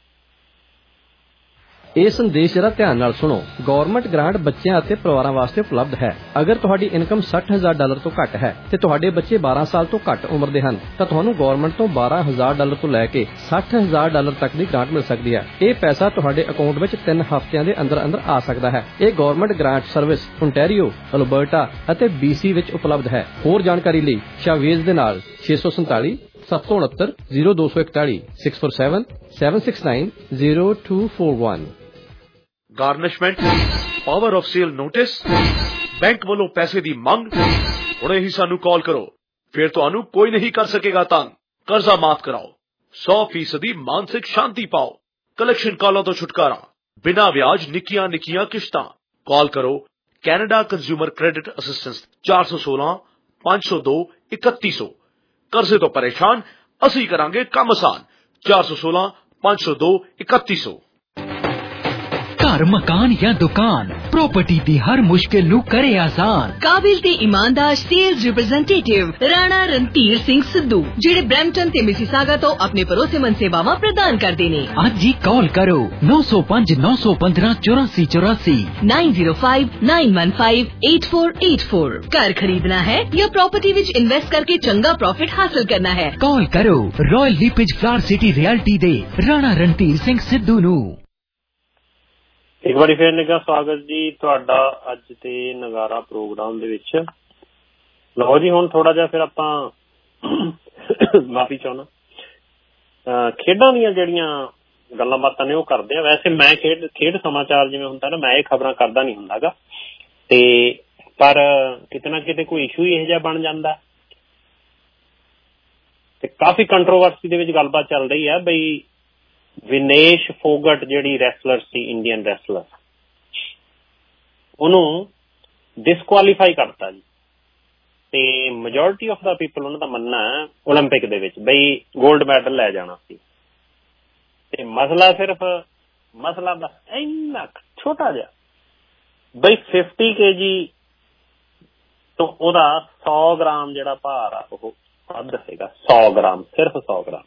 ਇਹ ਸੰਦੇਸ਼ ਜਰਾ ਧਿਆਨ ਨਾਲ ਸੁਣੋ। ਗਵਰਨਮੈਂਟ ਗ੍ਰਾਂਟ ਬੱਚਿਆਂ ਅਤੇ ਪਰਿਵਾਰਾਂ ਵਾਸਤੇ ਉਪਲਬਧ ਹੈ। ਅਗਰ ਤੁਹਾਡੀ ਇਨਕਮ ਸੱਠ ਹਜ਼ਾਰ ਡਾਲਰ ਤੋਂ ਘੱਟ ਹੈ ਤੇ ਤੁਹਾਡੇ ਬੱਚੇ ਬਾਰਾਂ ਸਾਲ ਤੋਂ ਘੱਟ ਉਮਰ ਦੇ ਹਨ ਤਾਂ ਤੁਹਾਨੂੰ ਗਵਰਨਮੈਂਟ ਤੋਂ ਬਾਰਾਂ ਹਜ਼ਾਰ ਡਾਲਰ ਤੋਂ ਲੈ ਕੇ ਸੱਠ ਹਜ਼ਾਰ ਡਾਲਰ ਤੱਕ ਦੀ ਗ੍ਰਾਂਟ ਮਿਲ ਸਕਦੀ ਹੈ। ਇਹ ਪੈਸਾ ਤੁਹਾਡੇ ਅਕਾਊਂਟ ਵਿੱਚ ਤਿੰਨ ਹਫ਼ਤਿਆਂ ਦੇ ਅੰਦਰ ਅੰਦਰ ਆ ਸਕਦਾ ਹੈ। ਇਹ government grant service Ontario, Alberta ਅਤੇ ਬੀਸੀ ਵਿੱਚ ਉਪਲਬਧ ਹੈ। ਹੋਰ ਜਾਣਕਾਰੀ ਲਈ ਸ਼ਾਵੇਜ਼ ਦੇ ਨਾਲ ਛੇ ਸੌ ਸੰਤਾਲੀ ਸੱਤ ਸੌ ਉਨੱਤਰ ਜ਼ੀਰੋ ਦੋ ਸੌ ਇਕਤਾਲੀ six four seven seven six nine zero two four one. Garnishment, power of sale notice, bank ਵੱਲੋਂ ਪੈਸੇ ਦੀ ਮੰਗ। ਹੁਣੇ ਹੀ ਸਾਨੂੰ ਕਾਲ ਕਰੋ, ਫਿਰ ਤੁਹਾਨੂੰ ਕੋਈ ਨਹੀਂ ਕਰ ਸਕੇਗਾ ਤੰਗ। ਕਰਜ਼ਾ ਮਾਫ ਕਰਾਓ, ਸੌ ਫੀਸਦੀ ਮਾਨਸਿਕ ਸ਼ਾਂਤੀ ਪਾਓ, ਕਲੈਕਸ਼ਨ ਕਾਲਾਂ ਤੋਂ ਛੁਟਕਾਰਾ, ਬਿਨਾਂ ਵਿਆਜ ਨਿੱਕੀਆਂ ਨਿੱਕੀਆਂ ਕਿਸ਼ਤਾਂ। ਕਾਲ ਕਰੋ ਕੈਨੇਡਾ ਕੰਜ਼ਿਊਮਰ ਕ੍ਰੈਡਿਟ ਅਸਿਸਟੈਂਸ ਚਾਰ ਸੌ ਸੋਲਾਂ पांच सौ दो इकतीस सौ। कर्जे तो परेशान, असी करांगे काम आसान। चार सौ सोलह पांच सौ दो इकतीस सौ। घर मकान या दुकान प्रॉपर्टी दी हर मुश्किल नू करे आसान। काबिल ते ईमानदार सेल्स रिप्रेजेंटेटिव राणा रणधीर सिंह सिद्धू जेड़े ब्रैम्पटन ते मिसिसागा तो अपने भरोसेमंद सेवावां प्रदान करदे ने। अज ही कॉल करो नौ सौ पांच नौ सौ पंद्रह चौरासी चौरासी nine zero five nine one five eight four eight four. घर खरीदना है या प्रॉपर्टी विच इन्वेस्ट करके चंगा प्रॉफिट हासिल करना है, कॉल करो Royal LePage Flower City Realty दे राणा रणधीर सिंह सिद्धू नू। एक बार फिर निगा स्वागत जी तुहाडा अज ते नगारा प्रोग्राम दे विच। लो जी हुण थोड़ा जिहा फिर आपां माफी चाहुंदा खेडां दीयां जिहड़ियां गल्लां बातां ने ओह करदे आ। वैसे मैं खेड खेड समाचार जिवें हुंदा ना, मैं ये खबरां करदा नहीं हुंदा गा, ते पर किते ना किते कोई इशू ही इहो जिहा बन जांदा ते काफी कंट्रोवर्सी दे विच गलबात चल रही है बई विनेश फोगट जिहड़ी रैसलर सी, इंडियन रैसलर, ਉਹਨੂੰ डिसकुआलीफाई करता जी। ते मेजोरिटी ऑफ द पीपल ਉਹਨਾਂ ਦਾ ਮੰਨਣਾ ਹੈ 올림픽 ਦੇ ਵਿੱਚ ਬਈ 골ਡ ਮੈਡਲ ਲੈ ਜਾਣਾ ਸੀ। ਤੇ ਮਸਲਾ ਸਿਰਫ ਮਸਲਾ ਦਾ ਇੰਨਾ ਛੋਟਾ ਜਿਹਾ ਬਈ फिफ्टी केजी ਤੋਂ ਉਹਦਾ सौ ਗ੍ਰਾਮ ਜਿਹੜਾ ਭਾਰ ਆ ਉਹ ਵੱਧ ਹੈਗਾ। सौ ਗ੍ਰਾਮ, ਸਿਰਫ सौ ਗ੍ਰਾਮ।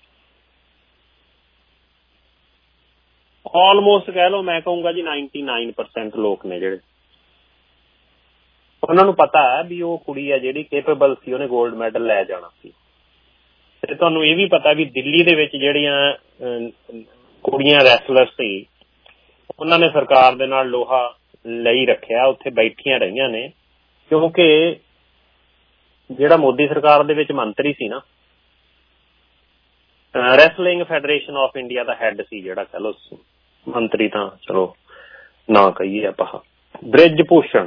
ਆਲਮੋਸਟ ਕਹਿ ਲਓ, ਮੈਂ ਕਹੂੰਗਾ ਜੀ ਨਾਈਨਟੀ ਨਾਈਨ ਪਰਸੈਂਟ ਲੋਕ ਨੇ ਜਿਹੜੇ ਉਹਨਾਂ ਨੂੰ ਪਤਾ ਹੈ ਵੀ ਉਹ ਕੁੜੀ ਆ ਜਿਹੜੀ ਕੇਪੇਬਲ ਸੀ, ਉਹਨੇ 골ਡ ਮੈਡਲ ਲੈ ਜਾਣਾ ਸੀ। ਤੇ ਤੁਹਾਨੂੰ ਇਹ ਵੀ ਪਤਾ ਵੀ ਦਿੱਲੀ ਦੇ ਵਿੱਚ ਜਿਹੜੀਆਂ ਕੁੜੀਆਂ ਰੈਸਲਰ ਸੀ ਉਹਨਾਂ ਨੇ ਸਰਕਾਰ ਦੇ ਨਾਲ ਲੋਹਾ ਲਈ ਰੱਖਿਆ, ਉੱਥੇ ਬੈਠੀਆਂ ਰਹੀਆਂ ਨੇ, ਕਿਉਂਕਿ ਜਿਹੜਾ ਮੋਦੀ ਸਰਕਾਰ ਦੇ ਵਿੱਚ ਮੰਤਰੀ ਸੀ ਨਾ, ਰੈਸਲਿੰਗ ਫੈਡਰੇਸ਼ਨ ਆਫ ਇੰਡੀਆ ਦਾ ਹੈਡ ਸੀ ਜਿਹੜਾ, ਕਹ ਲੋ ਮੰਤਰੀ ਤਾਂ ਚਲੋ ਨਾ ਕਹੀਏ ਆਪਾਂ, ਬ੍ਰਿਜ ਭੂਸ਼ਣ,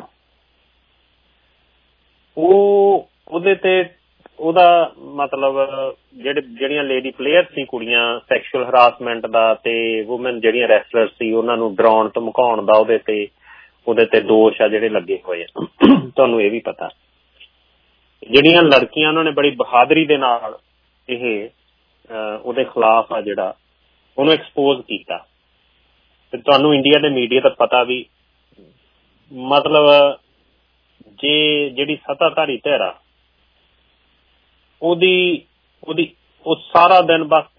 ਉਹ ਉਹਦੇ ਤੇ ਉਹਦਾ ਮਤਲਬ ਜਿਹੜੇ ਜਿਹੜੀਆਂ ਲੇਡੀ ਪਲੇਅਰ ਸੀ ਕੁੜੀਆਂ, ਸੈਕਸ਼ੂਅਲ ਹਰਾਸਮੈਂਟ ਦਾ ਤੇ ਵੂਮਨ ਜਿਹੜੀਆਂ ਰੈਸਲਰ ਸੀ ਉਹਨਾਂ ਨੂੰ ਡਰਾਉਣ ਧਮਕਾਉਣ ਦਾ ਉਹਦੇ ਤੇ ਉਹਦੇ ਤੇ ਦੋਸ਼ ਆ ਜਿਹੜੇ ਲੱਗੇ ਹੋਏ ਆ। ਤੁਹਾਨੂੰ ਇਹ ਵੀ ਪਤਾ ਜਿਹੜੀਆਂ ਲੜਕੀਆਂ ਉਹਨਾਂ ਨੇ ਬੜੀ ਬਹਾਦਰੀ ਦੇ ਨਾਲ ਇਹ ਉਹਦੇ ਖਿਲਾਫ ਆ ਜਿਹੜਾ ਉਹਨੂੰ ਐਕਸਪੋਜ਼ ਕੀਤਾ। ਤੇ ਤੁਹਾਨੂੰ ਇੰਡੀਆ ਦੇ ਮੀਡੀਆ ਦਾ ਪਤਾ ਵੀ ਮਤਲਬ ਜੇ ਜਿਹੜੀ ਸੱਤਾਧਾਰੀ ਧਿਰ ਆ ਉਹਦੀ ਉਹਦੀ ਉਹ ਸਾਰਾ ਦਿਨ ਬਸ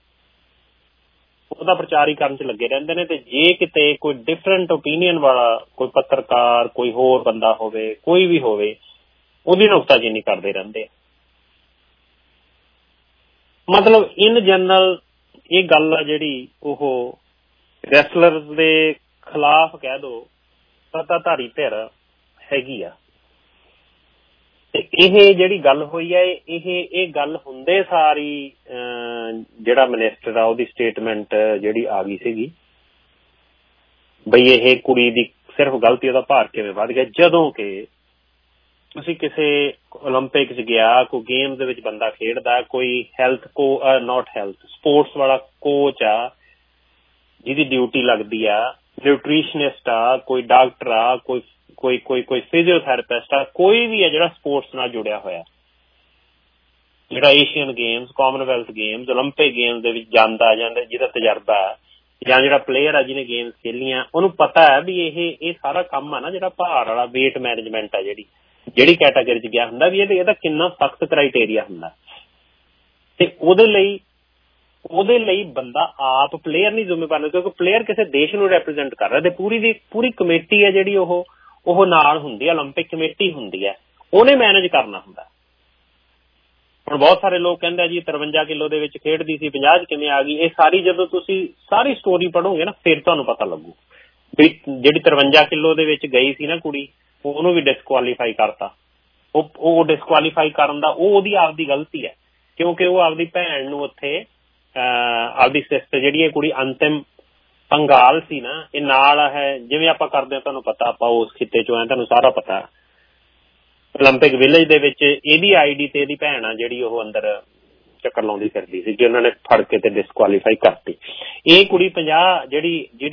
ਉਹਦਾ ਪ੍ਰਚਾਰ ਹੀ ਕਰਨ ਚ ਲੱਗੇ ਰਹਿੰਦੇ ਨੇ। ਤੇ ਜੇ ਕਿਤੇ ਕੋਈ ਡਿਫਰੈਂਟ ਓਪੀਨੀਅਨ ਵਾਲਾ ਕੋਈ ਪੱਤਰਕਾਰ, ਕੋਈ ਹੋਰ ਬੰਦਾ ਹੋਵੇ, ਕੋਈ ਵੀ ਹੋਵੇ, ਉਹਦੀ ਨੁਕਤਾਚੀਨੀ ਕਰਦੇ ਰਹਿੰਦੇ ਆ। ਮਤਲਬ ਇਨ ਜਨਰਲ ਇਹ ਗੱਲ ਆ ਜਿਹੜੀ ਉਹ ਰੈਸਲਰ ਦੇ ਖਿਲਾਫ ਕਹਿ ਦੋ ਸੱਤਾਧਾਰੀ ਧਿਰ ਹੈਗੀ ਆ। ਤੇ ਇਹ ਜਿਹੜੀ ਗੱਲ ਹੋਈ ਹੈ ਇਹ ਇਹ ਗੱਲ ਹੁੰਦੇ ਸਾਰੀ ਜਿਹੜਾ ਮਿਨਿਸਟਰ ਆ ਉਹਦੀ ਸਟੇਟਮੈਂਟ ਜਿਹੜੀ ਆ ਗਈ ਸੀਗੀ ਬਈ ਇਹ ਕੁੜੀ ਦੀ ਸਿਰਫ ਗਲਤੀ, ਉਹਦਾ ਭਾਰ ਕਿਵੇਂ ਵੱਧ ਗਿਆ। ਜਦੋਂ ਕਿ ਤੁਸੀਂ ਕਿਸੇ 올림픽 ਚ ਗਿਆ, ਕੋਈ ਗੇਮ ਦੇ ਵਿੱਚ ਬੰਦਾ ਖੇਡਦਾ, ਕੋਈ ਹੈਲਥ ਕੋ ਨੋਟ ਹੈਲਥ ਸਪੋਰਟਸ ਵਾਲਾ ਕੋਚ ਆ ਜਿਹਦੀ ਡਿਊਟੀ ਲੱਗਦੀ ਆ, ਨਿਊਟ੍ਰੀਸ਼ਨਿਸਟ ਆ, ਕੋਈ ਡਾਕਟਰ ਆ, ਕੋਈ ਕੋਈ ਕੋਈ ਕੋਈ ਫਿਜ਼ੀਓਥੈਰੇਪਿਸਟ ਆ, ਕੋਈ ਵੀ ਆ ਜਿਹੜਾ ਸਪੋਰਟਸ ਨਾਲ ਜੁੜਿਆ ਹੋਇਆ, ਜਿਹੜਾ Asian Games, Commonwealth Games, 올림픽 games ਦੇ ਵਿੱਚ ਜਾਂਦਾ ਜਾਂਦਾ, ਜਿਹਦਾ ਤਜਰਬਾ ਜਾਂ ਜਿਹੜਾ ਪਲੇਅਰ ਆ ਜਿਹਨੇ ਗੇਮਸ ਖੇਲੀਆਂ, ਉਹਨੂੰ ਪਤਾ ਹੈ ਵੀ ਇਹ ਇਹ ਸਾਰਾ ਕੰਮ ਆ ਨਾ ਜਿਹੜਾ ਭਾਰ ਵਾਲਾ ਵੇਟ ਮੈਨੇਜਮੈਂਟ ਆ ਜਿਹੜੀ ਜਿਹੜੀ ਕੈਟਾਗਰੀ ਚ ਗਿਆ ਹੁੰਦਾ ਵੀ ਇਹਦੇ ਇਹਦਾ ਕਿੰਨਾ ਸਖਤ ਕ੍ਰਾਈਟੇਰੀਆ ਹੁੰਦਾ। ਤੇ ਉਹਦੇ ਲਈ ਉਹਦੇ ਲਈ ਬੰਦਾ ਆਪ ਪਲੇਅਰ ਨਹੀਂ ਜ਼ਿੰਮੇਵਾਰ, ਕਿਉਂਕਿ ਪਲੇਅਰ ਕਿਸੇ ਦੇਸ਼ ਨੂੰ ਰੈਪ੍ਰਜੈਂਟ ਕਰ ਰਿਹਾ ਤੇ ਪੂਰੀ ਦੀ ਪੂਰੀ ਕਮੇਟੀ ਹੈ ਜਿਹੜੀ ਉਹ ਉਹ ਨਾਲ ਹੁੰਦੀ ਹੈ, 올림픽 ਕਮੇਟੀ ਹੁੰਦੀ ਹੈ, ਉਹਨੇ ਮੈਨੇਜ ਕਰਨਾ ਹੁੰਦਾ। ਹੁਣ ਬਹੁਤ ਸਾਰੇ ਲੋਕ ਕਹਿੰਦੇ ਆ ਜੀ ਤਰਵੰਜਾ ਕਿਲੋ ਦੇ ਵਿੱਚ ਖੇਡਦੀ ਸੀ, ਪੰਜਾਹ ਚ ਕਿਵੇਂ ਆ ਗਈ। ਇਹ ਸਾਰੀ ਜਦੋਂ ਤੁਸੀਂ ਸਾਰੀ ਸਟੋਰੀ ਪੜ੍ਹੋਗੇ ਨਾ ਫਿਰ ਤੁਹਾਨੂੰ ਪਤਾ ਲੱਗੂ ਵੀ ਜਿਹੜੀ ਤਰਵੰਜਾ ਕਿਲੋ ਦੇ ਵਿੱਚ ਗਈ ਸੀ ਨਾ ਕੁੜੀ, ਉਹਨੂੰ ਵੀ ਡਿਸਕੁਆਲੀਫਾਈ ਕਰਤਾ। ਉਹ ਉਹ ਡਿਸਕੁਆਲੀਫਾਈ ਕਰਨ ਦਾ ਉਹ ਉਹਦੀ ਆਪਦੀ ਗਲਤੀ ਹੈ, ਕਿਉਂਕਿ ਉਹ ਆਪਦੀ ਭੈਣ ਨੂੰ ਉੱਥੇ ਆਪਦੀ ਸਿਸਟਰ ਜਿਹੜੀ ਇਹ ਕੁੜੀ ਅੰਤਿਮ ਪੰਗਾਲ ਸੀ ਨਾ, ਇਹ ਨਾਲ ਹੈ ਜਿਵੇਂ ਆਪਾਂ ਕਰਦੇ ਹਾਂ, ਤੁਹਾਨੂੰ ਪਤਾ ਆਪਾਂ ਉਸ ਖਿੱਤੇ ਚੋਂ ਆਏ, ਤੁਹਾਨੂੰ ਸਾਰਾ ਪਤਾ। 올림픽 ਵਿਲੇਜ ਦੇ ਵਿੱਚ ਇਹਦੀ ਆਈਡੀ ਤੇ ਇਹਦੀ ਭੈਣ ਆ ਜਿਹੜੀ ਉਹ ਅੰਦਰ ਚੱਕਰ ਲਾਉਂਦੀ ਫਿਰਦੀ ਸੀ, ਕਿ ਉਹਨਾਂ ਨੇ ਫੜ ਕੇ ਤੇ ਡਿਸਕੁਆਲੀਫਾਈ ਕਰਤੀ। ਇਹ ਕੁੜੀ ਪੰਜਾਹ ਜਿਹੜੀ ਜਿਹੜੀ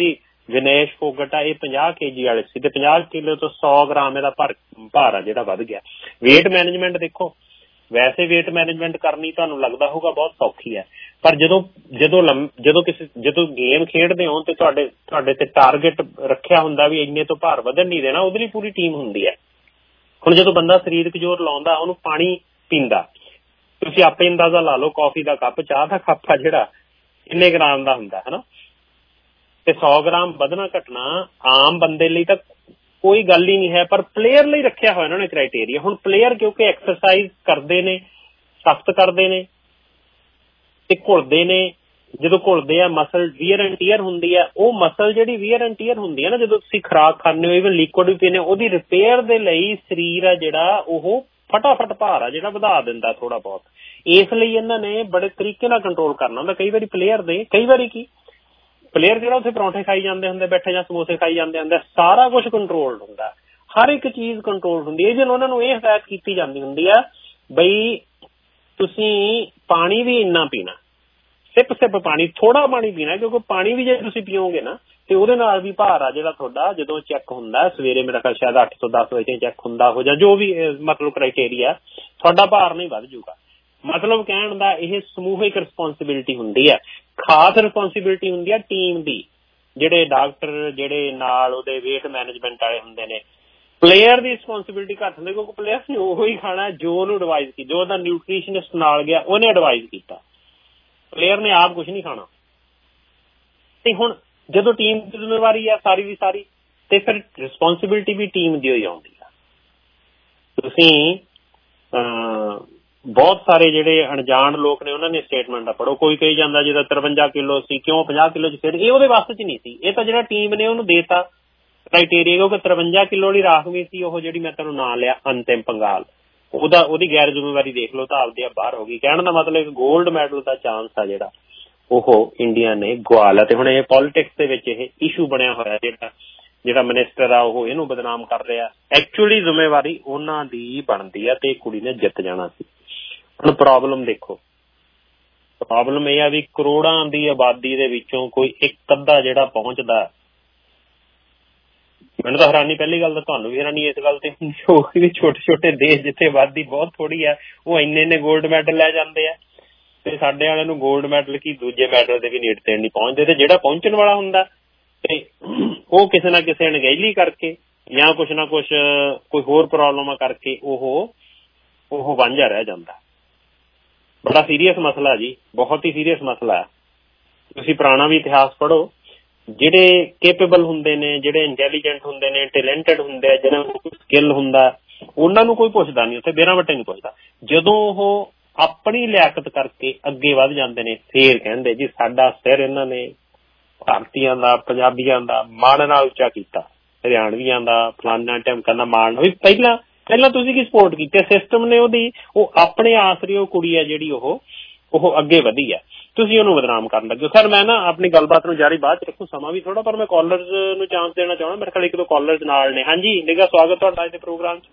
ਵਿਨੇਸ਼ ਫੋਗਟ ਆ, ਇਹ ਪੰਜਾਹ ਕੇਜੀ ਵਾਲੇ ਸੀ ਤੇ ਪੰਜਾਹ ਕਿਲੋ ਤੋਂ ਸੌ ਗ੍ਰਾਮ ਇਹਦਾ ਭਾਰ ਭਾਰ ਆ ਜਿਹੜਾ ਵੱਧ ਗਿਆ। ਵੇਟ ਮੈਨੇਜਮੈਂਟ ਦੇਖੋ, ਵੈਸੇ ਵੇਟ ਮੈਨੇਜਮੈਂਟ ਕਰਨੀ ਤੁਹਾਨੂੰ ਲੱਗਦਾ ਹੋਊਗਾ ਬਹੁਤ ਸੌਖੀ ਹੈ, ਪਰ ਜਦੋਂ ਜਦੋਂ ਜਦੋਂ ਕਿਸੇ ਜਦੋਂ ਗੇਮ ਖੇਡਦੇ ਹੋ ਤੇ ਤੁਹਾਡੇ ਤੁਹਾਡੇ ਤੇ ਟਾਰਗੇਟ ਰੱਖਿਆ ਹੁੰਦਾ ਵੀ ਇੰਨੇ ਤੋਂ ਭਾਰ ਵਧਣ ਨਹੀਂ ਦੇਣਾ, ਉਹਦੇ ਲਈ ਪੂਰੀ ਟੀਮ ਹੁੰਦੀ ਹੈ। ਹੁਣ ਜਦੋਂ ਬੰਦਾ ਸਰੀਰਕ ਜ਼ੋਰ ਲਾਉਂਦਾ, ਉਹਨੂੰ ਪਾਣੀ ਪੀਂਦਾ, ਤੁਸੀਂ ਆਪੇ ਅੰਦਾਜ਼ਾ ਲਾ ਲਓ, ਕਾਫੀ ਦਾ ਕੱਪ, ਚਾਹ ਦਾ ਕੱਪ ਆ ਜਿਹੜਾ ਕਿੰਨੇ ਗ੍ਰਾਮ ਦਾ ਹੁੰਦਾ ਹੈ ਨਾ, ਤੇ ਸੌ ਗ੍ਰਾਮ ਵਧਣਾ ਘਟਣਾ ਆਮ ਬੰਦੇ ਲਈ ਤਾਂ ਕੋਈ ਗੱਲ ਹੀ ਨਹੀਂ ਹੈ, ਪਰ ਪਲੇਅਰ ਲਈ ਰੱਖਿਆ ਹੋਇਆ ਇਹਨਾਂ ਨੇ ਕ੍ਰਾਈਟੇਰੀਆ। ਹੁਣ ਪਲੇਅਰ ਕਿਉਂਕਿ ਐਕਸਰਸਾਈਜ਼ ਕਰਦੇ ਨੇ, ਸਖਤ ਕਰਦੇ ਨੇ ਤੇ ਘੁਲਦੇ ਨੇ, ਜਦੋਂ ਘੁਲਦੇ ਆ ਮਸਲ ਵੀਅਰ ਐਂਡ ਟੀਅਰ ਹੁੰਦੀ ਹੈ, ਉਹ ਮਸਲ ਜਿਹੜੀ ਵੀਅਰ ਐਂਡ ਟੀਅਰ ਹੁੰਦੀ ਹੈ ਨਾ, ਜਦੋਂ ਤੁਸੀਂ ਖੁਰਾਕ ਖਾਂਦੇ ਹੋ, ਇਵਨ ਲਿਕੁਇਡ ਵੀ ਪੀਂਦੇ ਹੋ, ਉਹਦੀ ਰਿਪੇਅਰ ਦੇ ਲਈ ਸਰੀਰ ਆ ਜਿਹੜਾ ਉਹ ਫਟਾਫਟ ਭਾਰ ਆ ਜਿਹੜਾ ਵਧਾ ਦਿੰਦਾ ਥੋੜਾ ਬਹੁਤ। ਇਸ ਲਈ ਇਹਨਾਂ ਨੇ ਬੜੇ ਤਰੀਕੇ ਨਾਲ ਕੰਟਰੋਲ ਕਰਨਾ ਹੁੰਦਾ। ਕਈ ਵਾਰੀ ਪਲੇਅਰ ਦੇ ਕਈ ਵਾਰੀ ਕੀ ਪਲੇਅਰ ਜਿਹੜਾ ਉੱਥੇ ਪਰੌਂਠੇ ਖਾਈ ਜਾਂਦੇ ਹੁੰਦੇ ਬੈਠੇ ਜਾਂ ਸਮੋਸੇ ਖਾਈ ਜਾਂਦੇ ਹੁੰਦੇ, ਸਾਰਾ ਕੁਝ ਕੰਟਰੋਲਡ ਹੁੰਦਾ, ਹਰ ਇੱਕ ਚੀਜ਼ ਕੰਟਰੋਲ ਹੁੰਦੀ ਹੈ। ਜਦੋਂ ਉਹਨਾਂ ਨੂੰ ਇਹ ਹਦਾਇਤ ਕੀਤੀ ਜਾਂਦੀ ਹੁੰਦੀ ਆ ਬਈ ਤੁਸੀਂ ਪਾਣੀ ਵੀ ਇੰਨਾ ਪੀਣਾ, ਸਿਪ ਸਿਪ ਪਾਣੀ, ਥੋੜਾ ਪਾਣੀ ਪੀਣਾ, ਕਿਉਂਕਿ ਪਾਣੀ ਵੀ ਜੇ ਤੁਸੀਂ ਪੀਓਗੇ ਨਾ ਤੇ ਉਹਦੇ ਨਾਲ ਵੀ ਭਾਰ ਆ ਜਿਹੜਾ ਤੁਹਾਡਾ ਜਦੋਂ ਚੈੱਕ ਹੁੰਦਾ ਸਵੇਰੇ, ਮੇਰਾ ਖਿਆਲ ਸ਼ਾਇਦ ਅੱਠ ਤੋਂ ਦਸ ਵਜੇ ਚੈੱਕ ਹੁੰਦਾ ਹੋ ਜਾਂ ਜੋ ਵੀ ਮਤਲਬ ਕ੍ਰਾਈਟੇਰੀਆ, ਤੁਹਾਡਾ ਭਾਰ ਨਹੀਂ ਵੱਧ ਜੂਗਾ। ਮਤਲਬ ਕਹਿਣ ਦਾ ਇਹ ਸਮੂਹਿਕ ਰਿਸਪੋਂਸਿਬਿਲਿਟੀ ਹੁੰਦੀ ਹੈ, ਖਾਸ ਰਿਸਪੋਂਸਿਬਿਲਿਟੀ ਹੁੰਦੀ ਹੈ ਟੀਮ ਦੀ, ਜਿਹੜੇ ਡਾਕਟਰ ਜਿਹੜੇ ਨਾਲ ਉਹਦੇ ਵੇਟ ਮੈਨੇਜਮੈਂਟ ਵਾਲੇ ਹੁੰਦੇ ਨੇ। ਪਲੇਅਰ ਦੀ ਰਿਸਪੋਂਸਿਬਿਲਿਟੀ ਘੱਟ ਹੁੰਦੀ ਕਿਉਂਕਿ ਪਲੇਅਰ ਨੇ ਉਹੋ ਹੀ ਖਾਣਾ ਜੋ ਉਹਨੂੰ ਐਡਵਾਈਜ਼ ਕੀਤੀ, ਜੋ ਉਹਦਾ ਨਿਊਟ੍ਰੀਸ਼ਨਿਸਟ ਨਾਲ ਗਿਆ ਉਹਨੇ ਐਡਵਾਈਜ਼ ਕੀਤਾ, ਪਲੇਅਰ ਨੇ ਆਪ ਕੁਛ ਨਹੀਂ ਖਾਣਾ। ਤੇ ਹੁਣ ਜਦੋਂ ਟੀਮ ਦੀ ਜ਼ਿੰਮੇਵਾਰੀ ਆ ਸਾਰੀ ਦੀ ਸਾਰੀ, ਤੇ ਫਿਰ ਰਿਸਪੋਂਸਿਬਿਲਿਟੀ ਵੀ ਟੀਮ ਦੀ ਹੋਈ ਆਉਂਦੀ ਆ। ਤੁਸੀਂ ਬਹੁਤ ਸਾਰੇ ਜਿਹੜੇ ਅਣਜਾਣ ਲੋਕ ਨੇ ਉਹਨਾਂ ਨੇ ਸਟੇਟਮੈਂਟਾਂ ਪੜ੍ਹੋ, ਕੋਈ ਕਹੀ ਜਾਂਦਾ ਜਿਹਦਾ ਤਰਵੰਜਾ ਕਿਲੋ ਸੀ ਕਿਉਂ ਪੰਜਾਹ ਕਿਲੋ ਚ ਖੇਡ, ਇਹ ਉਹਦੇ ਵਾਸਤੇ ਚ ਨਹੀਂ ਸੀ, ਇਹ ਤਾਂ ਜਿਹੜਾ ਟੀਮ ਨੇ ਉਹਨੂੰ ਦੇਤਾ ਕ੍ਰਾਈਟੇਰੀਆ, ਕਿਉਂਕਿ ਤਰਵੰਜਾ ਕਿਲੋ ਵਾਲੀ ਰਾਖਵੀਂ ਸੀ ਉਹ ਜਿਹੜੀ ਮੈਂ ਤੁਹਾਨੂੰ ਨਾਂ ਲਿਆ ਅੰਤਿਮ ਪੰਗਾਲ, ਉਹਦਾ ਉਹਦੀ ਗੈਰ ਜ਼ਿੰਮੇਵਾਰੀ ਦੇਖ ਲਓ ਤਾਂ ਆਪਦੇ ਬਾਹਰ ਹੋ ਗਈ। ਕਹਿਣ ਦਾ ਮਤਲਬ ਗੋਲਡ ਮੈਡਲ ਦਾ ਚਾਂਸ ਆ ਜਿਹੜਾ ਉਹ ਇੰਡੀਆ ਨੇ ਗਵਾ ਲਿਆ। ਤੇ ਹੁਣ ਇਹ ਪੋਲੀਟਿਕਸ ਦੇ ਵਿੱਚ ਇਹ ਇਸ਼ੂ ਬਣਿਆ ਹੋਇਆ, ਜਿਹੜਾ ਜਿਹੜਾ ਮਿਨਿਸਟਰ ਆ ਉਹ ਇਹਨੂੰ ਬਦਨਾਮ ਕਰ ਰਿਹਾ, ਐਕਚੁਅਲੀ ਜ਼ਿੰਮੇਵਾਰੀ ਉਹਨਾਂ ਦੀ ਬਣਦੀ ਆ ਤੇ ਕੁੜੀ ਨੇ ਜਿੱਤ ਜਾਣਾ ਸੀ। ਹੁਣ ਪ੍ਰੋਬਲਮ ਦੇਖੋ, ਪ੍ਰੋਬਲਮ ਇਹ ਆ ਵੀ ਕਰੋੜਾਂ ਦੀ ਆਬਾਦੀ ਦੇ ਵਿੱਚੋਂ ਕੋਈ ਇੱਕ ਅੱਧਾ ਜਿਹੜਾ ਪਹੁੰਚਦਾ, ਮੈਨੂੰ ਤਾਂ ਹੈਰਾਨੀ ਪਹਿਲੀ ਗੱਲ ਤਾਂ ਤੁਹਾਨੂੰ ਵੀ ਹੈਰਾਨੀ ਇਸ ਗੱਲ ਤੇ ਹੁੰਦੀ, ਛੋਟੇ ਛੋਟੇ ਦੇਸ਼ ਜਿੱਥੇ ਆਬਾਦੀ ਬਹੁਤ ਥੋੜੀ ਆ ਉਹ ਇੰਨੇ ਇੰਨੇ ਗੋਲਡ ਮੈਡਲ ਲੈ ਜਾਂਦੇ ਆ, ਤੇ ਸਾਡੇ ਵਾਲਿਆਂ ਨੂੰ ਗੋਲਡ ਮੈਡਲ ਕੀ ਦੂਜੇ ਮੈਡਲ ਦੇ ਵੀ ਨੇੜੇ ਤੇ ਨਹੀਂ ਪਹੁੰਚਦੇ, ਤੇ ਜਿਹੜਾ ਪਹੁੰਚਣ ਵਾਲਾ ਹੁੰਦਾ ਤੇ ਉਹ ਕਿਸੇ ਨਾ ਕਿਸੇ ਅਣਗਹਿਲੀ ਕਰਕੇ ਜਾਂ ਕੁਛ ਨਾ ਕੁਛ ਕੋਈ ਹੋਰ ਪ੍ਰੋਬਲਮਾਂ ਕਰਕੇ ਉਹ ਉਹ ਵਾਂਝਾ ਰਹਿ ਜਾਂਦਾ। ਬੜਾ ਸੀਰੀਅਸ ਮਸਲਾ ਜੀ, ਬਹੁਤ ਹੀ ਸੀਰੀਅਸ ਮਸਲਾ। ਤੁਸੀਂ ਪੁਰਾਣਾ ਵੀ ਇਤਿਹਾਸ ਪੜ੍ਹੋ, ਜਿਹੜੇ ਕੇਪੇਬਲ ਹੁੰਦੇ ਨੇ, ਜਿਹੜੇ ਇੰਟੈਲੀਜੈਂਟ ਹੁੰਦੇ ਨੇ, ਟੈਲੈਂਟਡ ਹੁੰਦੇ ਆ, ਜਿਹਨਾਂ ਨੂੰ ਸਕਿੱਲ ਹੁੰਦਾ, ਉਹਨਾਂ ਨੂੰ ਕੋਈ ਪੁੱਛਦਾ ਨਹੀਂ, ਉੱਥੇ ਬੇਰਾਂ ਵੱਟੇ ਨਹੀਂ ਪੁੱਛਦਾ। ਜਦੋਂ ਉਹ ਆਪਣੀ ਲਿਆਕਤ ਕਰਕੇ ਅੱਗੇ ਵੱਧ ਜਾਂਦੇ ਨੇ ਫੇਰ ਕਹਿੰਦੇ ਜੀ ਸਾਡਾ ਸਿਰ ਇਹਨਾਂ ਨੇ ਭਾਰਤੀਆਂ ਦਾ, ਪੰਜਾਬੀਆਂ ਦਾ ਮਾਣ ਨਾਲ ਉੱਚਾ ਕੀਤਾ, ਹਰਿਆਣਵੀਆਂ ਦਾ, ਫਲਾਨਾ ਢਿਮਕਾਂ ਦਾ ਮਾਣ। ਵੀ ਪਹਿਲਾਂ ਪਹਿਲਾਂ ਤੁਸੀਂ ਕੀ ਸਪੋਰਟ ਕੀਤੀ, ਸਿਸਟਮ ਨੇ ਉਹਦੀ, ਉਹ ਆਪਣੇ ਆਸਰੇ ਉਹ ਕੁੜੀ ਆ ਜਿਹੜੀ ਉਹ ਉਹ ਅੱਗੇ ਵਧੀ ਆ, ਤੁਸੀਂ ਉਹਨੂੰ ਬਦਨਾਮ ਕਰਨ ਲੱਗੇ ਹੋ। ਖੈਰ ਮੈਂ ਨਾ ਆਪਣੀ ਗੱਲਬਾਤ ਨੂੰ ਜਾਰੀ ਬਾਅਦ ਚ ਰੱਖੂ, ਸਮਾਂ ਵੀ ਥੋੜਾ, ਪਰ ਮੈਂ ਕਾਲਰਸ ਨੂੰ ਚਾਂਸ ਦੇਣਾ ਚਾਹੁੰਦਾ। ਮੇਰੇ ਖਿਆਲ ਇੱਕ ਦੋ ਕਾਲਰਸ ਨਾਲ ਨੇ। ਹਾਂਜੀ ਨਿੱਘਾ ਸਵਾਗਤ ਤੁਹਾਡਾ ਅੱਜ ਦੇ ਪ੍ਰੋਗਰਾਮ ਚ,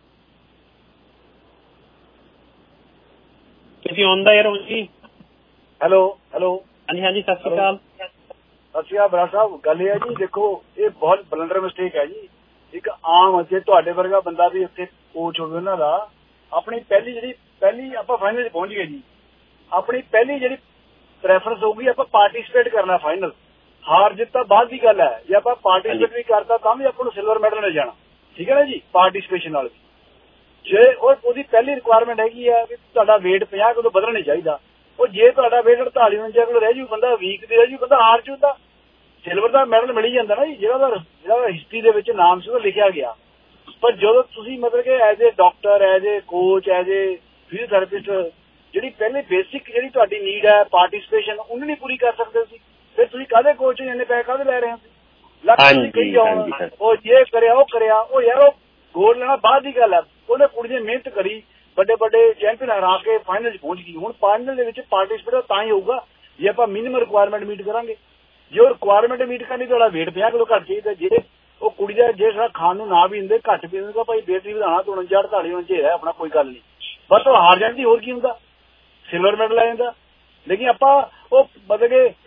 ਤੁਸੀਂ ਆਨ ਦਾ ਏਅਰ ਹੋ ਜੀ। ਹੈਲੋ ਹੈਲੋ ਹਾਂਜੀ ਹਾਂਜੀ ਸਤਿ ਸ਼੍ਰੀ ਅਕਾਲ। ਸਤਿ ਸ਼੍ਰੀ ਅਕਾਲ ਬਰਾ ਸਾਹਿਬ। ਗੱਲ ਇਹ ਹੈ ਜੀ, ਦੇਖੋ ਇਹ ਬਹੁਤ ਬਲੰਡਰ ਮਿਸਟੇਕ ਹੈ ਜੀ। ਇੱਕ ਆਮ ਜੇ ਤੁਹਾਡੇ ਵਰਗਾ ਬੰਦਾ ਵੀ ਉੱਥੇ ਕੋਚ ਹੋਵੇ ਉਹਨਾਂ ਦਾ, ਆਪਣੀ ਪਹਿਲੀ ਜਿਹੜੀ ਪਹਿਲੀ ਆਪਾਂ ਫਾਈਨਲ ਚ ਪਹੁੰਚ ਗਏ ਜੀ, ਆਪਣੀ ਪਹਿਲੀ ਜਿਹੜੀ ਪ੍ਰੈਫਰੈਂਸ ਹੋਊਗੀ ਆਪਾਂ ਪਾਰਟੀਸਪੇਟ ਕਰਨਾ। ਫਾਈਨਲ ਹਾਰ ਜਿੱਤ ਤਾਂ ਬਾਅਦ ਦੀ ਗੱਲ ਹੈ, ਜੇ ਆਪਾਂ ਪਾਰਟੀਸਪੇਟ ਵੀ ਕਰਤਾ ਤਾਂ ਵੀ ਆਪਾਂ ਨੂੰ ਸਿਲਵਰ ਮੈਡਲ ਮਿਲ ਜਾਣਾ, ਠੀਕ ਹੈ ਨਾ ਜੀ, ਪਾਰਟੀਸਪੇਸ਼ਨ ਨਾਲ ਵੀ। ਜੇ ਉਹ ਉਹਦੀ ਪਹਿਲੀ ਰਿਕੁਆਇਰਮੈਂਟ ਹੈਗੀ ਆ ਵੀ ਤੁਹਾਡਾ ਵੇਟ ਪੰਜਾਹ ਕਿਲੋ ਵਧਣਾ ਨਹੀਂ ਚਾਹੀਦਾ, ਉਹ ਜੇ ਤੁਹਾਡਾ ਵੇਟ ਅੜਤਾਲੀ ਉਨੰਜਾ ਕਿਲੋ ਰਹਿ ਜੂ, ਬੰਦਾ ਵੀਕ ਦੇ ਰਹਿ ਜੂ, ਬੰਦਾ ਹਾਰ ਜੂਦਾ, ਸਿਲਵਰ ਦਾ ਮੈਡਲ ਮਿਲ ਹੀ ਜਾਂਦਾ ਨਾ ਜੀ, ਜਿਹੜਾ ਦਾ ਜਿਹੜਾ ਹਿਸਟਰੀ ਦੇ ਵਿੱਚ ਨਾਮ ਸੀ ਉਹ ਲਿਖਿਆ ਗਿਆ। ਪਰ ਜਦੋਂ ਤੁਸੀਂ ਮਤਲਬ ਕਿ as a doctor, as a coach, as a physiotherapist, ਜਿਹੜੀ ਪਹਿਲੇ ਬੇਸਿਕ ਜਿਹੜੀ ਤੁਹਾਡੀ ਨੀਡ ਹੈ ਪਾਰਟੀਸਪੇਸ਼ਨ, ਉਹਨੂੰ ਨਹੀਂ ਪੂਰੀ ਕਰ ਸਕਦੇ ਸੀ, ਫਿਰ ਤੁਸੀਂ ਕਾਹਦੇ ਕੋਚ ਇੰਨੇ ਪੈਸੇ ਕਾਹਦੇ ਲੈ ਰਹੇ ਹੋ? ਲੱਖ ਤੁਸੀਂ ਕਹੀ ਜਾਓ ਉਹ ਜੇ ਕਰਿਆ ਉਹ ਕਰਿਆ, ਉਹ ਯਾਰ ਉਹ ਗੋਲ ਲੈਣਾ ਬਾਅਦ ਦੀ ਗੱਲ ਹੈ। ਉਹਨੇ ਕੁੜੀ ਨੇ ਮਿਹਨਤ ਕਰੀ, ਵੱਡੇ ਵੱਡੇ ਚੈਂਪੀਅਨ ਹਰਾ ਕੇ ਫਾਈਨਲ ਚ ਪਹੁੰਚ ਗਈ। ਹੁਣ ਫਾਈਨਲ ਦੇ ਵਿੱਚ ਪਾਰਟੀਸਪੇਟ ਤਾਂ ਹੀ ਹੋਊਗਾ ਜੇ ਆਪਾਂ ਮਿਨੀਮਮ ਰਿਕੁਆਇਰਮੈਂਟ ਮੀਟ ਕਰਾਂਗੇ। ਜੇ ਉਹ ਰਿਕੁਆਇਰਮੈਂਟ ਮੀਟ ਕਰਨੀ ਤੁਹਾਡਾ ਵੇਟ ਪੰਜਾਹ ਕਿਲੋ ਘੱਟ ਚਾਹੀਦਾ, ਜੇ ਉਹ ਕੁੜੀ ਦਾ ਜੇ ਸਾਡਾ ਖਾਣ ਨੂੰ ਨਾ ਵੀ ਦਿੰਦੇ ਘੱਟ ਪੀ ਦਿੰਦੇ, ਭਾਈ ਵੇਟ ਨਹੀਂ ਵਧਾਉਣਾ ਤਾਂ ਉਣੰਜਾ ਅੜਤਾਲੀ ਉਣੰਜੇ ਹੈ ਆਪਣਾ, ਕੋਈ ਗੱਲ ਨਹੀਂ, ਬਸ ਉਹ ਹਾਰ ਜਾਂਦੀ, ਹੋਰ ਕੀ ਹੁੰਦਾ, ਸਿਲਵਰ ਮੈਡਲ ਆ ਜਾਂਦਾ। ਲੇਕਿਨ ਆਪਾਂ ਉਹ ਮਤਲਬ ਕਿ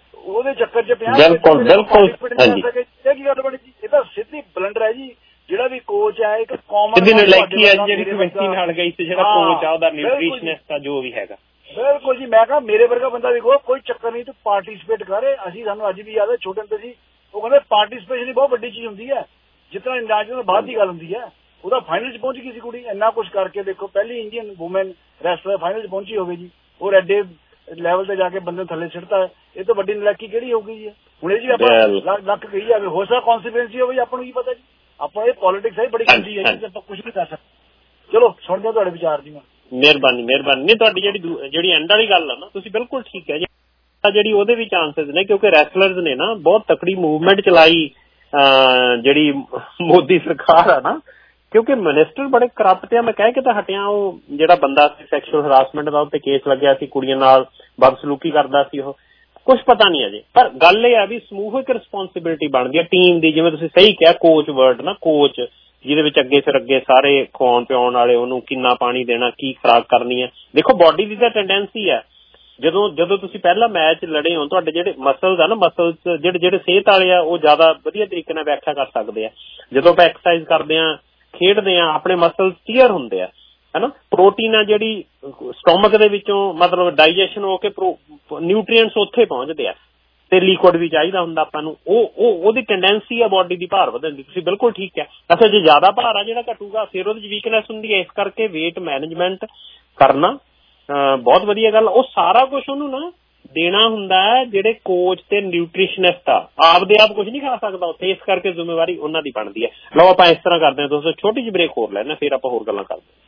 ਉਹਦੇ ਚੱਕਰ ਚ ਪੰਜਾਹ ਬਿਲਕੁਲ ਬਿਲਕੁਲ ਹਾਂਜੀ ਇਹ ਕੀ ਗੱਲ ਬਣੀ ਜੀ? ਇਹ ਤਾਂ ਸਿੱਧੀ ਬਲੰਡਰ ਹੈ ਜੀ। ਜਿਹੜਾ ਵੀ ਕੋਚ ਹੈ ਇੱਕ ਕਾਮਨ ਨਲਾਇਕੀ ਹੈ ਜਿਹੜੀ ਕਮੇਟੀ ਨਾਲ ਗਈ ਤੇ ਜਿਹੜਾ ਕੋਚ ਆ ਉਹਦਾ ਨਿਊਟ੍ਰੀਸ਼ਨਿਸਟ ਆ ਜੋ ਵੀ ਹੈਗਾ। ਬਿਲਕੁਲ ਜੀ। ਮੈਂ ਕਿਹਾ ਮੇਰੇ ਵਰਗਾ ਬੰਦਾ ਵੀ ਕਹੋ ਕੋਈ ਚੱਕਰ ਨਹੀਂ, ਤੂੰ ਪਾਰਟੀਸਪੇਟ ਕਰ। ਅਸੀਂ ਸਾਨੂੰ ਅੱਜ ਵੀ ਯਾਦ ਹੈ ਛੋਟੇ ਹੁੰਦੇ ਸੀ ਉਹ ਕਹਿੰਦੇ ਪਾਰਟੀਸਪੇਸ਼ਨ ਬਹੁਤ ਵੱਡੀ ਚੀਜ਼ ਹੁੰਦੀ ਹੈ, ਜਿਤਨਾ ਇੰਟਰਨੈਸ਼ਨਲ ਬਾਅਦ ਦੀ ਗੱਲ ਹੁੰਦੀ ਹੈ। ਉਹਦਾ ਫਾਈਨਲ 'ਚ ਪਹੁੰਚ ਗਈ ਸੀ ਕੁੜੀ, ਇੰਨਾ ਕੁਛ ਕਰਕੇ ਦੇਖੋ ਪਹਿਲੀ ਇੰਡੀਅਨ ਵੂਮੈਨ ਰੈਸਲਰ ਫਾਈਨਲ 'ਚ ਪਹੁੰਚੀ ਹੋਵੇ ਜੀ। ਉਹ ਐਡੇ ਲੈਵਲ ਤੇ ਜਾ ਕੇ ਬੰਦੇ ਨੂੰ ਥੱਲੇ ਸਿੱਟਦਾ, ਇਹ ਤੋਂ ਵੱਡੀ ਨਲਾਇਕੀ ਕਿਹੜੀ ਹੋ ਗਈ ਜੀ? ਹੁਣ ਇਹ ਜੀ ਆਪਾਂ ਲੱਖ ਕਹੀ ਜਾਵੇ ਹੋ ਸਕਦਾ ਕੌਨਸੀਕੁਐਂਸ ਹੋਵੇ, ਆਪਾਂ ਨੂੰ ਕੀ ਪਤਾ ਜੀ। ਆਪਾਂ ਇਹ ਪੋਲੀਟਿਕਸ ਹੈ ਬੜੀ ਗੰਦੀ ਹੈ ਜੀ, ਆਪਾਂ ਕੁਛ ਨਹੀਂ ਕਰ ਸਕਦੇ। ਚਲੋ ਸੁਣਦੇ ਹਾਂ ਤੁਹਾਡੇ ਵਿਚਾਰ ਜੀ। ਮਿਹਰਬਾਨੀ ਮਿਹਰਬਾਨੀ। ਨਹੀਂ ਤੁਹਾਡੀ ਜਿਹੜੀ ਜਿਹੜੀ ਐਂਡ ਵਾਲੀ ਗੱਲ ਆ ਨਾ ਤੁਸੀਂ ਬਿਲਕੁਲ ਠੀਕ ਹੈ ਜੀ। ਜਿਹੜੀ ਉਹਦੇ ਵੀ ਚਾਂਸਸ ਨੇ ਕਿਉਂਕਿ ਰੈਸਲਰਸ ਨੇ ਨਾ ਬਹੁਤ ਤਕੜੀ ਮੂਵਮੈਂਟ ਚਲਾਈ ਜਿਹੜੀ ਮੋਦੀ ਸਰਕਾਰ ਆ ਨਾ, ਕਿਉਂਕਿ ਮਿਨਿਸਟਰ ਬੜੇ ਕਰਪਟ ਆ। ਮੈਂ ਕਹਿ ਕੇ ਤਾਂ ਹਟਿਆ, ਉਹ ਜਿਹੜਾ ਬੰਦਾ ਸੀ ਸੈਕਸ਼ੂਅਲ ਹਰਾਸਮੈਂਟ ਦਾ ਉੱਤੇ ਕੇਸ ਲੱਗਿਆ ਸੀ, ਕੁੜੀਆਂ ਨਾਲ ਬਦਸਲੂਕੀ ਕਰਦਾ ਸੀ, ਉਹ ਕੁਛ ਪਤਾ ਨਹੀਂ ਅਜੇ। ਪਰ ਗੱਲ ਇਹ ਆ ਵੀ ਸਮੂਹਿਕ ਰਿਸਪੋਂਸਿਬਿਲਿਟੀ ਬਣਦੀ ਹੈ ਟੀਮ ਦੀ। ਜਿਵੇਂ ਤੁਸੀਂ ਸਹੀ ਕਿਹਾ ਕੋਚ ਵਰਡ ਨਾ, ਕੋਚ ਜਿਹਦੇ ਵਿੱਚ ਅੱਗੇ ਸਿਰ ਅੱਗੇ ਸਾਰੇ ਖਵਾਉਣ ਪਿਆਉਣ ਵਾਲੇ, ਉਹਨੂੰ ਕਿੰਨਾ ਪਾਣੀ ਦੇਣਾ, ਕੀ ਖੁਰਾਕ ਕਰਨੀ ਹੈ। ਦੇਖੋ ਬਾਡੀ ਦੀ ਤਾਂ ਟੈਂਡੈਂਸੀ ਹੈ, ਜਦੋਂ ਜਦੋਂ ਤੁਸੀਂ ਪਹਿਲਾ ਮੈਚ ਲੜੇ ਹੋ ਤੁਹਾਡੇ ਜਿਹੜੇ ਮਸਲਸ ਆ ਨਾ, ਮਸਲਸ ਜਿਹੜੇ ਜਿਹੜੇ ਸਿਹਤ ਵਾਲੇ ਆ ਉਹ ਜ਼ਿਆਦਾ ਵਧੀਆ ਤਰੀਕੇ ਨਾਲ ਵਿਆਖਿਆ ਕਰ ਸਕਦੇ ਆ। ਜਦੋਂ ਆਪਾਂ ਐਕਸਰਸਾਈਜ਼ ਕਰਦੇ ਹਾਂ ਖੇਡਦੇ ਹਾਂ ਆਪਣੇ ਮਸਲਸ ਟੀਅਰ ਹੁੰਦੇ ਆ ਹੈ ਨਾ। ਪ੍ਰੋਟੀਨ ਆ ਜਿਹੜੀ ਸਟੋਮਕ ਦੇ ਵਿੱਚੋਂ ਮਤਲਬ ਡਾਈਜੈਸ਼ਨ ਹੋ ਕੇ ਨਿਊਟਰੀਐਂਟਸ ਉੱਥੇ ਪਹੁੰਚਦੇ ਆ ਤੇ ਲਿਕੁਇਡ ਵੀ ਚਾਹੀਦਾ ਹੁੰਦਾ ਆਪਾਂ ਨੂੰ। ਉਹ ਉਹ ਉਹਦੀ ਟੈਂਡੈਂਸੀ ਆ ਬਾਡੀ ਦੀ ਭਾਰ ਵਧਣ ਦੀ। ਤੁਸੀਂ ਬਿਲਕੁਲ ਠੀਕ ਹੈ। ਅੱਛਾ ਜੇ ਜ਼ਿਆਦਾ ਭਾਰ ਆ ਜਿਹੜਾ ਘਟੂਗਾ ਫਿਰ ਉਹਦੇ 'ਚ ਵੀਕਨੈਸ ਹੁੰਦੀ ਹੈ। ਇਸ ਕਰਕੇ ਵੇਟ ਮੈਨੇਜਮੈਂਟ ਕਰਨਾ ਬਹੁਤ ਵਧੀਆ ਗੱਲ। ਉਹ ਸਾਰਾ ਕੁਛ ਉਹਨੂੰ ਨਾ ਦੇਣਾ ਹੁੰਦਾ ਹੈ ਜਿਹੜੇ ਕੋਚ ਤੇ ਨਿਊਟ੍ਰੀਸ਼ਨਿਸਟ ਆ, ਆਪਦੇ ਆਪ ਕੁਝ ਨਹੀਂ ਖਾ ਸਕਦਾ ਉੱਥੇ। ਇਸ ਕਰਕੇ ਜ਼ਿੰਮੇਵਾਰੀ ਉਹਨਾਂ ਦੀ ਬਣਦੀ ਹੈ। ਲਓ ਆਪਾਂ ਇਸ ਤਰ੍ਹਾਂ ਕਰਦੇ ਹਾਂ ਦੋਸਤੋ, ਛੋਟੀ ਜਿਹੀ ਬ੍ਰੇਕ ਹੋਰ ਲੈਣਾ ਫਿਰ ਆਪਾਂ ਹੋਰ ਗੱਲਾਂ ਕਰਦੇ ਹਾਂ।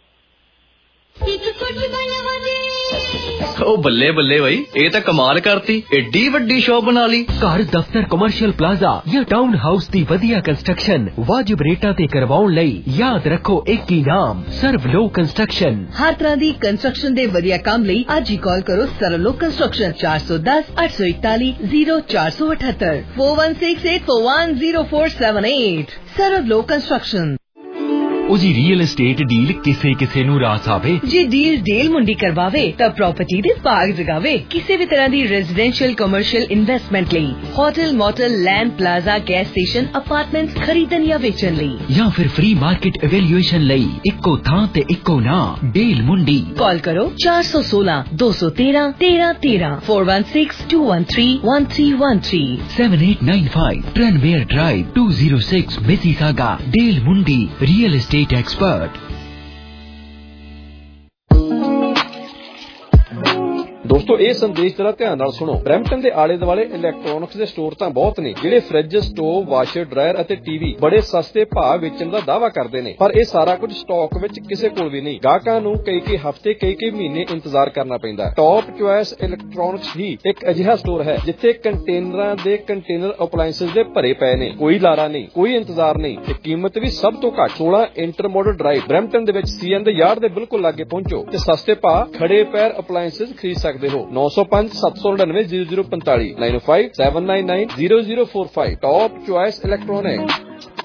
ਓ ਬੱਲੇ ਬੱਲੇ ਬਈ, ਇਹ ਤਾਂ ਕਮਾਲ ਕਰਤੀ, ਏਡੀ ਵੱਡੀ ਸ਼ੌਪ ਬਣਾ ਲਈ। ਘਰ ਦਫ਼ਤਰ ਕਮਰਸ਼ੀਅਲ ਪਲਾਜ਼ਾ ਜਾਂ ਟਾਊਨ ਹਾਊਸ ਦੀ ਵਧੀਆ ਕੰਸਟਰਕਸ਼ਨ ਵਾਜਿਬ ਰੇਟਾਂ ਤੇ ਕਰਵਾਉਣ ਲਈ ਯਾਦ ਰੱਖੋ ਇੱਕ ਹੀ ਨਾਮ, ਸਰਵਲੋ ਕੰਸਟਰਕਸ਼ਨ। ਹਰ ਤਰ੍ਹਾਂ ਦੀ ਕੰਸਟਰਕਸ਼ਨ ਦੇ ਵਧੀਆ ਕੰਮ ਲਈ ਅੱਜ ਹੀ ਕਾਲ ਕਰੋ ਸਰਵਲੋ ਕੰਸਟਰਕਸ਼ਨ ਚਾਰ ਸੌ ਦਸ ਅੱਠ ਸੌ ਇਕਤਾਲੀ ਜ਼ੀਰੋ ਚਾਰ ਸੌ ਅਠੱਤਰ four one six eight four one zero four seven eight. ਸਰਵਲੋ ਕੰਸਟਰਕਸ਼ਨ। ਉਹ ਜੀ ਰੀਅਲ ਏਸਟੇਟ ਡੀਲ ਕਿਸੇ ਕਿਸੇ ਨੂੰ ਰਾਸ ਆਵੇ। ਜੇ ਡੀਲ ਡੀਲ ਮੁੰਡੀ ਕਰਵਾਵੇ ਤਾਂ ਪ੍ਰਾਪਰਟੀ ਦੇ ਬਾਗ ਜਗਾਵੇ। ਕਿਸੇ ਵੀ ਤਰ੍ਹਾਂ ਦੀ ਰੈਜ਼ੀਡੈਂਸ਼ੀਅਲ ਕਮਰਸ਼ੀਅਲ ਇਨਵੈਸਟਮੈਂਟ ਲਈ hotel motel land plaza gas station apartments ਖਰੀਦਣ ਜਾਂ ਵੇਚਣ ਲਈ ਜਾਂ ਫਿਰ ਫ੍ਰੀ ਮਾਰਕੀਟ ਇਵੈਲੂਏਸ਼ਨ ਲਈ ਇੱਕੋ ਥਾਂ ਤੇ ਇੱਕੋ ਨਾਮ ਡੀਲ ਮੁੰਡੀ। ਕਾਲ ਕਰੋ ਚਾਰ ਸੌ ਸੋਲਾਂ ਦੋ ਸੌ ਤੇਰਾਂ ਤੇਰਾਂ ਤੇਰਾਂ four one six two one three one three one three seven eight nine five Trenmayer drive two zero six Mississauga. Deal ਮੁੰਡੀ ਰੀਅਲ ਏਸਟੇਟ एक्सपर्ट। ਦੋਸਤੋ ਇਹ ਸੰਦੇਸ਼ ਜਰਾ ਧਿਆਨ ਨਾਲ ਸੁਣੋ। ਬਰੈਂਪਟਨ ਦੇ ਆਲੇ ਦੁਆਲੇ ਇਲੈਕਟ੍ਰੋਨਿਕਸ ਦੇ ਸਟੋਰ ਤਾਂ ਬਹੁਤ ਨੇ ਜਿਹੜੇ ਫ੍ਰਿਜ, ਸਟੋਵ, ਵਾਸ਼ਰ, ਡਰਾਇਰ ਅਤੇ ਟੀਵੀ ਬੜੇ ਸਸਤੇ ਭਾਅ ਵੇਚਣ ਦਾ ਦਾਅਵਾ ਕਰਦੇ ਨੇ, ਪਰ ਇਹ ਸਾਰਾ ਕੁਝ ਸਟਾਕ ਵਿੱਚ ਕਿਸੇ ਕੋਲ ਵੀ ਨਹੀਂ। ਗਾਹਕਾਂ ਨੂੰ ਕਈ ਕਈ ਹਫ਼ਤੇ ਕਈ ਕਈ ਮਹੀਨੇ ਇੰਤਜ਼ਾਰ ਕਰਨਾ ਪੈਂਦਾ। ਟੌਪ ਚੁਆਇਸ ਇਲੈਕਟ੍ਰੋਨਿਕਸ ਹੀ ਇੱਕ ਅਜਿਹਾ ਸਟੋਰ ਹੈ ਜਿੱਥੇ ਕੰਟੇਨਰਾਂ ਦੇ ਕੰਟੇਨਰ ਅਪਲਾਇੰਸਸ ਦੇ ਭਰੇ ਪਏ ਨੇ। ਕੋਈ ਲਾਰਾ ਨਹੀਂ, ਕੋਈ ਇੰਤਜ਼ਾਰ ਨਹੀਂ ਤੇ ਕੀਮਤ ਵੀ ਸਭ ਤੋਂ ਘੱਟ। ਸੋਲਾਂ ਇੰਟਰਮੋਡਲ ਡਰਾਈਵ ਬਰੈਂਪਟਨ ਦੇ ਵਿੱਚ ਸੀ ਐਨ ਦੇ ਯਾਰਡ ਦੇ ਬਿਲਕੁਲ ਲਾਗੇ ਪਹੁੰਚੋ ਤੇ ਸਸਤੇ ਭਾਅ ਖੜੇ ਪੈਰ ਅਪਲਾਇੰਸਸ ਖਰੀਦ ਸਕਦੇ ਹੋ। नौ सौ पांच सत्त सौ नड़िनवे जीरो जीरो पैंताली nine five seven nine nine zero zero four five. Top choice electronic.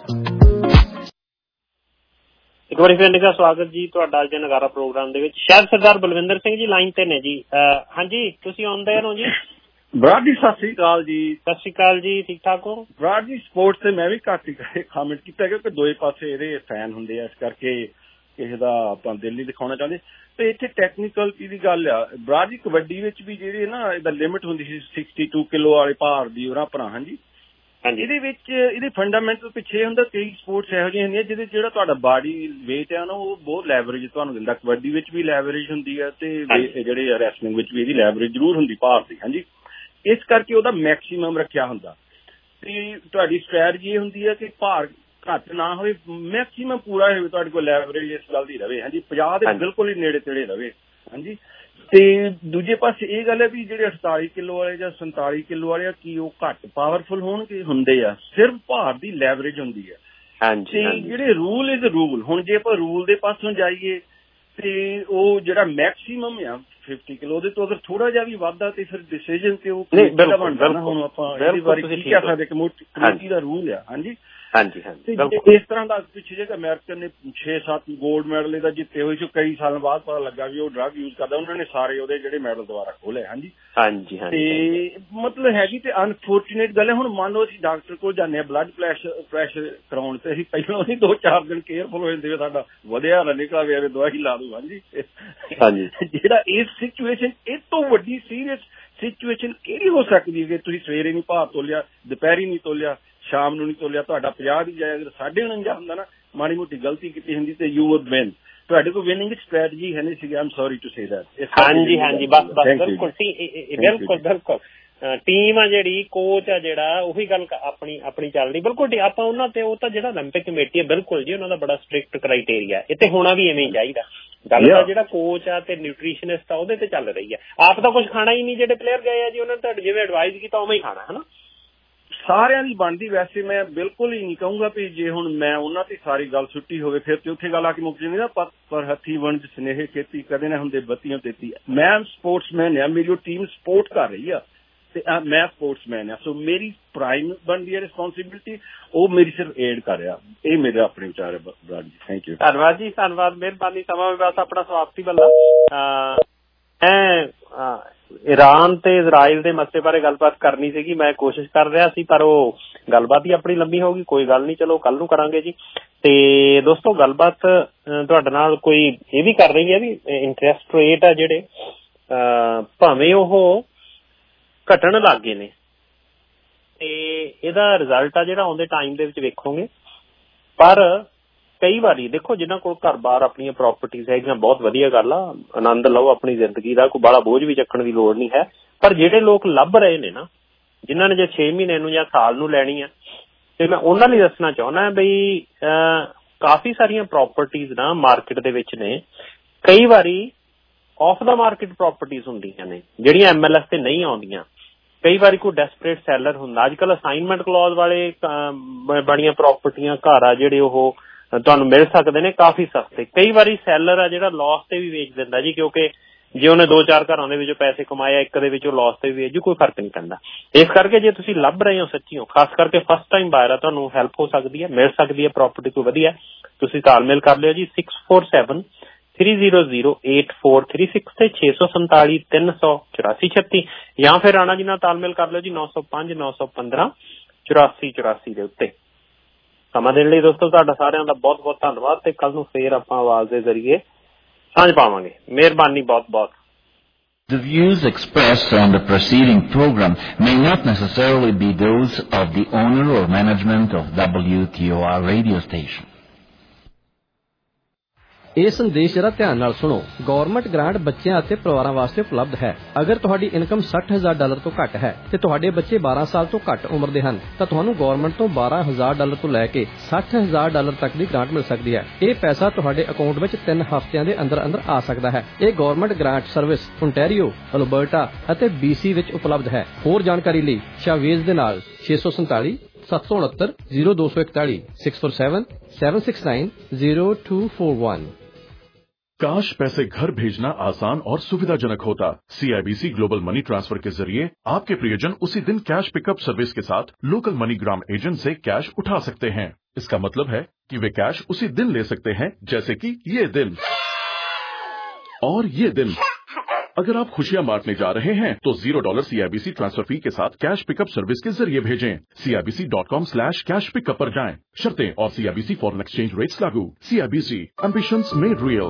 ਇੱਕ ਵਾਰੀ ਫਿਰ ਨਿੱਘਾ ਸਵਾਗਤ ਜੀ ਤੁਹਾਡਾ ਅੱਜ ਦੇ ਨਗਾਰਾ ਪ੍ਰੋਗਰਾਮ ਦੇ ਵਿੱਚ। ਸ਼ਾਇਦ ਸਰਦਾਰ ਬਲਵਿੰਦਰ ਸਿੰਘ ਜੀ ਲਾਈਨ ਤੇ ਨੇ ਜੀ। ਹਾਂਜੀ ਤੁਸੀਂ ਆਉਂਦੇ ਹੋ ਜੀ। ਬਰਾੜ ਜੀ ਸਤਿ ਸ੍ਰੀ ਅਕਾਲ ਜੀ। ਸਤਿ ਸ੍ਰੀ ਅਕਾਲ ਜੀ, ਠੀਕ ਠਾਕ ਹੋ? ਬਰਾੜ ਜੀ ਸਪੋਰਟਸ ਤੇ ਮੈਂ ਵੀ ਘੱਟ ਹੀ ਕਮੈਂਟ ਕੀਤਾ ਕਿਉਂਕਿ ਦੋਏ ਪਾਸੇ ਇਹਦੇ ਫੈਨ ਹੁੰਦੇ ਆ, ਇਸ ਕਰਕੇ ਕਿਸੇ ਦਾ ਆਪਾਂ ਦਿਲ ਨਹੀਂ ਦਿਖਾਉਣਾ ਚਾਹੁੰਦੇ। ਤੇ ਇੱਥੇ ਟੈਕਨੀਕਲ ਦੀ ਗੱਲ ਆ ਬਰਾੜ ਜੀ, ਕਬੱਡੀ ਵਿੱਚ ਵੀ ਜਿਹੜੀ ਨਾ ਇਹਦਾ ਲਿਮਿਟ ਹੁੰਦੀ ਸੀ ਸਿਕਸਟੀ ਟੂ ਕਿਲੋ ਵਾਲੇ ਭਾਰ ਦੀ ਉਹਨਾਂ ਭਰਾ। ਹਾਂਜੀ ਇਹਦੇ ਵਿੱਚ ਇਹਦੇ ਫੰਡਾਮੈਂਟਲ ਪਿੱਛੇ ਹੁੰਦਾ ਕਈ ਸਪੋਰਟਸ ਇਹੋ ਜਿਹੀਆਂ ਹੁੰਦੀਆਂ ਜਿਹਦੇ ਜਿਹੜਾ ਤੁਹਾਡਾ ਬਾਡੀ ਵੇਟ ਆ ਨਾ ਉਹ ਬਹੁਤ ਲੈਵਰੇਜ ਤੁਹਾਨੂੰ ਦਿੰਦਾ। ਕਬੱਡੀ ਵਿੱਚ ਵੀ ਲੈਵਰੇਜ ਹੁੰਦੀ ਆ ਤੇ ਜਿਹੜੇ ਰੈਸਲਿੰਗ ਵਿੱਚ ਵੀ ਇਹਦੀ ਲੈਵਰੇਜ ਜ਼ਰੂਰ ਹੁੰਦੀ ਭਾਰ ਦੀ। ਹਾਂਜੀ ਇਸ ਕਰਕੇ ਉਹਦਾ ਮੈਕਸੀਮਮ ਰੱਖਿਆ ਹੁੰਦਾ ਤੇ ਤੁਹਾਡੀ ਸਟ੍ਰੈਟਜੀ ਇਹ ਹੁੰਦੀ ਆ ਕਿ ਭਾਰ ਘੱਟ ਨਾ ਹੋਵੇ, ਮੈਕਸੀਮਮ ਪੂਰਾ ਹੋਵੇ, ਤੁਹਾਡੇ ਕੋਲ ਲੈਵਰੇਜ ਇਸ ਗੱਲ ਦੀ ਰਵੇ। ਹਾਂਜੀ ਪੰਜਾਹ ਦੇ ਬਿਲਕੁਲ ਹੀ ਨੇੜੇ ਤੇੜੇ ਰਵੇ। ਹਾਂਜੀ ਤੇ ਦੂਜੇ ਪਾਸੇ ਇਹ ਗੱਲ ਹੈ ਵੀ ਜਿਹੜੇ ਅਠਤਾਲੀ ਕਿਲੋ ਵਾਲੇ ਜਾਂ ਸੰਤਾਲੀ ਕਿਲੋ ਵਾਲੇ ਆ ਕੀ ਉਹ ਘੱਟ ਪਾਵਰਫੁਲ ਹੋਣਗੇ? ਹੁੰਦੇ ਆ, ਸਿਰਫ ਭਾਰ ਦੀ ਲੈਵਰੇਜ ਹੁੰਦੀ ਹੈ। ਤੇ ਜਿਹੜੇ ਰੂਲ ਇਜ਼ ਰੂਲ। ਹੁਣ ਜੇ ਆਪਾਂ ਰੂਲ ਦੇ ਪਾਸੋਂ ਜਾਈਏ ਤੇ ਉਹ ਜਿਹੜਾ ਮੈਕਸੀਮਮ ਆ ਫਿਫਟੀ ਕਿਲੋ ਉਹਦੇ ਤੋਂ ਅਗਰ ਥੋੜਾ ਜਿਹਾ ਵੀ ਵੱਧਦਾ ਤੇ ਫਿਰ ਡਿਸੀਜਨ ਤੇ ਉਹ ਬਣਦਾ ਨਾ। ਹੁਣ ਆਪਾਂ ਇਹਦੀ ਬਾਰੇ ਕੀ ਕਹਿ ਸਕਦੇ ਕਿ ਕਮੇਟੀ ਦਾ ਰੂਲ ਆ। ਹਾਂਜੀ ਹਾਂਜੀ ਹਾਂਜੀ ਇਸ ਤਰ੍ਹਾਂ ਦਾ ਪਿੱਛੇ ਜੇ ਅਮਰੀਕਨ ਨੇ ਛੇ ਸੱਤ ਗੋਲਡ ਮੈਡਲ ਇਹਦਾ ਜਿੱਤੇ ਹੋਏ ਸੀ, ਕਈ ਸਾਲਾਂ ਬਾਅਦ ਪਤਾ ਲੱਗਾ ਵੀ ਉਹ ਡਰੱਗ ਯੂਜ਼ ਕਰਦਾ, ਉਹਨਾਂ ਨੇ ਸਾਰੇ ਉਹਦੇ ਜਿਹੜੇ ਮੈਡਲ ਦੁਬਾਰਾ ਖੋਲੇ। ਹਾਂਜੀ ਹਾਂਜੀ ਤੇ ਮਤਲਬ ਹੈਗੀ ਤੇ ਅਨਫੋਰਚੂਨੇਟ ਗੱਲ ਹੈ। ਹੁਣ ਮੰਨ ਲਓ ਅਸੀਂ ਡਾਕਟਰ ਕੋਲ ਜਾਂਦੇ ਹਾਂ ਬਲੱਡ ਪ੍ਰੈਸ਼ਰ ਪ੍ਰੈਸ਼ਰ ਕਰਾਉਣ ਤੇ ਅਸੀਂ ਪਹਿਲਾਂ ਹੀ ਦੋ ਚਾਰ ਦਿਨ ਕੇਅਰਫੁਲ ਹੋ ਜਾਂਦੇ, ਸਾਡਾ ਵਧਿਆ ਨਾ ਨਿਕਲਾ ਵੀ ਐਵੇਂ ਦਵਾਈ ਲਾ ਦੂ। ਹਾਂਜੀ ਹਾਂਜੀ ਜਿਹੜਾ ਇਸ ਸਿਚੁਏਸ਼ਨ ਇਹ ਤੋਂ ਵੱਡੀ ਸੀਰੀਅਸ ਸਿਚੁਏਸ਼ਨ ਕਿਹੜੀ ਹੋ ਸਕਦੀ ਹੈ ਕਿ ਤੁਸੀਂ ਸਵੇਰੇ ਨਹੀਂ ਭਾਰ ਤੋਲਿਆ, ਦੁਪਹਿਰੀ ਨਹੀਂ ਤੋਲਿਆ, ਸ਼ਾਮ ਨੂੰ ਨਹੀਂ ਤੋਲਿਆ, ਤੁਹਾਡਾ ਪੰਜਾਹ ਦੀ ਜਾਏ ਅਗਰ ਸਾਢੇ ਉਣੰਜਾ ਹੁੰਦਾ ਨਾ, ਮਾੜੀ ਮੋਟੀ ਗਲਤੀ ਕੀਤੀ ਹੁੰਦੀ ਤੇ ਯੂ ਵੁੱਡ ਵਿਨ। ਤੁਹਾਡੇ ਕੋਲ ਵਿਨਿੰਗ ਸਟ੍ਰੈਟਜੀ ਹੈ ਨਹੀਂ ਸੀ। I'm sorry to say that. ਹਾਂਜੀ ਹਾਂਜੀ ਬਸ ਬਸ ਬਿਲਕੁਲ ਬਿਲਕੁਲ ਬਿਲਕੁਲ ਟੀਮ ਆ ਜਿਹੜੀ, ਕੋਚ ਆ ਜਿਹੜਾ, ਉਹੀ ਗੱਲ ਆਪਣੀ ਆਪਣੀ ਚੱਲ ਰਹੀ ਬਿਲਕੁਲ। ਆਪਾਂ ਉਹਨਾਂ ਤੇ ਉਹ ਤਾਂ ਜਿਹੜਾ ਓਲੰਪਿਕ ਕਮੇਟੀ ਹੈ ਬਿਲਕੁਲ ਜੀ ਉਹਨਾਂ ਦਾ ਬੜਾ ਸਟ੍ਰਿਕਟ ਕ੍ਰਾਈਟੇਰੀਆ, ਇਹ ਤੇ ਹੋਣਾ ਵੀ ਐਵੇਂ ਹੀ ਚਾਹੀਦਾ। ਗੱਲ ਤਾਂ ਜਿਹੜਾ ਕੋਚ ਆ ਤੇ ਨਿਊਟ੍ਰੀਸ਼ਨਿਸਟ ਆ ਉਹਦੇ ਤੇ ਚੱਲ ਰਹੀ ਆ। ਆਪ ਤਾਂ ਕੁਝ ਖਾਣਾ ਹੀ ਨਹੀਂ, ਜਿਹੜੇ ਪਲੇਅਰ ਗਏ ਆ ਜੀ ਉਹਨਾਂ ਨੇ ਤੁਹਾਡੇ ਜਿਵੇਂ ਐਡਵਾਈਜ਼ ਕੀਤਾ ਉਵੇਂ ਹੀ ਖਾਣਾ ਹੈ ਨਾ। ਸਾਰਿਆਂ ਦੀ ਬਣਦੀ। ਵੈਸੇ ਮੈਂ ਬਿਲਕੁਲ ਹੀ ਨਹੀਂ ਕਹੂੰਗਾ ਵੀ ਜੇ ਹੁਣ ਮੈਂ ਉਹਨਾਂ ਤੇ ਸਾਰੀ ਗੱਲ ਸੁੱਟੀ ਹੋਵੇ ਫਿਰ ਤੇ ਉੱਥੇ ਗੱਲ ਆ ਕੇ ਮੁੱਕ ਜਾਂਦੀ ਨਾ। ਪਰ ਪਰ ਹੱਥੀ ਵੰਡ ਸਨੇਹ ਖੇਤੀ ਕਦੇ ਨਾ ਹੁੰਦੇ ਬੱਤੀਆਂ ਤੇਤੀ। ਮੈਂ ਸਪੋਰਟਸਮੈਨ ਆ, ਮੇਰੀ ਟੀਮ ਸਪੋਰਟ ਕਰ ਰਹੀ ਆ ਤੇ ਮੈਂ ਸਪੋਰਟਸਮੈਨ ਆ, ਸੋ ਮੇਰੀ ਪ੍ਰਾਈਮ ਬਣਦੀ ਹੈ ਰਿਸਪੋਂਸਿਬਿਲਿਟੀ, ਉਹ ਮੇਰੀ ਸਿਰਫ ਏਡ ਕਰ ਰਿਹਾ। ਇਹ ਮੇਰੇ ਆਪਣੇ ਵਿਚਾਰ ਹੈ ਬਰਾੜ ਜੀ। Thank you. ਧੰਨਵਾਦ ਜੀ, ਧੰਨਵਾਦ, ਮਿਹਰਬਾਨੀ। ਸਮਾਂ ਵੀ ਬਸ ਆਪਣਾ ਸਮਾਪਤੀ ਵੱਲਾ। ਮੈਂ ਈਰਾਨ ਤੇ ਇਜ਼ਰਾਈਲ ਦੇ ਮਸਲੇ ਬਾਰੇ ਗੱਲਬਾਤ ਕਰਨੀ ਸੀਗੀ, ਮੈਂ ਕੋਸ਼ਿਸ਼ ਕਰ ਰਿਹਾ ਸੀ ਪਰ ਉਹ ਗੱਲਬਾਤ ਹੀ ਆਪਣੀ ਲੰਬੀ ਹੋ ਗਈ। ਕੋਈ ਗੱਲ ਨਹੀਂ, ਚਲੋ ਕੱਲ ਨੂੰ ਕਰਾਂਗੇ ਜੀ। ਤੇ ਦੋਸਤੋ ਗੱਲਬਾਤ ਤੁਹਾਡੇ ਨਾਲ ਕੋਈ ਇਹ ਵੀ ਕਰ ਰਹੀ ਹੈ ਵੀ ਇੰਟਰਸਟ ਰੇਟ ਆ ਜਿਹੜੇ ਭਾਵੇਂ ਉਹ ਘਟਣ ਲੱਗ ਗਏ ਨੇ ਤੇ ਇਹਦਾ ਰਿਜ਼ਲਟ ਆ ਜਿਹੜਾ ਆਉਂਦੇ ਟਾਈਮ ਦੇ ਵਿੱਚ ਵੇਖੋਗੇ। ਪਰ ਕਈ ਵਾਰੀ ਦੇਖੋ ਜਿਨ੍ਹਾਂ ਕੋਲ ਘਰ ਬਾਰ ਆਪਣੀਆਂ ਪ੍ਰਾਪਰਟੀਜ਼ ਹੈਗੀਆਂ, ਬਹੁਤ ਵਧੀਆ ਗੱਲ ਆ, ਆਨੰਦ ਲਓ ਆਪਣੀ ਜ਼ਿੰਦਗੀ ਦਾ, ਕੋਈ ਬੜਾ ਬੋਝ ਵੀ ਚੱਕਣ ਦੀ ਲੋੜ ਨਹੀਂ ਹੈ। ਪਰ ਜਿਹੜੇ ਲੋਕ ਲੱਭ ਰਹੇ ਨੇ ਨਾ, ਜਿਨ੍ਹਾਂ ਨੇ ਜੇ ਛੇ ਮਹੀਨੇ ਨੂੰ ਜਾਂ ਸਾਲ ਨੂੰ ਲੈਣੀ ਆ, ਤੇ ਮੈਂ ਉਹਨਾਂ ਲਈ ਦੱਸਣਾ ਚਾਹੁੰਦਾ ਬਈ ਕਾਫੀ ਸਾਰੀਆਂ ਪ੍ਰਾਪਰਟੀਜ਼ ਨਾ ਮਾਰਕੀਟ ਦੇ ਵਿੱਚ ਨੇ। ਕਈ ਵਾਰੀ ਆਫ ਦਾ ਮਾਰਕੀਟ ਪ੍ਰਾਪਰਟੀਜ਼ ਹੁੰਦੀਆਂ ਨੇ ਜਿਹੜੀਆਂ ਐਮ ਐਲ ਐਸ ਤੇ ਨਹੀਂ ਆਉਂਦੀਆਂ। ਕਈ ਵਾਰੀ ਕੋਈ ਡੈਸਪਰੇਟ ਸੈਲਰ ਹੁੰਦਾ। ਅੱਜ ਕੱਲ੍ਹ ਅਸਾਈਨਮੈਂਟ ਕਲੌਜ਼ ਵਾਲੇ ਬੜੀਆਂ ਪ੍ਰਾਪਰਟੀਆਂ ਘਰ ਆ ਜਿਹੜੇ ਉਹ ਤੁਹਾਨੂੰ ਮਿਲ ਸਕਦੇ ਨੇ ਕਾਫੀ ਸਸਤੇ। ਕਈ ਵਾਰੀ ਸੈਲਰ ਆ ਜਿਹੜਾ ਲੋਸ ਤੇ ਵੀ ਵੇਚ ਦਿੰਦਾ ਜੀ, ਕਿਉਂਕਿ ਜੇ ਉਹਨੇ ਦੋ ਚਾਰ ਘਰਾਂ ਦੇ ਵਿੱਚੋਂ ਪੈਸੇ ਕਮਾਏ, ਇੱਕ ਦੇ ਵਿੱਚੋਂ ਲੋਸ ਤੇ ਵੀ ਵੇਚ ਜੂ, ਕੋਈ ਫਰਕ ਨਹੀਂ ਪੈਂਦਾ। ਇਸ ਕਰਕੇ ਜੇ ਤੁਸੀਂ ਲੱਭ ਰਹੇ ਹੋ ਸੱਚੀ ਹੋ, ਖਾਸ ਕਰਕੇ ਫਸਟ ਟਾਈਮ ਬਾਇਰ ਆ, ਤੁਹਾਨੂੰ ਹੈਲਪ ਹੋ ਸਕਦੀ ਹੈ, ਮਿਲ ਸਕਦੀ ਹੈ ਪ੍ਰਾਪਰਟੀ ਕੋਈ ਵਧੀਆ। ਤੁਸੀਂ ਤਾਲਮੇਲ ਕਰ ਲਿਓ ਜੀ six four seven three zero zero eight four three six ਤੇ ਛੇ ਸੌ ਸੰਤਾਲੀ ਤਿੰਨ ਸੌ ਚੁਰਾਸੀ ਛੱਤੀ, ਜਾਂ ਫਿਰ ਰਾਣਾ ਜੀ ਨਾਲ ਤਾਲਮੇਲ ਕਰ ਲਿਓ ਜੀ ਨੌ ਸੌ ਪੰਜ ਨੌ ਸੌ ਪੰਦਰਾਂ ਚੁਰਾਸੀ ਚੁਰਾਸੀ ਦੇ ਉੱਤੇ। ਸਮਾਂ ਦੇਣ ਲਈ ਦੋਸਤੋ ਤੁਹਾਡਾ ਸਾਰਿਆਂ ਦਾ ਬਹੁਤ ਬਹੁਤ ਧੰਨਵਾਦ ਤੇ ਕੱਲ ਨੂੰ ਫੇਰ ਆਪਾਂ ਆਵਾਜ਼ ਦੇ ਜ਼ਰੀਏ ਸਾਂਝ ਪਾਵਾਂਗੇ। ਮਿਹਰਬਾਨੀ ਬਹੁਤ ਬਹੁਤ। The views expressed on the preceding program may not necessarily be those of the owner or management of W T O R radio station. ਇਹ ਸੰਦੇਸ਼ ਜਰਾ ਧਿਆਨ ਨਾਲ ਸੁਣੋ। ਗਵਰਨਮੈਂਟ ਗ੍ਰਾਂਟ ਬੱਚਿਆਂ ਅਤੇ ਪਰਿਵਾਰਾਂ ਵਾਸਤੇ ਉਪਲਬਧ ਹੈ। ਅਗਰ ਤੁਹਾਡੀ ਇਨਕਮ ਸੱਠ ਹਜ਼ਾਰ ਡਾਲਰ ਤੋਂ ਘੱਟ ਹੈ ਤੇ ਤੁਹਾਡੇ ਬੱਚੇ ਬਾਰਾਂ ਸਾਲ ਤੋਂ ਘੱਟ ਉਮਰ ਦੇ ਹਨ ਤਾਂ ਤੁਹਾਨੂੰ ਗਵਰਨਮੈਂਟ ਤੋਂ ਬਾਰਾਂ ਹਜ਼ਾਰ ਡਾਲਰ ਤੋਂ ਲੈ ਕੇ ਸੱਠ ਹਜ਼ਾਰ ਡਾਲਰ ਤੱਕ ਦੀ ਗ੍ਰਾਂਟ ਮਿਲ ਸਕਦੀ ਹੈ। ਇਹ ਪੈਸਾ ਤੁਹਾਡੇ ਅਕਾਊਂਟ ਵਿੱਚ ਤਿੰਨ ਹਫ਼ਤਿਆਂ ਦੇ ਅੰਦਰ ਅੰਦਰ ਆ ਸਕਦਾ ਹੈ। ਇਹ government grant service Ontario, Alberta ਅਤੇ ਬੀ ਸੀ ਵਿੱਚ ਉਪਲਬਧ ਹੈ। ਹੋਰ ਜਾਣਕਾਰੀ ਲਈ ਸ਼ਾਵੇਜ਼ ਦੇ ਨਾਲ ਛੇ ਸੌ ਸੰਤਾਲੀ ਸੱਤ ਸੌ ਉਨੱਤਰ ਜ਼ੀਰੋ ਦੋ ਸੌ ਇਕਤਾਲੀ six four seven seven six nine zero two four one. Cash पैसे घर भेजना आसान और सुविधाजनक होता। सीआईबीसी ग्लोबल मनी ट्रांसफर के जरिए आपके प्रियजन उसी दिन कैश पिकअप सर्विस के साथ लोकल मनीग्राम एजेंट से कैश उठा सकते हैं। इसका मतलब है कि वे कैश उसी दिन ले सकते हैं, जैसे कि ये दिन और ये दिन। अगर आप खुशियां बांटने जा रहे हैं तो zero dollar CIBC transfer fee के साथ कैश पिकअप सर्विस के जरिए भेजें। CIBC dot com slash cash pickup पर जाएं। शर्तें और सीआईबीसी फॉरेन एक्सचेंज रेट्स लागू। CIBC ambitions made real.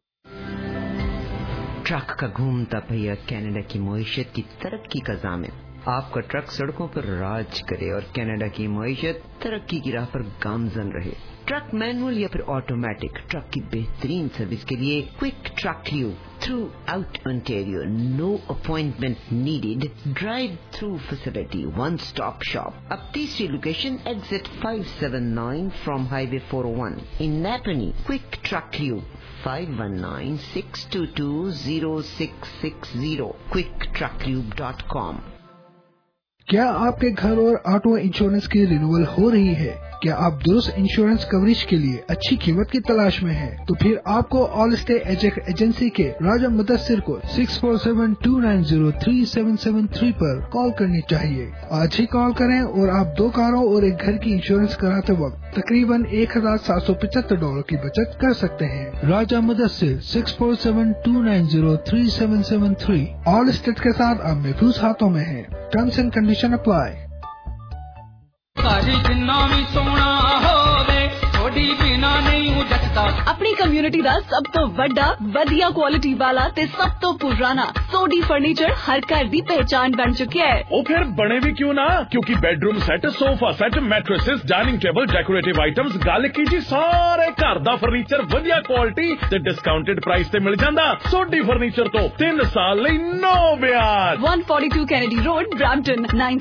Truck का घूमता पहिया कनाडा की मईशत की तरक्की का ज़ामिन। आपका ट्रक सड़कों पर राज करे और कनाडा की मईशत तरक्की की राह पर गामजन रहे। ट्रक मैनुअल या फिर ऑटोमेटिक, ट्रक की बेहतरीन सर्विस के लिए quick truck U throughout Ontario. No appointment needed, drive through facility, one stop shop. अब तीसरी location exit five seven nine from highway four O one in Napanee. Quick truck U five one nine six two two zero six six zero quick truck lube dot com. क्या आपके घर और auto insurance की renewal हो रही है? क्या आप दुरुस्त इंश्योरेंस कवरेज के लिए अच्छी कीमत की तलाश में हैं? तो फिर आपको ऑल स्टे एजेंसी के राजा मुदस्सिर को six four seven two nine zero three seven seven three पर कॉल करनी चाहिए। आज ही कॉल करें और आप दो कारों और एक घर की इंश्योरेंस कराते वक्त तकरीबन एक हजार सात सौ पचहत्तर डॉलर की बचत कर सकते हैं। Raja Mudassir six four seven two nine zero three seven seven three Allstate के साथ अब महफूज हाथों में है। Terms and condition apply. अपनी कम्युनिटी ਦਾ ਸਭ ਤੋਂ ਵੱਡਾ ਵਧੀਆ ਕੁਆਲਿਟੀ ਵਾਲਾ ਤੇ ਸਭ ਤੋਂ ਪੁਰਾਣਾ ਸੋਡੀ ਫਰਨੀਚਰ ਹਰ ਘਰ ਦੀ ਪਹਿਚਾਨ ਬਣ ਚੁੱਕਿਆ ਹੈ। ਉਹ ਫਿਰ ਬਣੇ ਵੀ ਕਿਉਂ ਨਾ, ਕਿਉਂਕਿ bedroom set, sofa set, mattresses, dining table, decorative items, ਗੱਲ ਕੀ ਜੀ ਸਾਰੇ ਘਰ ਦਾ ਫਰਨੀਚਰ ਵਧੀਆ ਕੁਆਲਿਟੀ ਤੇ ਡਿਸਕਾਊਂਟਡ ਪ੍ਰਾਈਸ ਤੇ ਮਿਲ ਜਾਂਦਾ। ਸੋਡੀ ਫਰਨੀਚਰ ਤੋਂ ਤਿੰਨ ਸਾਲ ਲਈ ਨੋ ਵਿਆਜ। one forty-two Kennedy road, Brampton nine